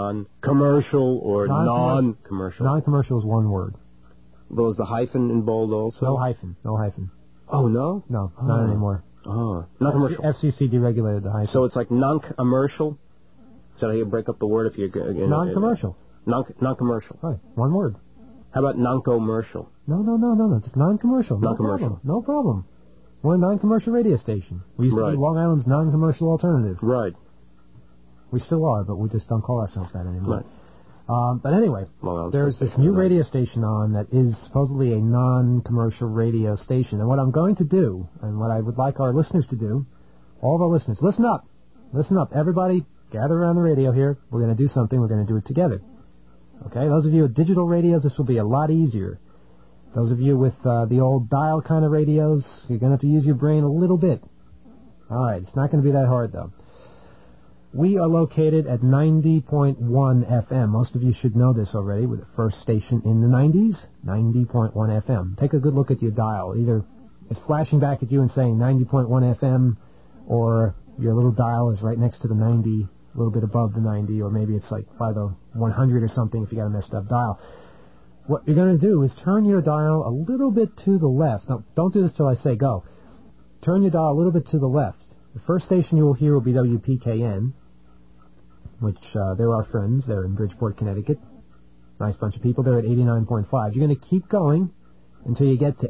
or non-commercial? Non-commercial is one word. Well, is the hyphen in bold also? No hyphen. Oh, no? No, not anymore. Oh, non-commercial. FCC deregulated the hyphen. So it's like non-commercial? Is that how you break up the word if you... Non-commercial. Non-commercial. Right, one word. How about non-commercial? No. It's non-commercial. Non-commercial. No problem. We're a non-commercial radio station. We used to be Long Island's non-commercial alternative. Right. We still are, but we just don't call ourselves that anymore. Right. But anyway, there's this new radio station on that is supposedly a non-commercial radio station. And what I'm going to do, and what I would like our listeners to do, all of our listeners, listen up. Everybody, gather around the radio here. We're going to do something. We're going to do it together. Okay? Those of you with digital radios, this will be a lot easier. Those of you with the old dial kind of radios, you're going to have to use your brain a little bit. All right. It's not going to be that hard, though. We are located at 90.1 FM. Most of you should know this already. We're the first station in the 90s, 90.1 FM. Take a good look at your dial. Either it's flashing back at you and saying 90.1 FM, or your little dial is right next to the 90, a little bit above the 90, or maybe it's like by the 100 or something if you got a messed up dial. What you're going to do is turn your dial a little bit to the left. Now, don't do this till I say go. Turn your dial a little bit to the left. The first station you will hear will be WPKN, which they're our friends. They're in Bridgeport, Connecticut. Nice bunch of people. They're at 89.5. You're going to keep going until you get to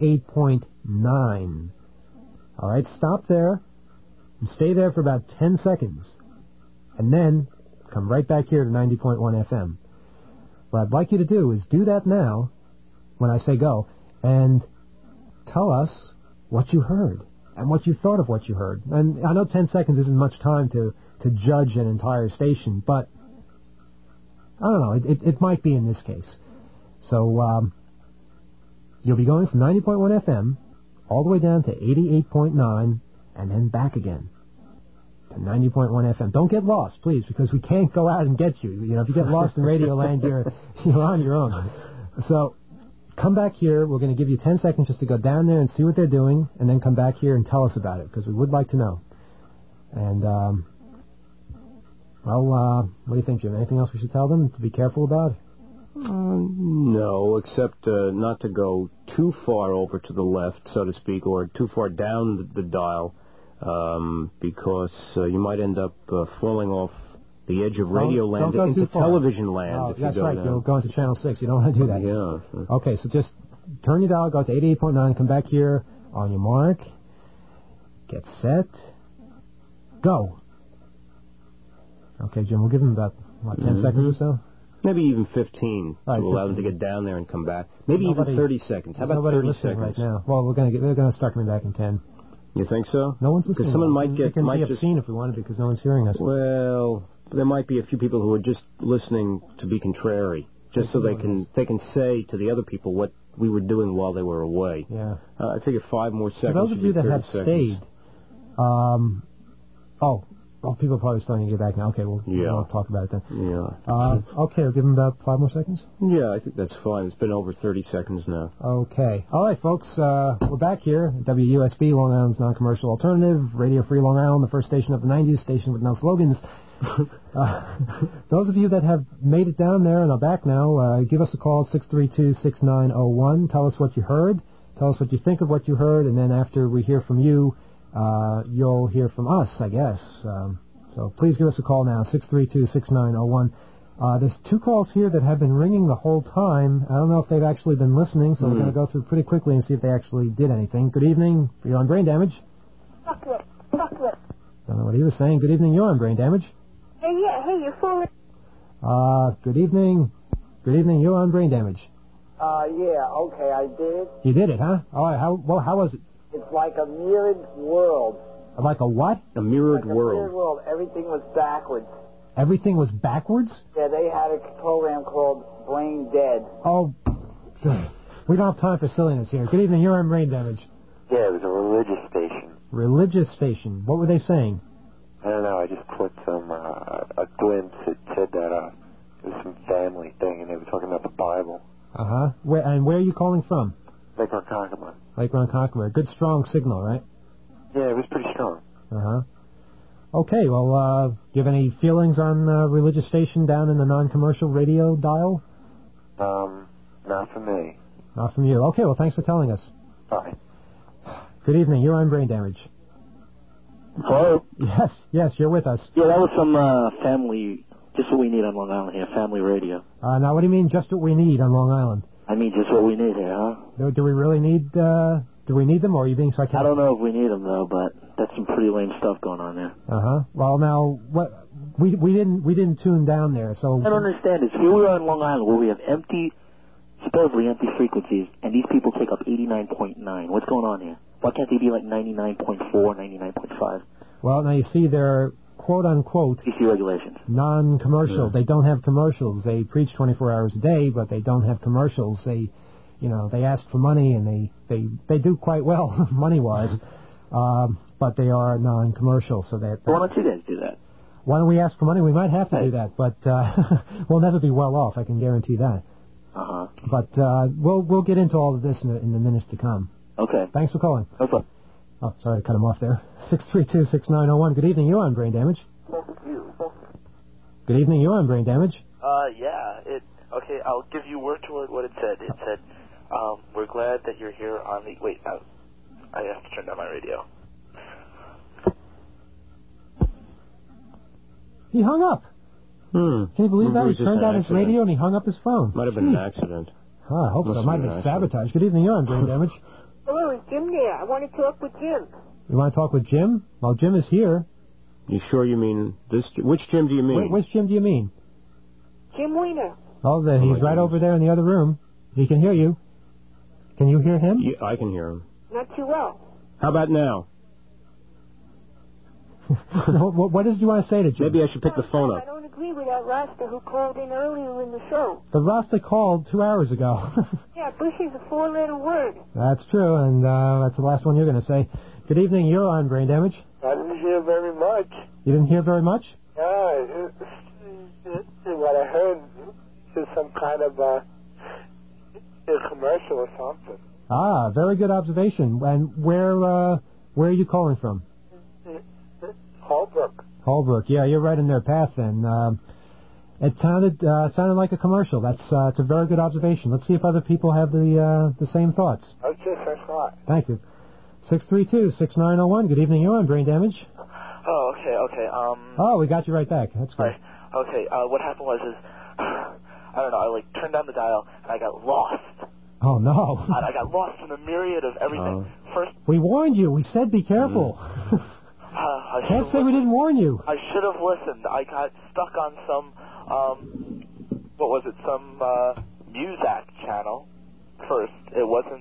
88.9. All right, stop there and stay there for about 10 seconds. And then come right back here to 90.1 FM. What I'd like you to do is do that now when I say go and tell us what you heard and what you thought of what you heard. And I know 10 seconds isn't much time to judge an entire station, but I don't know, it might be in this case. So you'll be going from 90.1 FM all the way down to 88.9 and then back again to 90.1 FM. Don't get lost, please, because we can't go out and get you. You know, if you get lost in Radio Land, you're on your own. So come back here. We're going to give you 10 seconds just to go down there and see what they're doing, and then come back here and tell us about it, because we would like to know. And, what do you think, Jim? Anything else we should tell them to be careful about? No, except not to go too far over to the left, so to speak, or too far down the dial, because you might end up falling off the edge of Radio Land into television land. That's right. You'll go into Channel 6. You don't want to do that. Yeah. Okay, so just turn your dial, go to 88.9, come back here on your mark, get set, go. Okay, Jim, we'll give them about, 10 seconds or so? Maybe even 15 to allow them to get down there and come back. Maybe even 30 seconds. How about 30 seconds? Right now. Well, they're going to start coming back in 10. You think so? No one's listening. Because someone might be obscene if we wanted to, because no one's hearing us. Well, there might be a few people who are just listening to be contrary, just so they can say to the other people what we were doing while they were away. Yeah. I figure 5 more seconds. For those of you that have stayed, people are probably starting to get back now. Okay, we'll talk about it then. Yeah. Okay, we'll give them about 5 more seconds? Yeah, I think that's fine. It's been over 30 seconds now. Okay. All right, folks, we're back here at WUSB, Long Island's non-commercial alternative, Radio Free Long Island, the first station of the 90s, station with no slogans. Those of you that have made it down there and are back now, give us a call at 632-6901. Tell us what you heard. Tell us what you think of what you heard, and then after we hear from you, you'll hear from us, I guess. So please give us a call now, 632-6901. There's 2 calls here that have been ringing the whole time. I don't know if they've actually been listening, so we're going to go through pretty quickly and see if they actually did anything. Good evening. You're on Brain Damage. Chocolate. Don't know what he was saying. Good evening. You're on Brain Damage. Hey, you're full. Good evening. Good evening. You're on Brain Damage. Yeah, okay, I did. You did it, huh? All right. How was it? It's like a mirrored world. Like a what? A mirrored world. A mirrored world. Everything was backwards. Everything was backwards? Yeah, they had a program called Brain Dead. Oh, we don't have time for silliness here. Good evening, you're on Brain Damage. Yeah, it was a religious station. Religious station. What were they saying? I don't know, I just put some, a glimpse. It said that it was some family thing, and they were talking about the Bible. Uh-huh. Where are you calling from? Lake Ronkonkoma. Lake Ronkonkoma. Good, strong signal, right? Yeah, it was pretty strong. Uh-huh. Okay, well, do you have any feelings on religious station down in the non-commercial radio dial? Not for me. Not from you. Okay, well, thanks for telling us. Bye. Good evening. You're on Brain Damage. Hello? Yes, you're with us. Yeah, that was some family, just what we need on Long Island here, family radio. Now, what do you mean, just what we need on Long Island? I mean, just what we need here, huh? Do we really need, do we need them, or are you being sarcastic? I don't know if we need them, though, but that's some pretty lame stuff going on there. Uh-huh. Well, now, what, we didn't tune down there, so... I don't understand this. Here we are on Long Island, where we have supposedly empty frequencies, and these people take up 89.9. What's going on here? Why can't they be like 99.4, 99.5? Well, now you see they're quote-unquote PC regulations. Non-commercial. Yeah. They don't have commercials. They preach 24 hours a day, but they don't have commercials. They ask for money, and they do quite well money-wise, but they are non-commercial. So that. Why don't you guys do that? Why don't we ask for money? We might have to do that, but we'll never be well off. I can guarantee that. But we'll get into all of this in the minutes to come. Okay. Thanks for calling. No problem. Oh, sorry to cut him off there. 632-6901. Good evening. You're on Brain Damage. Good evening. You're on Brain Damage. Yeah. Okay, I'll give you word to word what it said. It said, we're glad that you're here on the... Wait, I have to turn down my radio. He hung up. Can you believe that? He turned down his radio and he hung up his phone. Might have been an accident. Oh, I hope so. Might have been sabotage. Good evening. You're on Brain Damage. Hello, is Jim there? I want to talk with Jim. You want to talk with Jim? Well, Jim is here. You sure you mean this? Which Jim do you mean? Which Jim do you mean? Jim Weiner. Oh, he's right over there in the other room. He can hear you. Can you hear him? Yeah, I can hear him. Not too well. How about now? What did you want to say to Jim? Maybe I should pick the phone I up. don't agree with that Rasta who called in earlier in the show. The Rasta called 2 hours ago. Yeah, Bush is a 4-letter word. That's true, and that's the last one you're going to say. Good evening. You're on Brain Damage. I didn't hear very much. You didn't hear very much? What I heard is some kind of a commercial or something. Ah, very good observation. And where are you calling from? Holbrook. Holbrook. Yeah, you're right in their path then. It sounded like a commercial. It's a very good observation. Let's see if other people have the same thoughts. Okay, thanks a lot. Thank you. 632-6901. Good evening. You're on Brain Damage. Oh, okay. Oh, we got you right back. That's great. Okay, what happened was I don't know, I turned down the dial and I got lost. Oh, no. I got lost in the myriad of everything. First, we warned you. We said be careful. Can't say we didn't warn you. I should have listened. I got stuck on some, some Muzak channel first. It wasn't...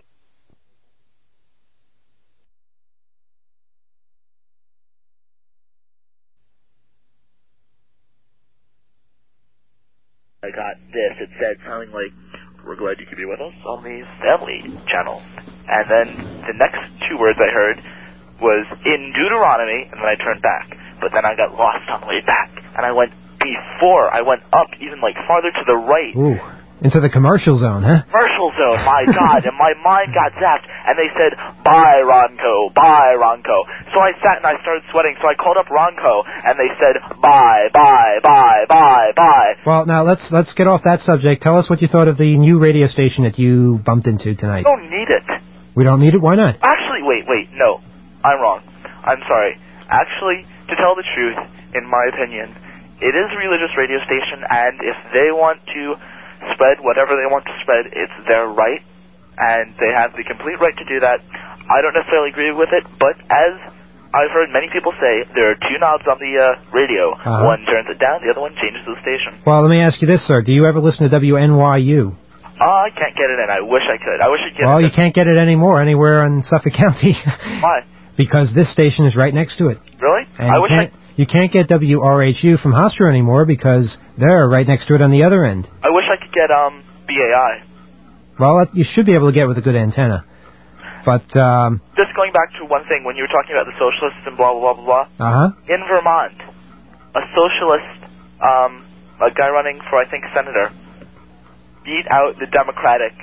I got this. It said something like, we're glad you could be with us on the Family channel. And then the next 2 words I heard was in Deuteronomy, and then I turned back. But then I got lost on the way back. And I went up even farther to the right. Ooh, into the commercial zone, huh? Commercial zone, my God. And my mind got zapped. And they said, bye, Ronco, bye, Ronco. So I sat and I started sweating. So I called up Ronco, and they said, bye, bye, bye, bye, bye. Well, now let's get off that subject. Tell us what you thought of the new radio station that you bumped into tonight. We don't need it. We don't need it? Why not? Actually, wait, no. I'm wrong. I'm sorry. Actually, to tell the truth, in my opinion, it is a religious radio station, and if they want to spread whatever they want to spread, it's their right, and they have the complete right to do that. I don't necessarily agree with it, but as I've heard many people say, there are 2 knobs on the radio. One turns it down, the other one changes the station. Well, let me ask you this, sir. Do you ever listen to WNYU? I can't get it in. I wish I could. I wish I'd get it. Well, you can't get it anymore anywhere in Suffolk County. Why? Because this station is right next to it. Really? And you can't get WRHU from Hofstra anymore because they're right next to it on the other end. I wish I could get BAI. Well, you should be able to get with a good antenna. But just going back to one thing, when you were talking about the socialists and blah, blah, blah, blah, in Vermont, a socialist, a guy running for, I think, senator, beat out the Democratic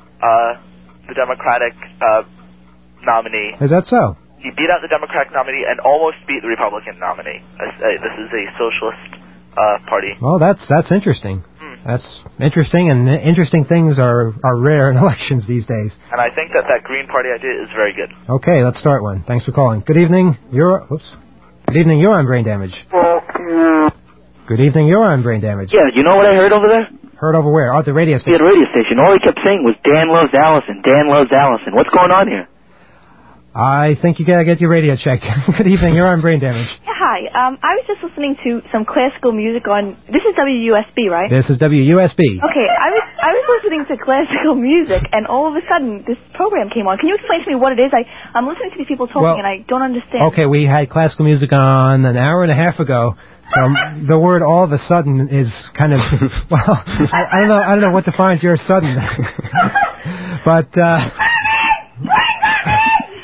nominee. Is that so? He beat out the Democratic nominee and almost beat the Republican nominee. This is a socialist party. Well, that's interesting. That's interesting, and interesting things are rare in elections these days. And I think that Green Party idea is very good. Okay, let's start one. Thanks for calling. Good evening. Good evening. You're on Brain Damage. Good evening. You're on Brain Damage. Yeah, you know what I heard over there? Heard over where? Oh, at the radio station. Yeah, the radio station. All he kept saying was, Dan loves Allison. Dan loves Allison. What's going on here? I think you gotta get your radio checked. Good evening, you're on Brain Damage. Yeah, hi. I was just listening to some classical music on... This is WUSB, right? This is WUSB. Okay, I was listening to classical music, and all of a sudden, this program came on. Can you explain to me what it is? I'm listening to these people talking, and I don't understand. Okay, we had classical music on an hour and a half ago. So the word "all of a sudden" is kind of... Well, I don't know what defines your sudden. But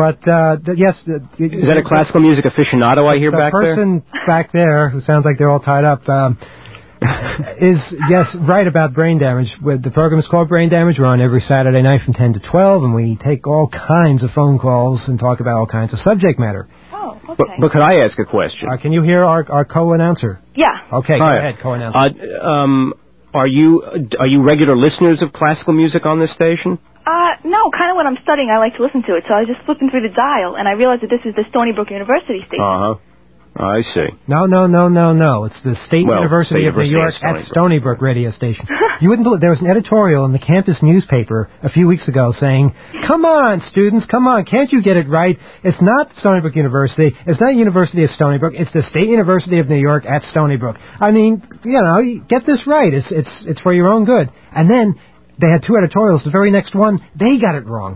But yes, is that a classical music aficionado I hear back there? The person back there who sounds like they're all tied up is right about brain damage. The program is called Brain Damage. We're on every Saturday night from 10 to 12, and we take all kinds of phone calls and talk about all kinds of subject matter. Oh, okay. But could I ask a question? Can you hear our co-announcer? Yeah. Okay, go ahead, co-announcer. Are you regular listeners of classical music on this station? No, kind of when I'm studying, I like to listen to it. So I was just flipping through the dial, and I realized that this is the Stony Brook University station. I see. No. It's the State University of New York at Stony Brook radio station. You wouldn't believe there was an editorial in the campus newspaper a few weeks ago saying, "Come on, students, come on, can't you get it right? It's not Stony Brook University. It's not University of Stony Brook. It's the State University of New York at Stony Brook. I mean, get this right. It's for your own good." And then they had two editorials. The very next one, they got it wrong.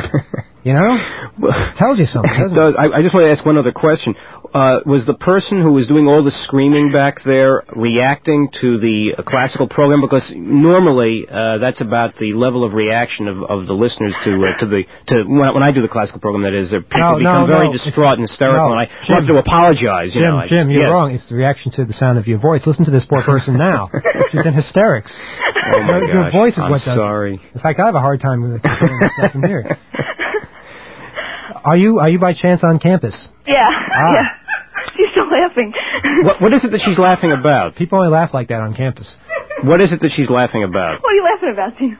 Tells you something, doesn't it? I just want to ask one other question. Was the person who was doing all the screaming back there reacting to the classical program? Because normally that's about the level of reaction of the listeners to when I do the classical program. That is, people become very distraught and hysterical, and I have to apologize. Jim, you're wrong. It's the reaction to the sound of your voice. Listen to this poor person now. She's in hysterics. Oh my gosh! Your voice is what does. I'm sorry. In fact, I have a hard time with controlling myself from here. Are you by chance on campus? Yeah. Yeah. She's still laughing. What is it that she's laughing about? People only laugh like that on campus. What is it that she's laughing about? What are you laughing about, Tina?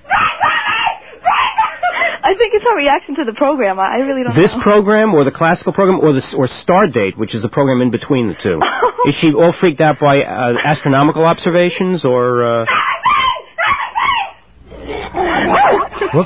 I think it's her reaction to the program. I really don't know. This program, or the classical program, or Stardate, which is the program in between the two. Is she all freaked out by astronomical observations, or... Whoops.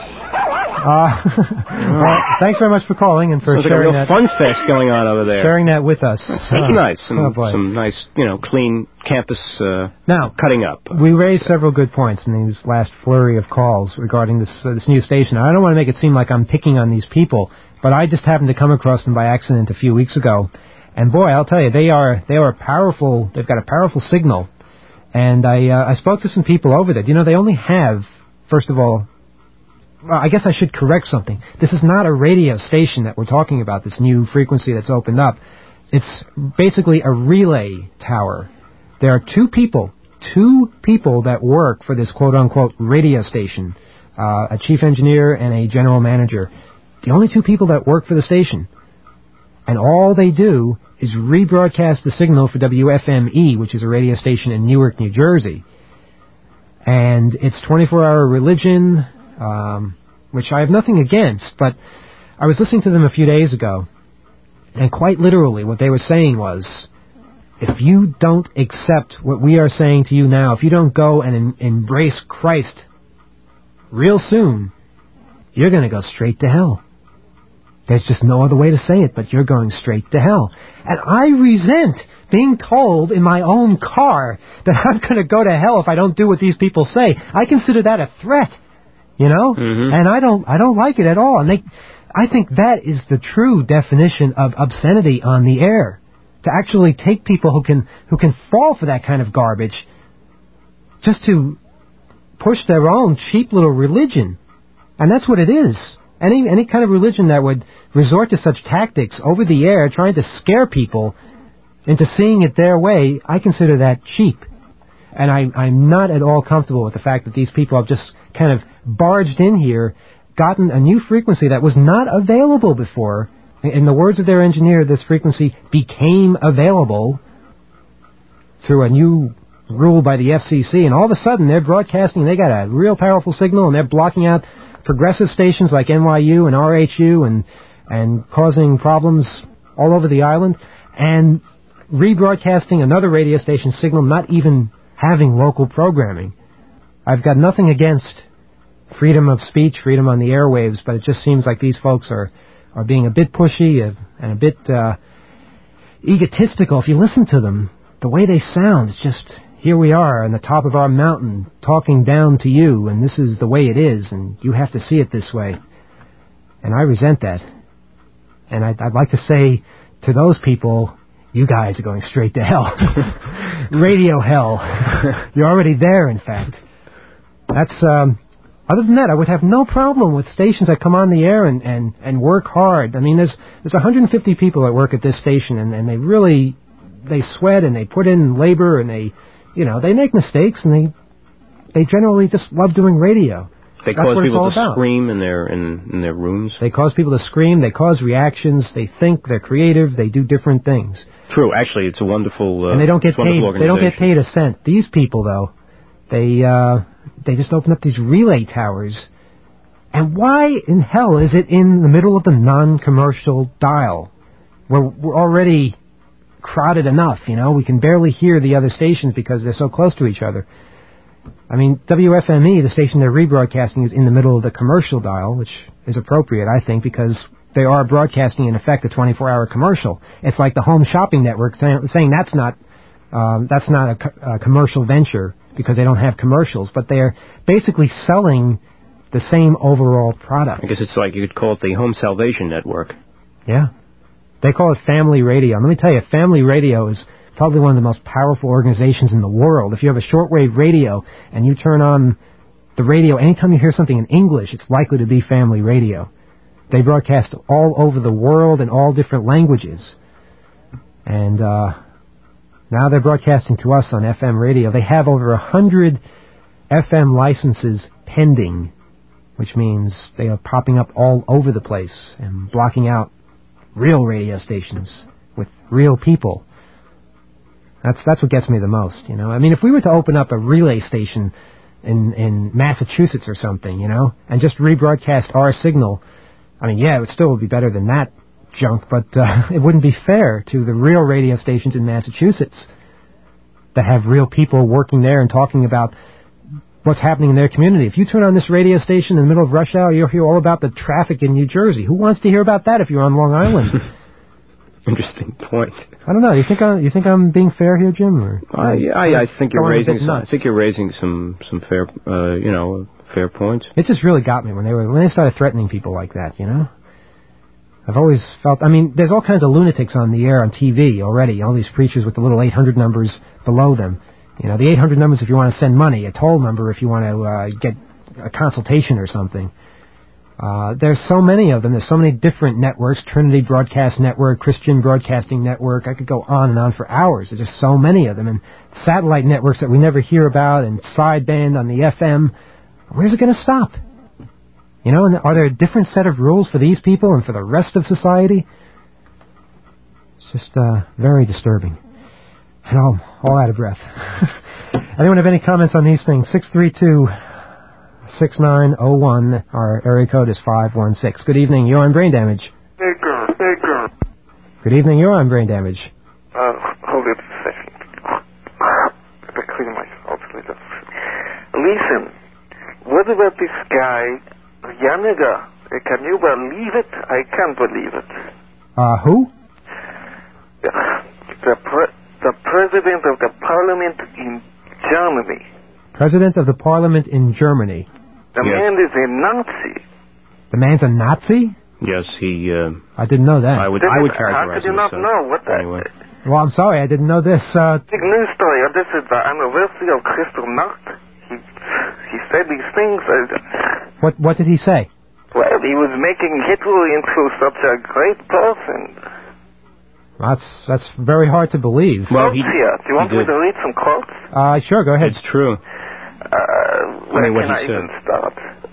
Well, thanks very much for calling and for sharing that. Sounds like a real fun fest going on over there. Sharing that with us. That's nice. Some nice, clean campus now cutting up. We raised several good points in these last flurry of calls regarding this new station. I don't want to make it seem like I'm picking on these people, but I just happened to come across them by accident a few weeks ago. And boy, I'll tell you, they are powerful. They've got a powerful signal. And I spoke to some people over there. They only have, first of all, well, I guess I should correct something. This is not a radio station that we're talking about, this new frequency that's opened up. It's basically a relay tower. There are two people that work for this quote-unquote radio station, a chief engineer and a general manager. The only two people that work for the station. And all they do is rebroadcast the signal for WFME, which is a radio station in Newark, New Jersey. And it's 24-hour religion, which I have nothing against, but I was listening to them a few days ago, and quite literally what they were saying was, if you don't accept what we are saying to you now, if you don't go and embrace Christ real soon, you're going to go straight to hell. There's just no other way to say it, but you're going straight to hell. And I resent being told in my own car that I'm going to go to hell if I don't do what these people say. I consider that a threat, Mm-hmm. And I don't like it at all. And I think that is the true definition of obscenity on the air. To actually take people who can fall for that kind of garbage just to push their own cheap little religion. And that's what it is. Any kind of religion that would resort to such tactics over the air, trying to scare people into seeing it their way, I consider that cheap. And I'm not at all comfortable with the fact that these people have just kind of barged in here, gotten a new frequency that was not available before. In the words of their engineer, this frequency became available through a new rule by the FCC, and all of a sudden they're broadcasting, they got a real powerful signal, and they're blocking out progressive stations like NYU and RHU and causing problems all over the island, and rebroadcasting another radio station signal, not even having local programming. I've got nothing against freedom of speech, freedom on the airwaves, but it just seems like these folks are being a bit pushy and a bit egotistical. If you listen to them, the way they sound, it's just, here we are on the top of our mountain talking down to you, and this is the way it is, and you have to see it this way. And I resent that. And I'd like to say to those people, you guys are going straight to hell. Radio hell. You're already there, in fact. Other than that, I would have no problem with stations that come on the air and work hard. I mean, there's 150 people that work at this station, and they sweat and they put in labor and they make mistakes and they generally just love doing radio. They cause people to scream in their rooms. They cause people to scream. They cause reactions. They think. They're creative. They do different things. True. Actually, it's a wonderful. And they don't get paid. They don't get paid a cent. These people, though, they just open up these relay towers. And why in hell is it in the middle of the non-commercial dial? We're already crowded enough. We can barely hear the other stations because they're so close to each other. I mean, WFME, the station they're rebroadcasting, is in the middle of the commercial dial, which is appropriate, I think, because they are broadcasting, in effect, a 24-hour commercial. It's like the Home Shopping Network saying that's not a commercial venture because they don't have commercials, but they're basically selling the same overall product. I guess it's like you could call it the Home Salvation Network. Yeah. They call it Family Radio. Let me tell you, Family Radio is probably one of the most powerful organizations in the world. If you have a shortwave radio and you turn on the radio, anytime you hear something in English, it's likely to be Family Radio. They broadcast all over the world in all different languages. And now they're broadcasting to us on FM radio. They have over 100 FM licenses pending, which means they are popping up all over the place and blocking out real radio stations with real people. That's what gets me the most, I mean, if we were to open up a relay station in Massachusetts or something, and just rebroadcast our signal, I mean, yeah, it would still be better than that junk, but it wouldn't be fair to the real radio stations in Massachusetts that have real people working there and talking about what's happening in their community. If you turn on this radio station in the middle of rush hour, you'll hear all about the traffic in New Jersey. Who wants to hear about that if you're on Long Island? Interesting point. I don't know. You think I'm being fair here, Jim? Or I think you're raising some fair fair points. It just really got me when they started threatening people like that. I've always felt. I mean, there's all kinds of lunatics on the air on TV already. All these preachers with the little 800 numbers below them. The 800 numbers if you want to send money, a toll number if you want to get a consultation or something. There's so many of them. There's so many different networks. Trinity Broadcast Network, Christian Broadcasting Network. I could go on and on for hours. There's just so many of them. And satellite networks that we never hear about and sideband on the FM. Where's it going to stop? And are there a different set of rules for these people and for the rest of society? It's just very disturbing. And all out of breath. Anyone have any comments on these things? 632-6901. Our area code is 516. Good evening. You're on Brain Damage. Hey, girl. Good evening. You're on Brain Damage. Hold it a second. To clear myself. Listen, what about this guy, Yaniga? Can you believe it? I can't believe it. Who? The president of the parliament in Germany. President of the parliament in Germany. The man is a Nazi. The man's a Nazi? Yes, he... I didn't know that. I would characterize him as How could you not know what that anyway. Well, I'm sorry, I didn't know this. Big news story. This is the anniversary of Kristallnacht. He said these things. What did he say? Well, he was making Hitler into such a great person. That's very hard to believe. Well, do you want me to read some quotes? Sure, go ahead. It's true. Where can I even start?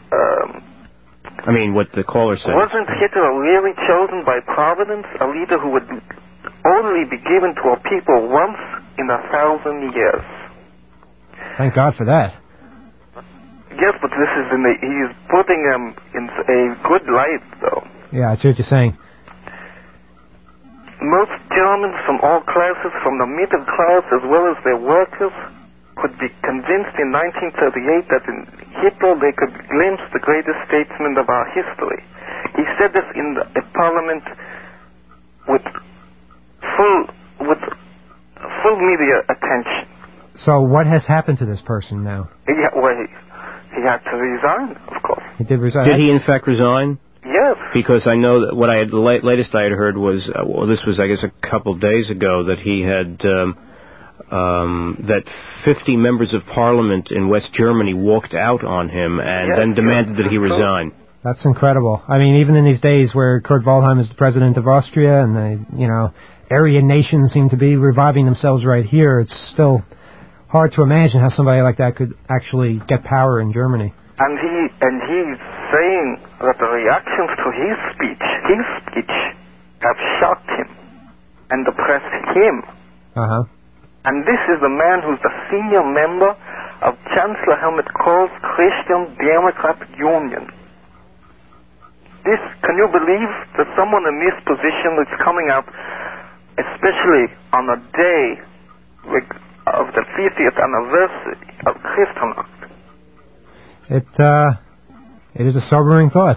What the caller said. Wasn't Hitler really chosen by Providence, a leader who would only be given to a people once in 1,000 years? Thank God for that. Yes, but this is he's putting him in a good light, though. Yeah, I see what you're saying. Most Germans from all classes, from the middle class as well as their workers, could be convinced in 1938 that in Hitler they could glimpse the greatest statesman of our history. He said this in a parliament with full media attention. So what has happened to this person now? He had to resign, of course. He did resign. Did he in fact resign? Yes. Because I know that the latest I had heard was, this was I guess a couple days ago, that he had that 50 members of parliament in West Germany walked out on him and then demanded that he resign. That's incredible. I mean, even in these days where Kurt Waldheim is the president of Austria and the, Aryan nations seem to be reviving themselves right here, it's still hard to imagine how somebody like that could actually get power in Germany. And he's saying that the reactions to his speech have shocked him and depressed him. Uh-huh. And this is the man who's the senior member of Chancellor Helmut Kohl's Christian Democratic Union. Can you believe that someone in this position is coming up, especially on the day of the 50th anniversary of Kristallnacht? It is a sobering thought.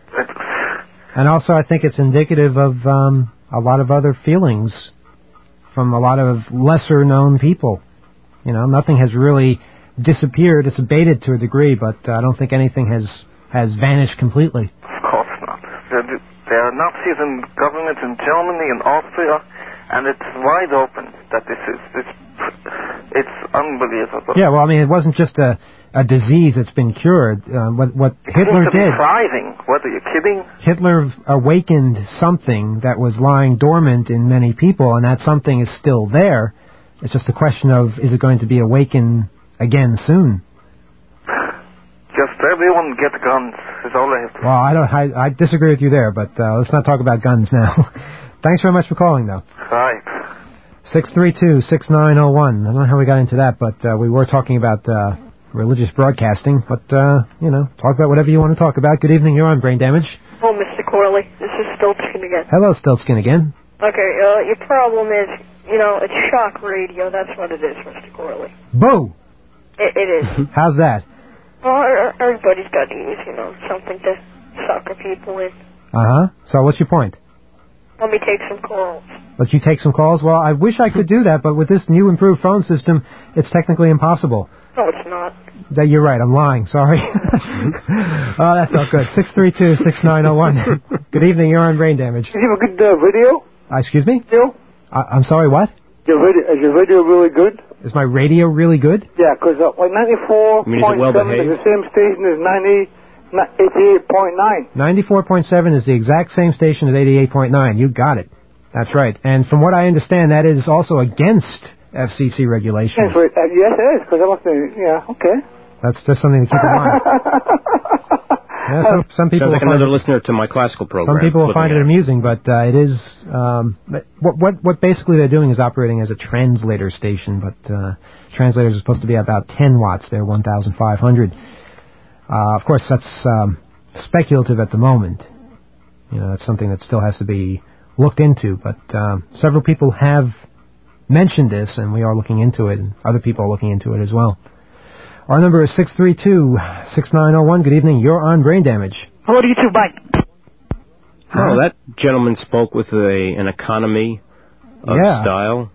And also I think it's indicative of a lot of other feelings from a lot of lesser-known people. Nothing has really disappeared. It's abated to a degree, but I don't think anything has vanished completely. Of course not. There are Nazis in government in Germany and Austria, and it's wide open that it's unbelievable. Yeah, well, I mean, it wasn't just a disease that's been cured. What Hitler did... thriving. What, are you kidding? Hitler awakened something that was lying dormant in many people, and that something is still there. It's just a question of, is it going to be awakened again soon? Just everyone get guns, is all I have to say. Well, I disagree with you there, but let's not talk about guns now. Thanks very much for calling, though. Right. 632-6901. I don't know how we got into that, but we were talking about religious broadcasting. But, talk about whatever you want to talk about. Good evening, you're on Brain Damage. Oh, Mr. Corley, this is Stiltskin again. Hello, Stiltskin again. Okay, your problem is, it's shock radio. That's what it is, Mr. Corley. Boo! It is. How's that? Well, everybody's got to use, something to sucker people in. Uh-huh. So what's your point? Let me take some calls. Let you take some calls? Well, I wish I could do that, but with this new improved phone system, it's technically impossible. No, it's not. You're right, I'm lying, sorry. Oh, that felt good. 632-6901. Good evening, you're on Brain Damage. You have a good video? Excuse me? Video? I'm sorry, what? Is your radio really good? Is my radio really good? Yeah, because 94.7 is the same station as 88.9. 94.7 is the exact same station as 88.9. You got it. That's right. And from what I understand, that is also against FCC regulations. Yes, yes it is, because I must okay. That's just something to keep in mind. Some people sounds like another listener to my classical program. Some people will find it amusing, but it is... what basically they're doing is operating as a translator station, but translators are supposed to be about 10 watts. They're 1,500. Of course, that's speculative at the moment. That's something that still has to be looked into, but several people have mentioned this, and we are looking into it, and other people are looking into it as well. Our number is 632-6901. Good evening. You're on Brain Damage. Hello to you too. Bye. Oh, that gentleman spoke with an economy of style.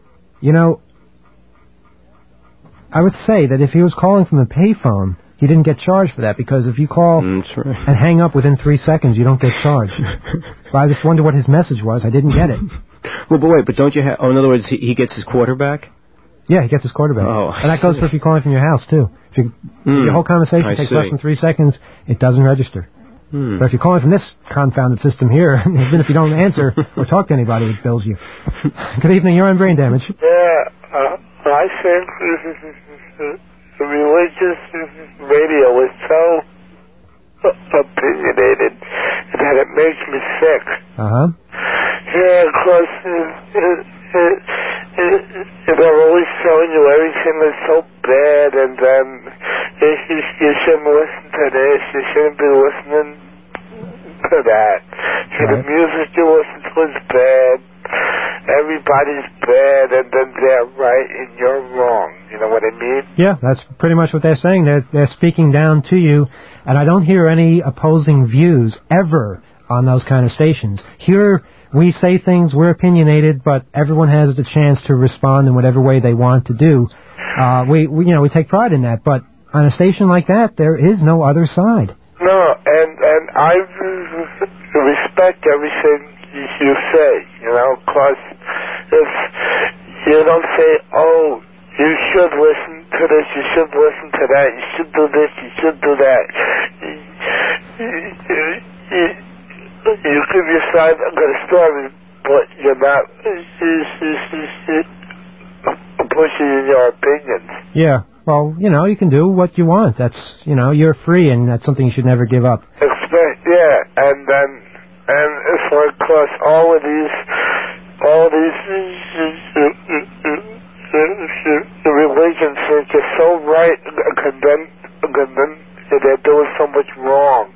I would say that if he was calling from a payphone, he didn't get charged for that, because if you call and hang up within 3 seconds, you don't get charged. But I just wonder what his message was. I didn't get it. Well, but wait, but don't you have... Oh, in other words, he gets his quarterback? Yeah, he gets his quarterback. Oh, and that goes for if you're calling from your house, too. If your whole conversation takes less than 3 seconds, it doesn't register. But if you're calling from this confounded system here, even if you don't answer or talk to anybody, it bills you. Good evening, you're on Brain Damage. Yeah, I think the religious radio is so opinionated that it makes me sick. Uh-huh. Yeah, of course, they're always showing you everything that's so bad, and then you shouldn't listen to this, you shouldn't be listening to that. The music you listen to is bad, everybody's bad, and then they're right and you're wrong. You know what I mean? Yeah, that's pretty much what they're saying. They're speaking down to you, and I don't hear any opposing views ever on those kind of stations. Here, we say things, we're opinionated, but everyone has the chance to respond in whatever way they want to do. We take pride in that, but on a station like that, there is no other side. No, and I respect everything you say, because if you don't say, oh, you should listen to this, you should listen to that, you should do this, you should do that. You give your side of the story, but you're not pushing in your opinions. Yeah. Well, you can do what you want. That's, you're free, and that's something you should never give up. Yeah, and it's like, cause all these religions think you're so right, condemn, they're doing so much wrong.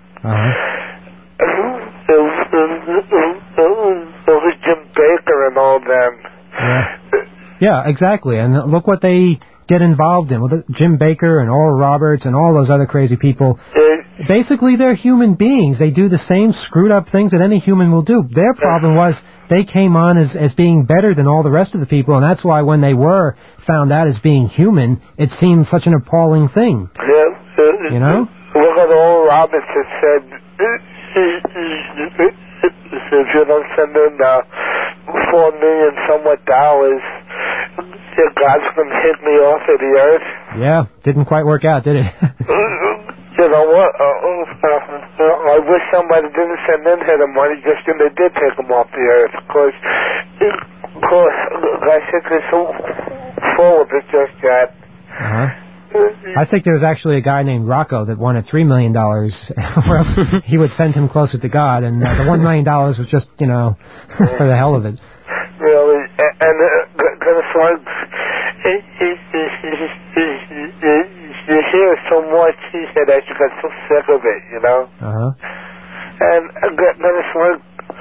It was Jim Baker and all them. Yeah, exactly. And look what they get involved in with Jim Baker and Oral Roberts and all those other crazy people. Basically, they're human beings. They do the same screwed up things that any human will do. Their problem was they came on as being better than all the rest of the people, and that's why when they were found out as being human, it seemed such an appalling thing. Yeah. Look at Oral Roberts that said, if you don't send in $4 million somewhat dollars, God's going to hit me off of the earth. Yeah, didn't quite work out, did it? You know what? I wish somebody didn't send in here the money just when they did take them off the earth. Because I think they're so full of it just that. I think there was actually a guy named Rocco that wanted $3 million. He would send him closer to God, and the $1 million was just, for the hell of it. Really, and it's like you hear so much, he said that you got so sick of it, And then it's like,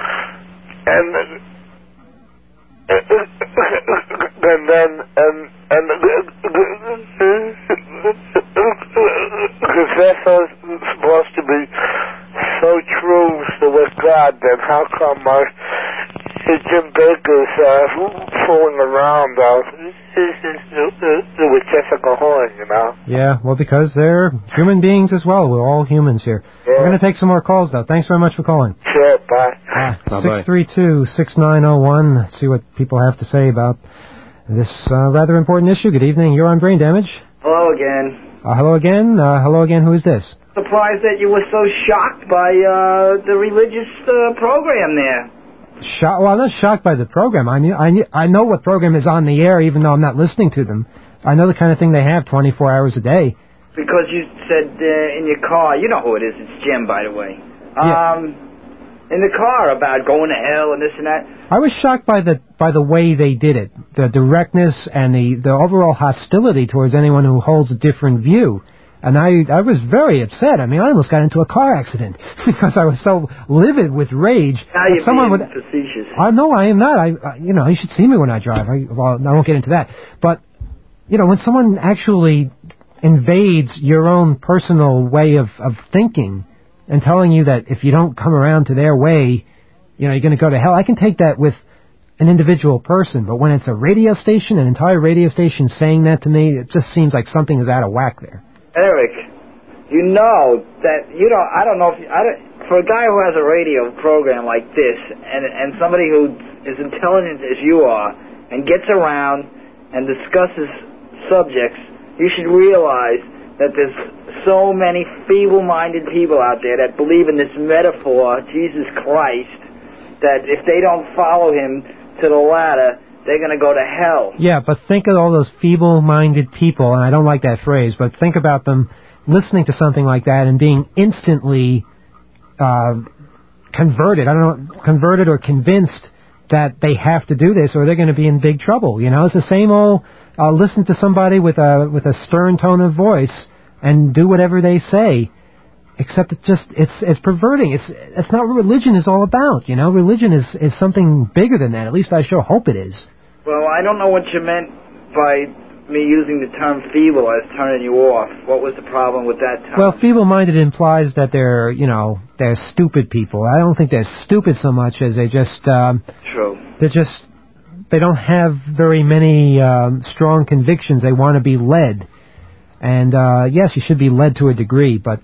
because they're supposed to be so true with God, then how come Jim Baker's fooling around with Jessica Horn, Yeah, well, because they're human beings as well. We're all humans here. Yeah. We're going to take some more calls, though. Thanks very much for calling. Sure, bye. 632-6901. Let's see what people have to say about this rather important issue. Good evening. You're on Brain Damage. Hello again. Hello again. Hello again. Who is this? Surprised that you were so shocked by the religious program there. Well, I'm not shocked by the program. I know what program is on the air, even though I'm not listening to them. I know the kind of thing they have 24 hours a day. Because you said in your car, you know who it is. It's Jim, by the way. In the car about going to hell and this and that. I was shocked by the way they did it, the directness and the overall hostility towards anyone who holds a different view. And I was very upset. I mean, I almost got into a car accident because I was so livid with rage. Now you're being facetious. No, I am not. You should see me when I drive. I won't get into that. But, when someone actually invades your own personal way of thinking and telling you that if you don't come around to their way, you're going to go to hell, I can take that with an individual person. But when it's a radio station, an entire radio station saying that to me, it just seems like something is out of whack there. Eric, you know that I don't know if for a guy who has a radio program like this and somebody who is intelligent as you are and gets around and discusses subjects, you should realize that there's so many feeble-minded people out there that believe in this metaphor, Jesus Christ, that if they don't follow him to the ladder, they're going to go to hell. Yeah, but think of all those feeble-minded people, and I don't like that phrase, but think about them listening to something like that and being instantly converted or convinced that they have to do this or they're going to be in big trouble. It's the same old listen to somebody with a stern tone of voice and do whatever they say. Except it's perverting. It's not what religion is all about. Religion is something bigger than that. At least I sure hope it is. Well, I don't know what you meant by me using the term feeble as turning you off. What was the problem with that term? Well, feeble-minded implies that they're stupid people. I don't think they're stupid so much as they just True. They don't have very many strong convictions. They want to be led. And yes, you should be led to a degree, but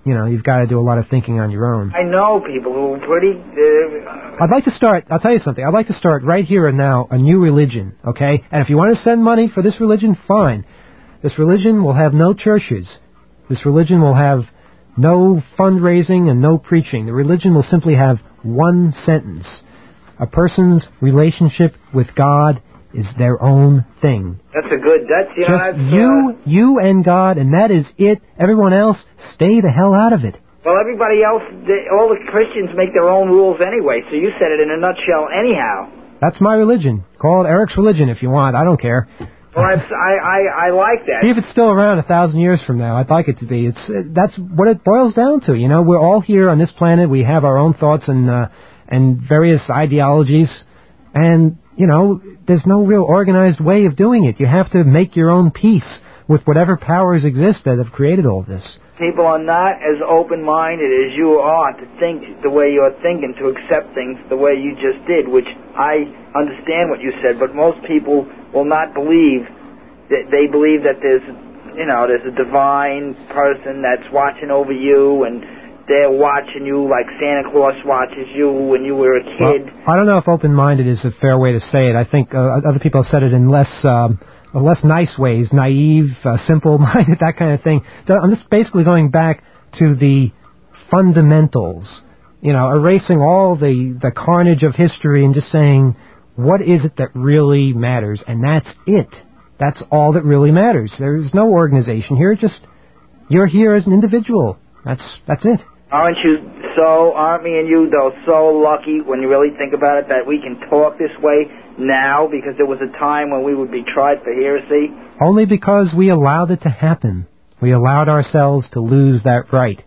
you've got to do a lot of thinking on your own. I know people who are pretty... I'd like to start, I'll tell you something, I'd like to start right here and now a new religion, okay? And if you want to send money for this religion, fine. This religion will have no churches. This religion will have no fundraising and no preaching. The religion will simply have one sentence. A person's relationship with God is their own thing. That's a good... Just you and God, and that is it. Everyone else, stay the hell out of it. Well, everybody else, all the Christians make their own rules anyway, so you said it in a nutshell anyhow. That's my religion. Call it Eric's religion if you want. I don't care. Well, I like that. See if it's still around 1,000 years from now. I'd like it to be. That's what it boils down to. We're all here on this planet. We have our own thoughts and various ideologies, and there's no real organized way of doing it. You have to make your own peace with whatever powers exist that have created all this. People are not as open-minded as you are to think the way you're thinking, to accept things the way you just did, which I understand what you said, but most people will not believe that. They believe that there's a divine person that's watching over you, and they're watching you like Santa Claus watches you when you were a kid. Well, I don't know if open-minded is a fair way to say it. I think other people have said it in less nice ways, naive, simple-minded, that kind of thing. So I'm just basically going back to the fundamentals, erasing all the carnage of history and just saying, what is it that really matters? And that's it. That's all that really matters. There's no organization here. You're here as an individual. That's it. Aren't me and you, though, so lucky when you really think about it that we can talk this way now, because there was a time when we would be tried for heresy? Only because we allowed it to happen. We allowed ourselves to lose that right.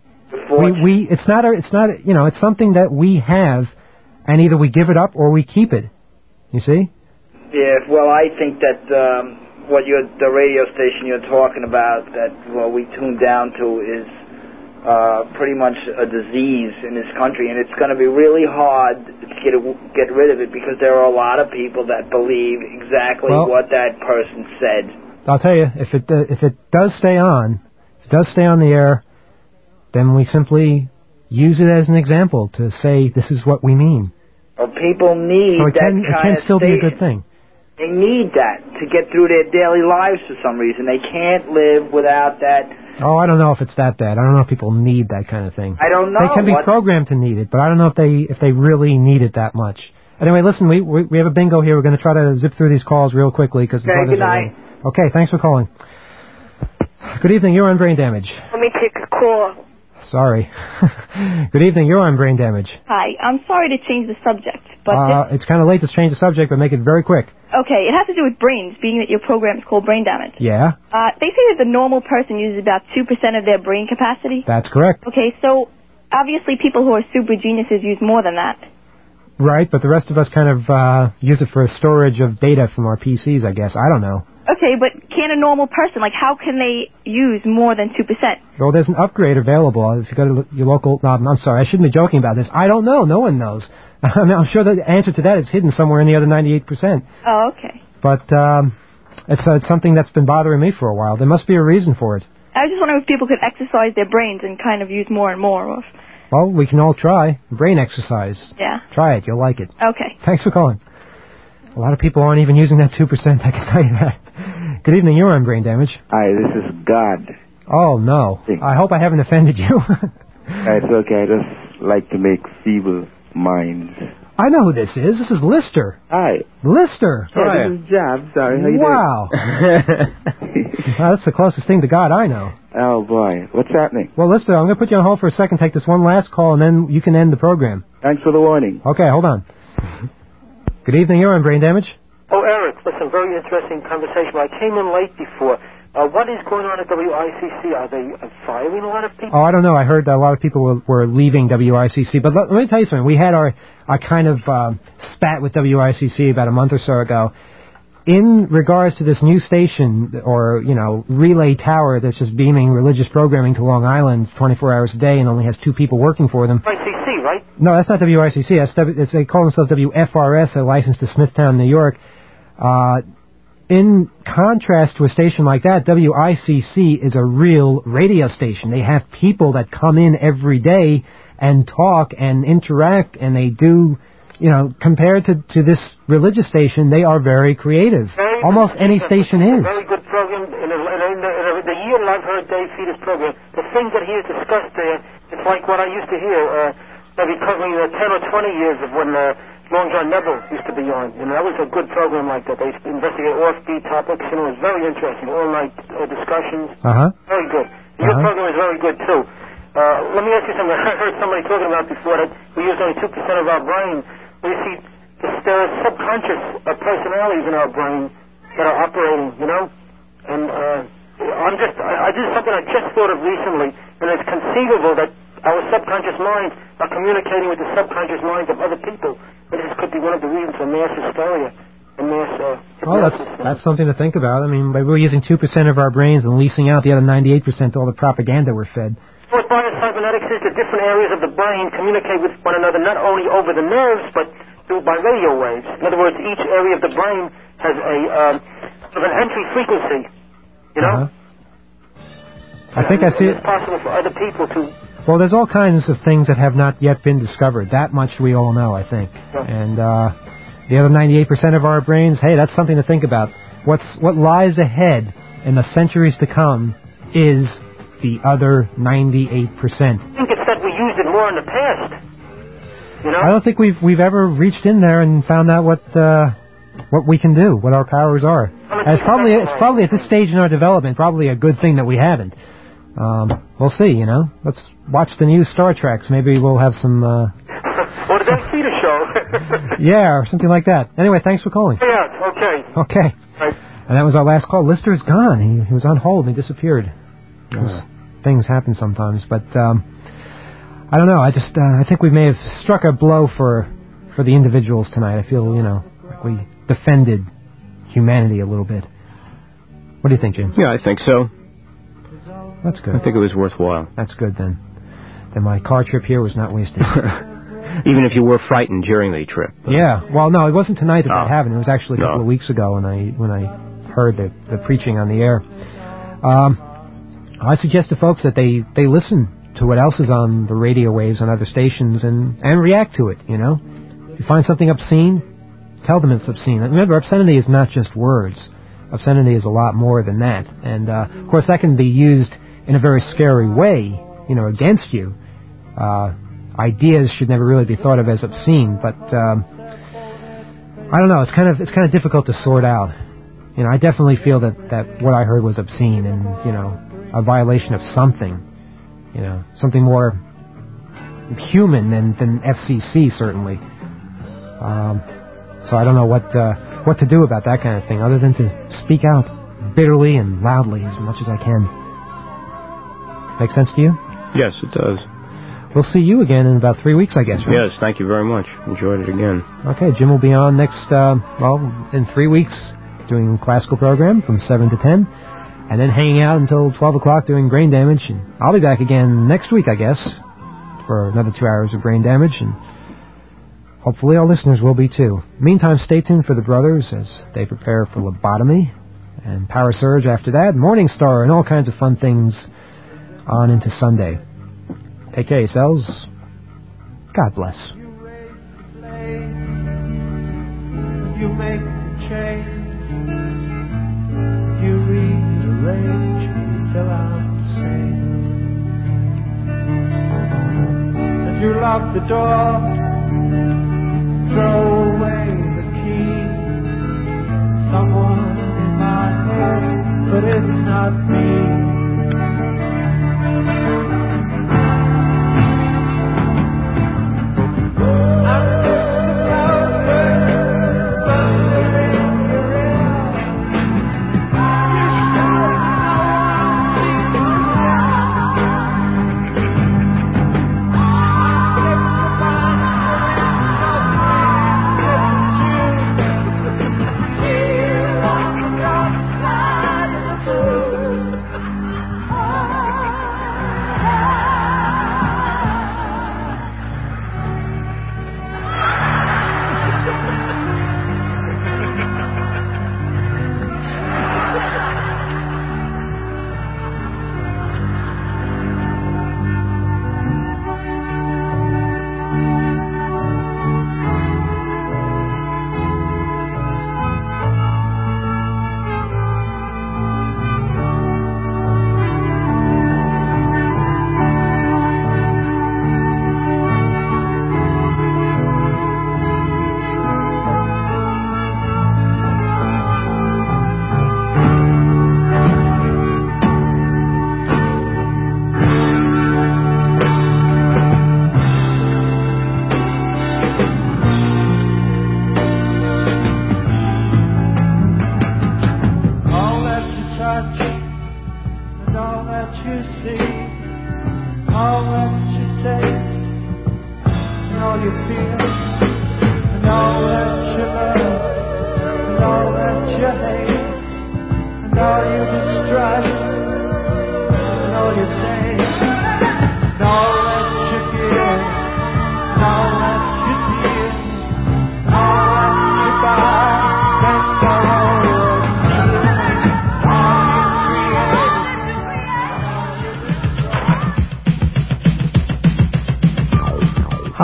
It's something that we have, and either we give it up or we keep it. You see? Yeah, well, I think that the radio station you're talking about that we tuned down to is pretty much a disease in this country, and it's going to be really hard to get rid of it, because there are a lot of people that believe exactly what that person said. I'll tell you, if it does stay on, the air, then we simply use it as an example to say this is what we mean. Well, people need it can still be a good thing. They need that to get through their daily lives for some reason. They can't live without that. Oh, I don't know if it's that bad. I don't know if people need that kind of thing. I don't know. They can be programmed to need it, but I don't know if they really need it that much. Anyway, listen, we have a bingo here. We're going to try to zip through these calls real quickly. Okay, good night. Okay, thanks for calling. Good evening. You're on Brain Damage. Let me take a call. Sorry. Good evening. You're on Brain Damage. Hi. I'm sorry to change the subject, but it's kind of late to change the subject, but make it very quick. Okay, it has to do with brains, being that your program is called Brain Damage. Yeah? They say that the normal person uses about 2% of their brain capacity. That's correct. Okay, so obviously people who are super geniuses use more than that. Right, but the rest of us kind of use it for storage of data from our PCs, I guess. I don't know. Okay, but can a normal person, how can they use more than 2%? Well, there's an upgrade available. If you go to your local... No, I'm sorry, I shouldn't be joking about this. I don't know. No one knows. I mean, I'm sure the answer to that is hidden somewhere in the other 98%. Oh, okay. But it's something that's been bothering me for a while. There must be a reason for it. I was just wondering if people could exercise their brains and kind of use more and more of... Well, we can all try. Brain exercise. Yeah. Try it. You'll like it. Okay. Thanks for calling. A lot of people aren't even using that 2%, I can tell you that. Good evening. You're on Brain Damage. Hi, this is God. Oh, no. I hope I haven't offended you. It's okay. I just like to make feeble minds. I know who this is. This is Lister. Hi. Lister. Yeah, this is Jab. Sorry. How you doing? Wow. Well, that's the closest thing to God I know. Oh, boy. What's happening? Well, Lister, I'm going to put you on hold for a second, take this one last call, and then you can end the program. Thanks for the warning. Okay, hold on. Good evening. You're on Brain Damage. Oh, Eric, listen, very interesting conversation. I came in late before. What is going on at WICC? Are they firing a lot of people? Oh, I don't know. I heard a lot of people were leaving WICC. But let me tell you something. We had our kind of spat with WICC about a month or so ago. In regards to this new station, or, relay tower that's just beaming religious programming to Long Island 24 hours a day and only has 2 people working for them. WICC, right? No, that's not WICC. They call themselves WFRS. They're licensed to Smithtown, New York. in contrast to a station like that, WICC is a real radio station. They have people that come in every day and talk and interact, and they do, compared to this religious station, they are very creative. Almost any station is. Very good program. In the year that I've heard Dave see this program, the things that he has discussed there, it's like what I used to hear, maybe covering 10 or 20 years of when Long John Neville used to be on. That was a good program like that. They investigate offbeat topics. It was very interesting. All-night discussions. Very good. Your program is very good, too. Let me ask you something. I heard somebody talking about before that we use only 2% of our brain. You see, there are subconscious personalities in our brain that are operating, And this is something I just thought of recently, and it's conceivable that our subconscious minds are communicating with the subconscious minds of other people. And this could be one of the reasons for mass hysteria and mass... that's something to think about. I mean, we're using 2% of our brains and leasing out the other 98% to all the propaganda we're fed. What biocybernetics is, the different areas of the brain communicate with one another not only over the nerves, but by radio waves. In other words, each area of the brain has an entry frequency, I think that's it. It's possible for other people to... Well, there's all kinds of things that have not yet been discovered. That much we all know, I think. Yeah. And the other 98% of our brains, hey, that's something to think about. What lies ahead in the centuries to come is the other 98%. I think it's that we used it more in the past. I don't think we've ever reached in there and found out what we can do, what our powers are. It's probably at this stage in our development, probably a good thing that we haven't. We'll see, Let's watch the new Star Treks. Maybe we'll have some... Or the Darth Vader show. Yeah, or something like that. Anyway, thanks for calling. Yeah, okay. Okay. Right. And that was our last call. Lister's gone. He was on hold and he disappeared. Things happen sometimes, but I don't know. I think we may have struck a blow for the individuals tonight. I feel, like we defended humanity a little bit. What do you think, Jim? Yeah, I think so. That's good. I think it was worthwhile. That's good, then. Then my car trip here was not wasted. Even if you were frightened during the trip. Yeah. Well, no, it wasn't tonight that happened. It was actually a couple of weeks ago when I heard the preaching on the air. I suggest to folks that they listen to what else is on the radio waves on other stations and react to it, If you find something obscene, tell them it's obscene. Remember, obscenity is not just words. Obscenity is a lot more than that. And, of course, that can be used in a very scary way, against you. Ideas should never really be thought of as obscene, but I don't know. It's kind of difficult to sort out. I definitely feel that what I heard was obscene and, a violation of something, something more human than FCC, certainly. So I don't know what to do about that kind of thing, other than to speak out bitterly and loudly as much as I can. Make sense to you? Yes, it does. We'll see you again in about 3 weeks, I guess, right? Yes, thank you very much. Enjoyed it again. Okay, Jim will be on next, in 3 weeks, doing a classical program from 7 to 10. And then hanging out until 12 o'clock doing Brain Damage. And I'll be back again next week, I guess, for another 2 hours of Brain Damage. And hopefully our listeners will be, too. Meantime, stay tuned for the brothers as they prepare for lobotomy. And Power Surge after that. Morning Star and all kinds of fun things on into Sunday. Take care of yourselves. God bless. You make the change. You rearrange me till I'm sane. And you lock the door, throw away the key. Someone in my head, but it's not me.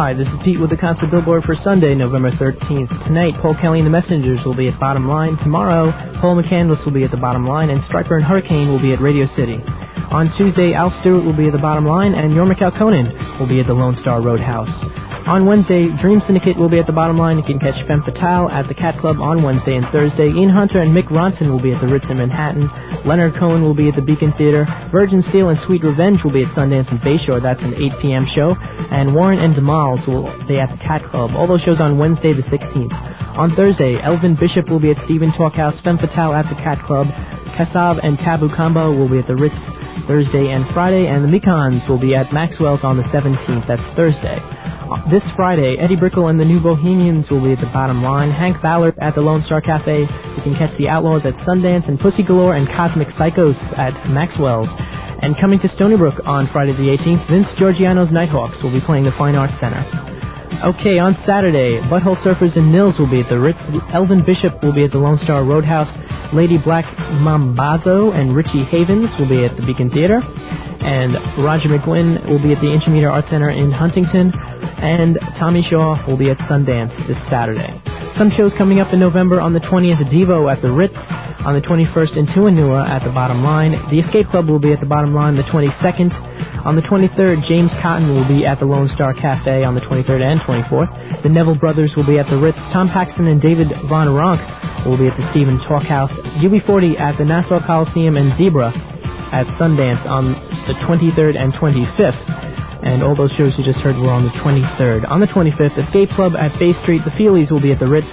Hi, this is Pete with the Concert Billboard for Sunday, November 13th. Tonight, Paul Kelly and the Messengers will be at Bottom Line. Tomorrow, Paul McCandless will be at the Bottom Line, and Stryper and Hurricane will be at Radio City. On Tuesday, Al Stewart will be at the Bottom Line, and Jorma Kaukonen will be at the Lone Star Roadhouse. On Wednesday, Dream Syndicate will be at the Bottom Line. You can catch Femme Fatale at the Cat Club on Wednesday and Thursday. Ian Hunter and Mick Ronson will be at the Ritz in Manhattan. Leonard Cohen will be at the Beacon Theater. Virgin Steel and Sweet Revenge will be at Sundance and Bayshore. That's an 8 p.m. show. And Warren and DeMals will be at the Cat Club. All those shows on Wednesday the 16th. On Thursday, Elvin Bishop will be at Stephen Talkhouse. Femme Fatale at the Cat Club. Kassav and Taboo Combo will be at the Ritz Thursday and Friday. And the Mekons will be at Maxwell's on the 17th. That's Thursday. This Friday, Eddie Brickell and the New Bohemians will be at the Bottom Line. Hank Ballard at the Lone Star Cafe. You can catch the Outlaws at Sundance, and Pussy Galore and Cosmic Psychos at Maxwell's. And coming to Stony Brook on Friday the 18th, Vince Georgiano's Nighthawks will be playing the Fine Arts Center. Okay, on Saturday, Butthole Surfers and Nils will be at the Ritz. Elvin Bishop will be at the Lone Star Roadhouse. Lady Black Mambazo and Richie Havens will be at the Beacon Theater. And Roger McGuinn will be at the Intramedia Arts Center in Huntington. And Tommy Shaw will be at Sundance this Saturday. Some shows coming up in November. On the 20th, Devo at the Ritz. On the 21st, in Tuanua at the Bottom Line. The Escape Club will be at the Bottom Line the 22nd. On the 23rd, James Cotton will be at the Lone Star Cafe on the 23rd and 24th. The Neville Brothers will be at the Ritz. Tom Paxton and David Von Ronk will be at the Stephen Talkhouse. UB40 at the Nassau Coliseum, and Zebra at Sundance on the 23rd and 25th. And all those shows you just heard were on the 23rd. On the 25th, Escape Club at Bay Street. The Feelies will be at the Ritz.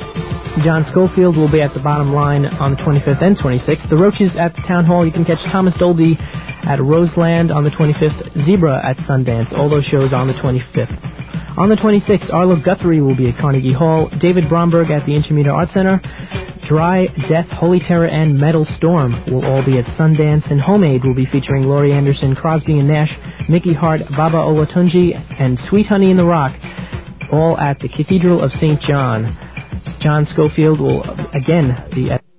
John Schofield will be at the Bottom Line on the 25th and 26th. The Roaches at the Town Hall. You can catch Thomas Dolby at Roseland on the 25th. Zebra at Sundance. All those shows on the 25th. On the 26th, Arlo Guthrie will be at Carnegie Hall. David Bromberg at the Intramedia Arts Center. Dry Death, Holy Terror, and Metal Storm will all be at Sundance. And Homemade will be featuring Laurie Anderson, Crosby and Nash, Mickey Hart, Baba Olatunji, and Sweet Honey in the Rock, all at the Cathedral of St. John. John Schofield will again be at